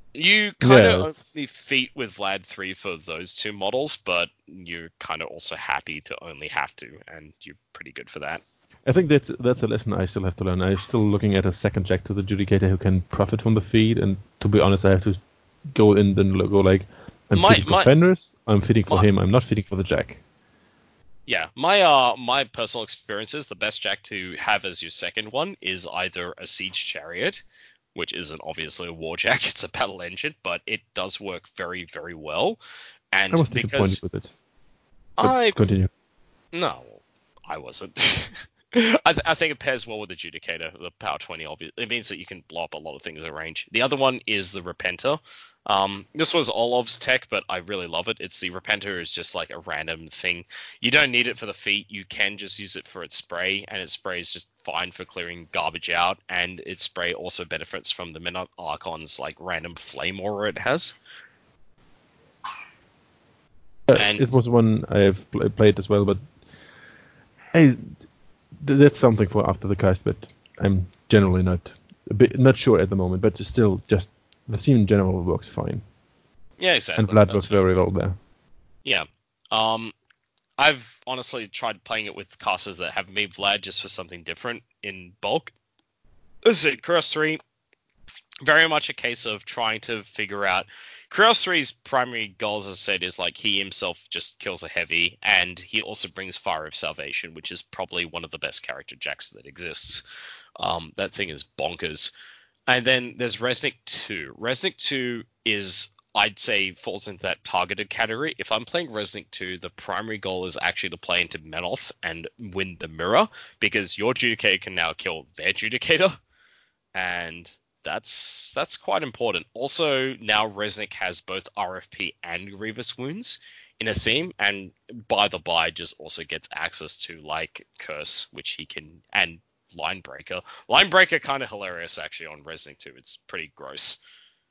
You kind of Yes. only feat with Vlad three for those two models, but you're kind of also happy to only have to, and you're pretty good for that. I think that's that's a lesson I still have to learn. I'm still looking at a second jack to the Judicator who can profit from the feed, and to be honest, I have to go in and go like, I'm My- feeding for my- Fenders, I'm feeding for my- him, I'm not feeding for the jack. Yeah, my uh my personal experience is the best jack to have as your second one is either a Siege Chariot, which isn't obviously a war jack, it's a battle engine, but it does work very, very well. And I was because disappointed with it. But I continue. no, I wasn't. I, th- I think it pairs well with the Judicator, the Power twenty. Obviously, it means that you can blow up a lot of things at range. The other one is the Repenter. Um, this was Olov's tech, but I really love it. It's the Repenter is just like a random thing. You don't need it for the feat. You can just use it for its spray, and its spray is just fine for clearing garbage out. And its spray also benefits from the Minot Archon's like random flame aura it has. Uh, And- it was one I have pl- played as well, but I, th- that's something for after the cast. But I'm generally not a bit, not sure at the moment. But still, just the theme in general works fine, Yeah, exactly. and Vlad That's works fair. very well there. Yeah. Um, I've honestly tried playing it with casters that have made Vlad just for something different in bulk. This is Cross three. Very much a case of trying to figure out. Cross three's primary goal, as I said, is like he himself just kills a heavy, and he also brings Fire of Salvation, which is probably one of the best character jacks that exists. Um, that thing is bonkers. And then there's Resnick two. Resnick two is, I'd say, falls into that targeted category. If I'm playing Resnick two, the primary goal is actually to play into Menoth and win the mirror, because your Judicator can now kill their Judicator, and that's that's quite important. Also, now Resnick has both R F P and Grievous Wounds in a theme, and by the by, just also gets access to like Curse, which he can, and Linebreaker. Linebreaker kind of hilarious actually on Resnick two. It's pretty gross.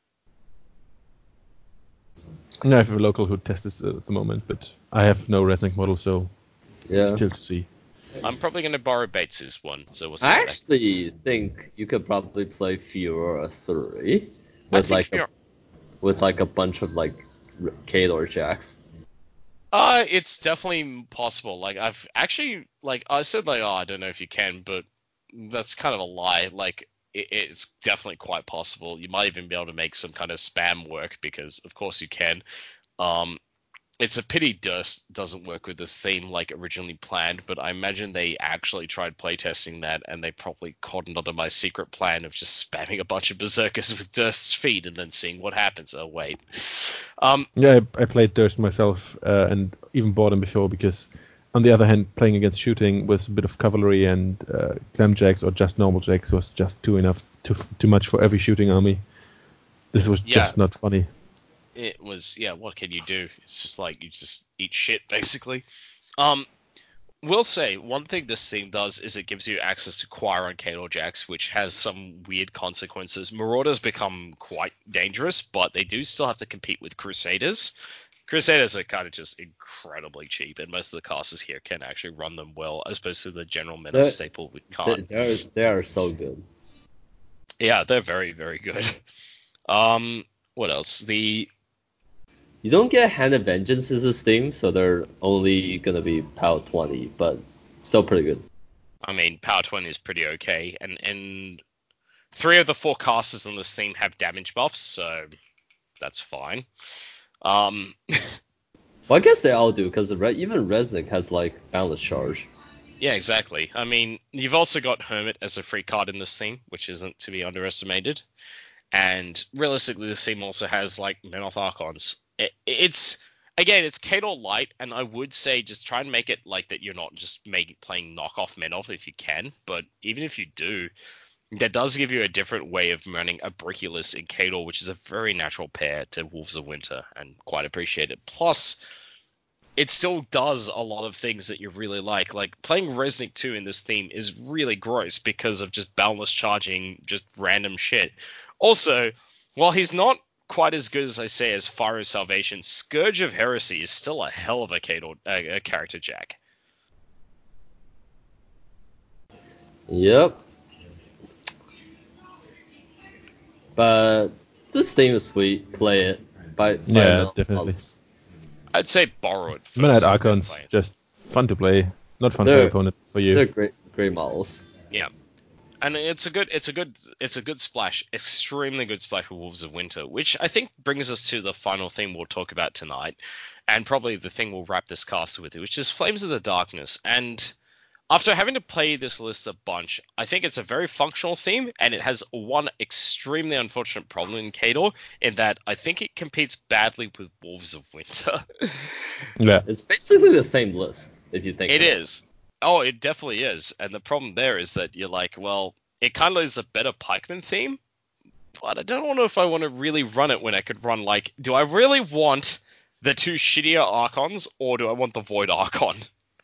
No, I have a local who tests this at the moment, but I have no Resnick model, so Yeah. still to see. I'm probably going to borrow Bates's one, so we'll see. I how that actually goes. think you could probably play Furora three I with think like you're- a, with like a bunch of like r- Kalor jacks. Uh, it's definitely possible. Like I've actually, like I said, like oh, I don't know if you can, but that's kind of a lie. Like it, it's definitely quite possible. You might even be able to make some kind of spam work because, of course, you can. Um, it's a pity Durst doesn't work with this theme like originally planned, but I imagine they actually tried playtesting that and they probably cottoned onto my secret plan of just spamming a bunch of berserkers with Durst's feed and then seeing what happens. Oh wait. Um, Yeah, I, I played Durst myself uh, and even bought him before because, on the other hand, playing against shooting with a bit of cavalry and uh, clam jacks or just normal jacks was just too enough, too too much for every shooting army. This was Yeah. just not funny. it was, yeah, what can you do? It's just like you just eat shit basically. Um, will say one thing this theme does is it gives you access to Choir and Kato Jacks, which has some weird consequences. Marauders become quite dangerous, but they do still have to compete with Crusaders. Crusaders are kind of just incredibly cheap, and most of the casters here can actually run them well, as opposed to the general meta They're- staple we They, can't. they're they are so good. Yeah, they're very, very good. Um, what else? The You don't get Hand of Vengeance as this theme, so they're only gonna be POW twenty, but still pretty good. I mean, Power twenty is pretty okay, and and three of the four casters in this theme have damage buffs, so that's fine. Um, Well, I guess they all do, because Re- even Resnick has like Boundless Charge. yeah, exactly. I mean, you've also got Hermit as a free card in this theme, which isn't to be underestimated. And realistically, this theme also has like Menoth Archons. It, it's again, it's Kato light, and I would say just try and make it like that. You're not just make, playing knockoff Menoth if you can, but even if you do, that does give you a different way of running a Brickulus in Kato, which is a very natural pair to Wolves of Winter, and quite appreciated. Plus, it still does a lot of things that you really like. Like, playing Resnick two in this theme is really gross because of just boundless charging just random shit. Also, while he's not quite as good as I say as Fire of Salvation, Scourge of Heresy is still a hell of a, Kato, a, a character jack. Yep. But This theme is sweet. Play it. Buy, buy Yeah, another definitely. box. I'd say borrow it first. Monad and then Archons, play it. just fun to play. Not fun for They're- the opponent, for you. They're great, great models. Yeah. And it's a good, it's a good, it's a good splash, extremely good splash with Wolves of Winter, which I think brings us to the final thing we'll talk about tonight, and probably the thing we'll wrap this cast with, which is Flames of the Darkness. And after having to play this list a bunch, I think it's a very functional theme, and it has one extremely unfortunate problem in Kador, in that I think it competes badly with Wolves of Winter. Yeah. It's basically the same list, if you think It about is. Oh, it definitely is. And the problem there is that you're like, well, it kind of is a better pikeman theme, but I don't know if I want to really run it when I could run, like, do I really want the two shittier Archons, or do I want the Void Archon?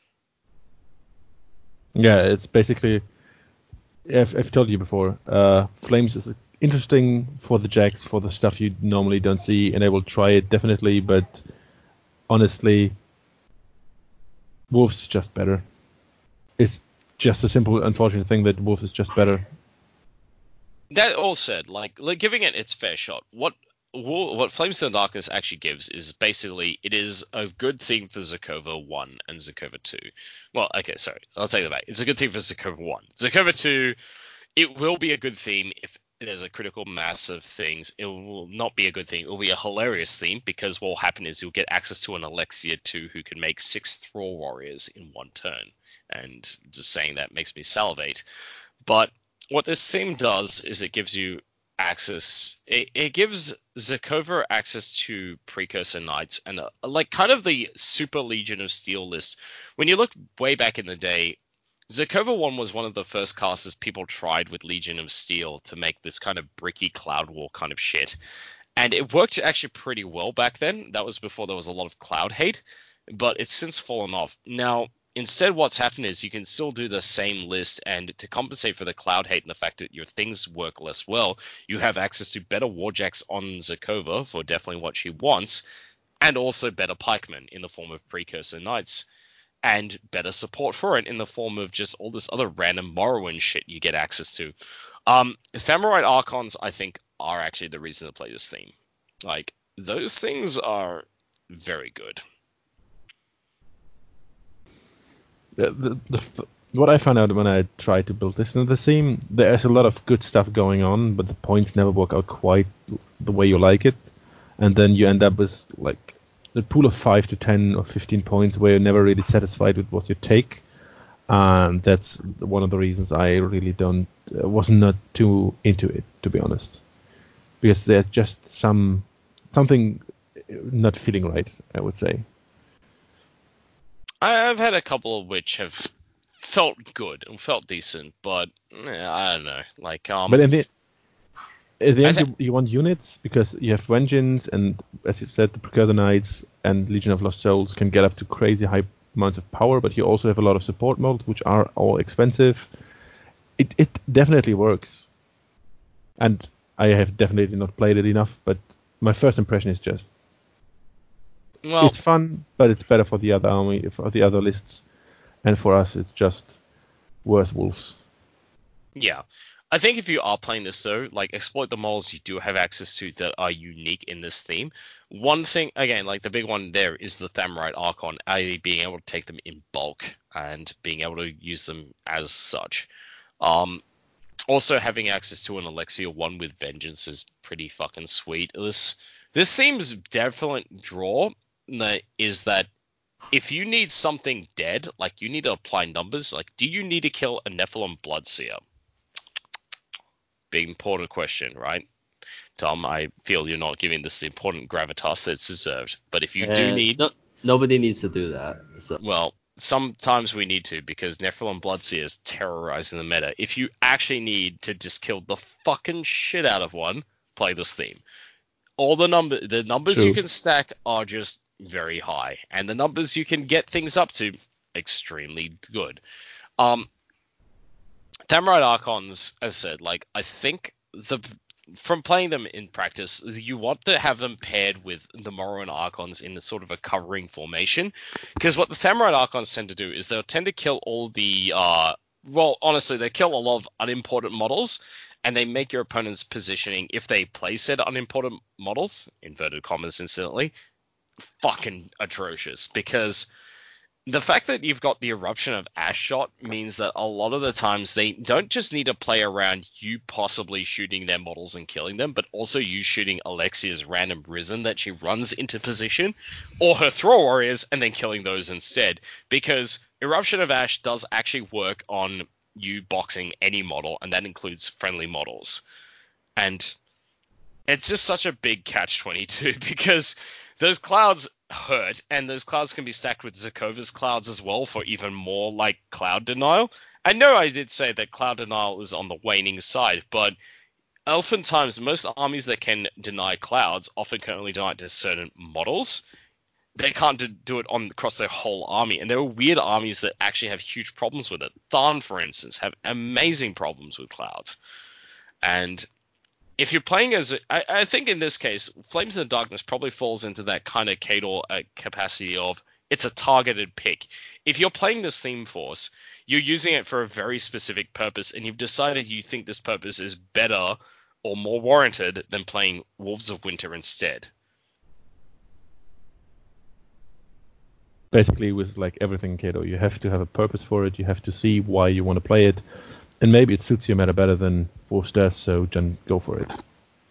Yeah, it's basically. I've, I've told you before. Uh, Flames is interesting for the Jacks, for the stuff you normally don't see, and I will try it definitely. But honestly, Wolves is just better. It's just a simple, unfortunate thing that Wolves is just better. That all said, like, like giving it its fair shot, what Wo- what Flames of the Darkness actually gives is basically, it is a good thing for Zakova one and Zakova two. Well, okay, sorry, I'll take that back. It's a good thing for Zakova one. Zakova two, it will be a good theme if there's a critical mass of things. It will not be a good thing. It will be a hilarious theme, because what will happen is you'll get access to an Alexia two who can make six Thrall Warriors in one turn. And just saying that makes me salivate. But what this theme does is it gives you access. It, it gives Zakova access to Precursor Knights and uh like kind of the Super Legion of Steel list. When you look way back in the day, Zakova one was one of the first casters people tried with Legion of Steel to make this kind of bricky Cloud War kind of shit. And it worked actually pretty well back then. That was before there was a lot of Cloud hate, but it's since fallen off. Now, instead, what's happened is you can still do the same list, and to compensate for the Cloud hate and the fact that your things work less well, you have access to better Warjacks on Zakova for definitely what she wants, and also better pikemen in the form of Precursor Knights, and better support for it in the form of just all this other random Morrowind shit you get access to. Um, Ephemerite Archons, I think, are actually the reason to play this theme. Like, those things are very good. The, the, the, what I found out when I tried to build this into the theme, there's a lot of good stuff going on, but the points never work out quite the way you like it, and then you end up with like the pool of five to ten or fifteen points where you're never really satisfied with what you take, and that's one of the reasons I really don't uh, was not too into it, to be honest, because there's just some something not feeling right, I would say. I've had a couple of which have felt good and felt decent, but eh, I don't know. Like, um, But in the at the end, th- you, you want units because you have Vengeance, and as you said, the Precursor Knights and Legion of Lost Souls can get up to crazy high amounts of power, but you also have a lot of support modes, which are all expensive. It it definitely works, and I have definitely not played it enough, but my first impression is just well, it's fun, but it's better for the other army, for the other lists, and for us, it's just worse wolves. yeah. I think if you are playing this though, like, exploit the models you do have access to that are unique in this theme. One thing, again, like the big one there is the Thamurite Archon, A, being able to take them in bulk and being able to use them as such. Um, also having access to an Alexia one with Vengeance is pretty fucking sweet. This this theme's definite draw is that if you need something dead, like you need to apply numbers, like do you need to kill a Nephilim Bloodseer? Big important question, right? Tom, I feel you're not giving this the important gravitas that it's deserved. But if you do And need... no, nobody needs to do that. So. Well, sometimes we need to, because Nephilim Bloodseer is terrorizing the meta. If you actually need to just kill the fucking shit out of one, play this theme. All the number, the numbers True. you can stack are just very high, and the numbers you can get things up to, extremely good. Um, Thamurite Archons, as I said, like, I think the from playing them in practice, you want to have them paired with the Morrowind Archons in a sort of a covering formation, because what the Thamurite Archons tend to do is they'll tend to kill all the, uh, well, honestly, they kill a lot of unimportant models, and they make your opponent's positioning, if they play said unimportant models, inverted commas incidentally, fucking atrocious. Because the fact that you've got the Eruption of Ash shot means that a lot of the times they don't just need to play around you possibly shooting their models and killing them, but also you shooting Alexia's random Risen that she runs into position, or her Throw Warriors, and then killing those instead. Because Eruption of Ash does actually work on you boxing any model, and that includes friendly models. And it's just such a big catch twenty-two, because those clouds hurt, and those clouds can be stacked with Zakova's clouds as well for even more like cloud denial. I know I did say that cloud denial is on the waning side, but oftentimes most armies that can deny clouds often can only deny it to certain models. They can't do, do it on across their whole army, and there are weird armies that actually have huge problems with it. Tharn, for instance, have amazing problems with clouds. And if you're playing as, I, I think in this case, Flames in the Darkness probably falls into that kind of Khador uh, capacity of it's a targeted pick. If you're playing this theme force, you're using it for a very specific purpose, and you've decided you think this purpose is better or more warranted than playing Wolves of Winter instead. Basically, with like everything in Khador, you have to have a purpose for it. You have to see why you want to play it. And maybe it suits your meta better than Wolves does, so then go for it.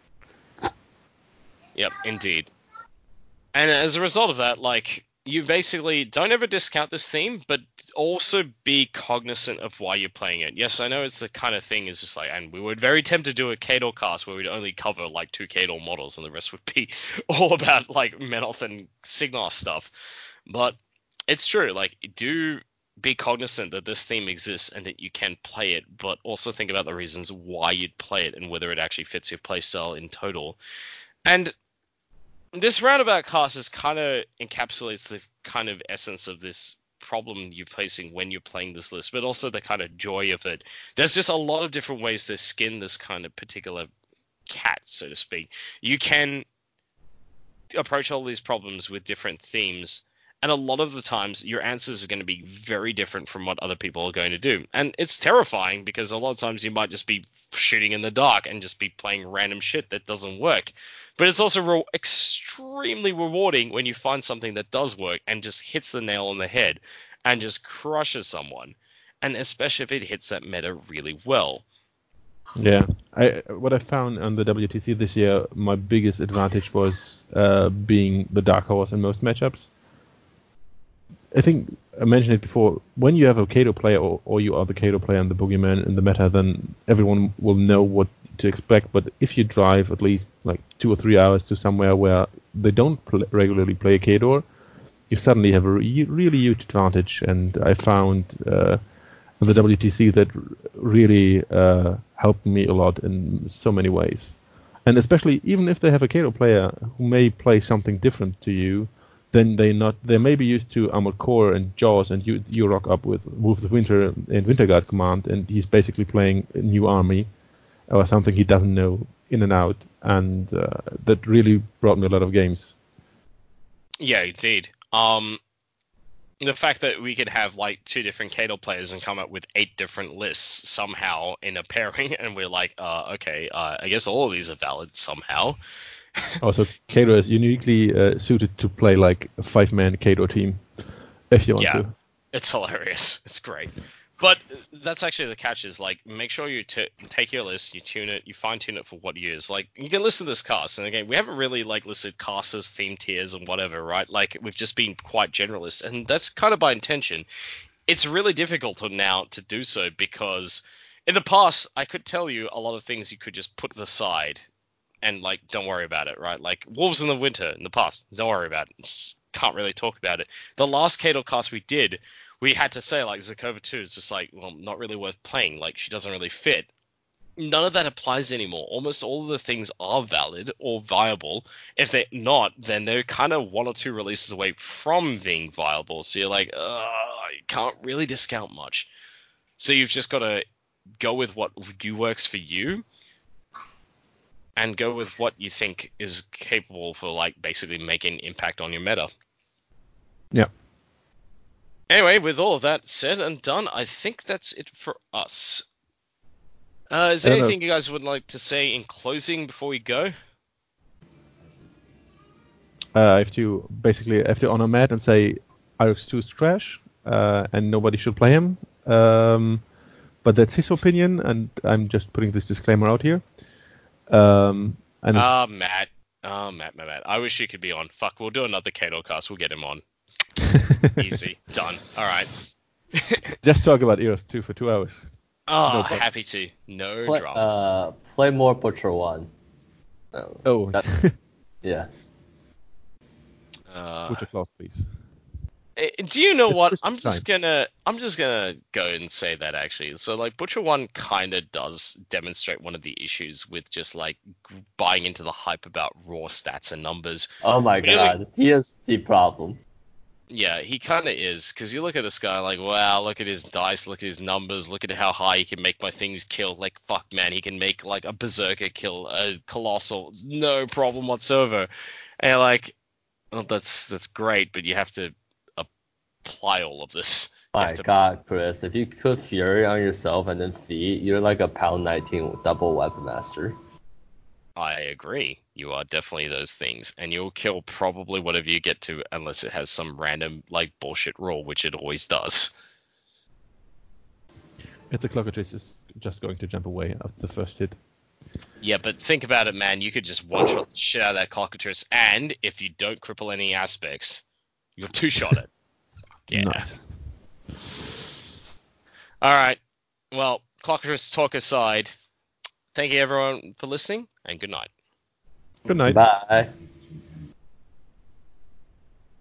Yep, indeed. And as a result of that, like, you basically don't ever discount this theme, but also be cognizant of why you're playing it. Yes, I know it's the kind of thing is just like, and we were very tempted to do a Khador cast where we'd only cover like two Khador models and the rest would be all about like Menoth and Signar stuff. But it's true, like, do be cognizant that this theme exists and that you can play it, but also think about the reasons why you'd play it and whether it actually fits your playstyle in total. And this roundabout cast is kind of encapsulates the kind of essence of this problem you're facing when you're playing this list, but also the kind of joy of it. There's just a lot of different ways to skin this kind of particular cat, so to speak. You can approach all these problems with different themes, and a lot of the times, your answers are going to be very different from what other people are going to do. And it's terrifying because a lot of times you might just be shooting in the dark and just be playing random shit that doesn't work. But it's also re- extremely rewarding when you find something that does work and just hits the nail on the head and just crushes someone. And especially if it hits that meta really well. Yeah, I what I found on the W T C this year, my biggest advantage was uh, being the dark horse in most matchups. I think I mentioned it before. When you have a Khador player, or, or you are the Khador player and the boogeyman in the meta, then everyone will know what to expect. But if you drive at least like two or three hours to somewhere where they don't pl- regularly play Khador, you suddenly have a re- really huge advantage. And I found uh, on the W T C that really uh, helped me a lot in so many ways. And especially even if they have a Khador player who may play something different to you, then they not they may be used to Armored Core and Jaws, and you you rock up with Wolves of Winter and Winterguard command, and he's basically playing a new army or something he doesn't know in and out, and uh, that really brought me a lot of games. Yeah, indeed. Um, the fact that we could have like two different Khador players and come up with eight different lists somehow in a pairing, and we're like, uh, okay, uh, I guess all of these are valid somehow. Also, Khador is uniquely uh, suited to play like a five-man Khador team, if you want yeah, to. It's hilarious. It's great. But that's actually the catch is, like, make sure you t- take your list, you tune it, you fine-tune it for what you use. Like, you can listen to this cast, and again, we haven't really, like, listed casts as theme tiers and whatever, right? Like, we've just been quite generalist, and that's kind of by intention. It's really difficult now to do so because in the past, I could tell you a lot of things you could just put to the side and, like, don't worry about it, right? Like, Wolves in the Winter in the past, don't worry about it. Just can't really talk about it. The last Khador cast we did, we had to say, like, Zakova two is just, like, well, not really worth playing. Like, she doesn't really fit. None of that applies anymore. Almost all of the things are valid or viable. If they're not, then they're kind of one or two releases away from being viable. So you're like, uh, you can't really discount much. So you've just got to go with what you works for you, and go with what you think is capable for, like, basically making impact on your meta. Yeah. Anyway, with all of that said and done, I think that's it for us. Uh, is I there don't know. anything you guys would like to say in closing before we go? Uh, I have to basically I have to honor Matt and say R X two is trash, uh, and nobody should play him. Um, but that's his opinion, and I'm just putting this disclaimer out here. Um, and if- Ah, Matt. Oh, Matt, Matt, Matt. I wish you could be on. Fuck, we'll do another Kato cast. We'll get him on. Easy. Done. All right. just talk about Eros two for two hours. Oh, No problem. happy to. No Play, drama. uh, play more Butcher one. No, Oh, that- yeah. Uh, Butcher Claws, please. eh, do you know It's what? Christmas I'm just time. gonna I'm just gonna go and say that actually. So like Butcher One kind of does demonstrate one of the issues with just like g- buying into the hype about raw stats and numbers. Oh my Really? god, he is the problem. Yeah, he kind of is, because you look at this guy like, wow, look at his dice, look at his numbers, look at how high he can make my things kill. Like, fuck, man, he can make like a berserker kill a colossal, no problem whatsoever. And you're like, well, that's that's great, but you have to apply all of this. You My have to, god, Chris, if you put Fury on yourself and then feed, you're like a pound nineteen double weapon master. I agree. You are definitely those things, and you'll kill probably whatever you get to, unless it has some random like bullshit rule, which it always does. It's a Clockatrice is just going to jump away after the first hit. Yeah, but think about it, man. You could just one-shot the shit out of that cockatrice, and if you don't cripple any aspects, you'll two-shot it. Yeah. Nice. All right. Well, cockatrice talk aside, thank you everyone for listening, and good night. Good night. Bye.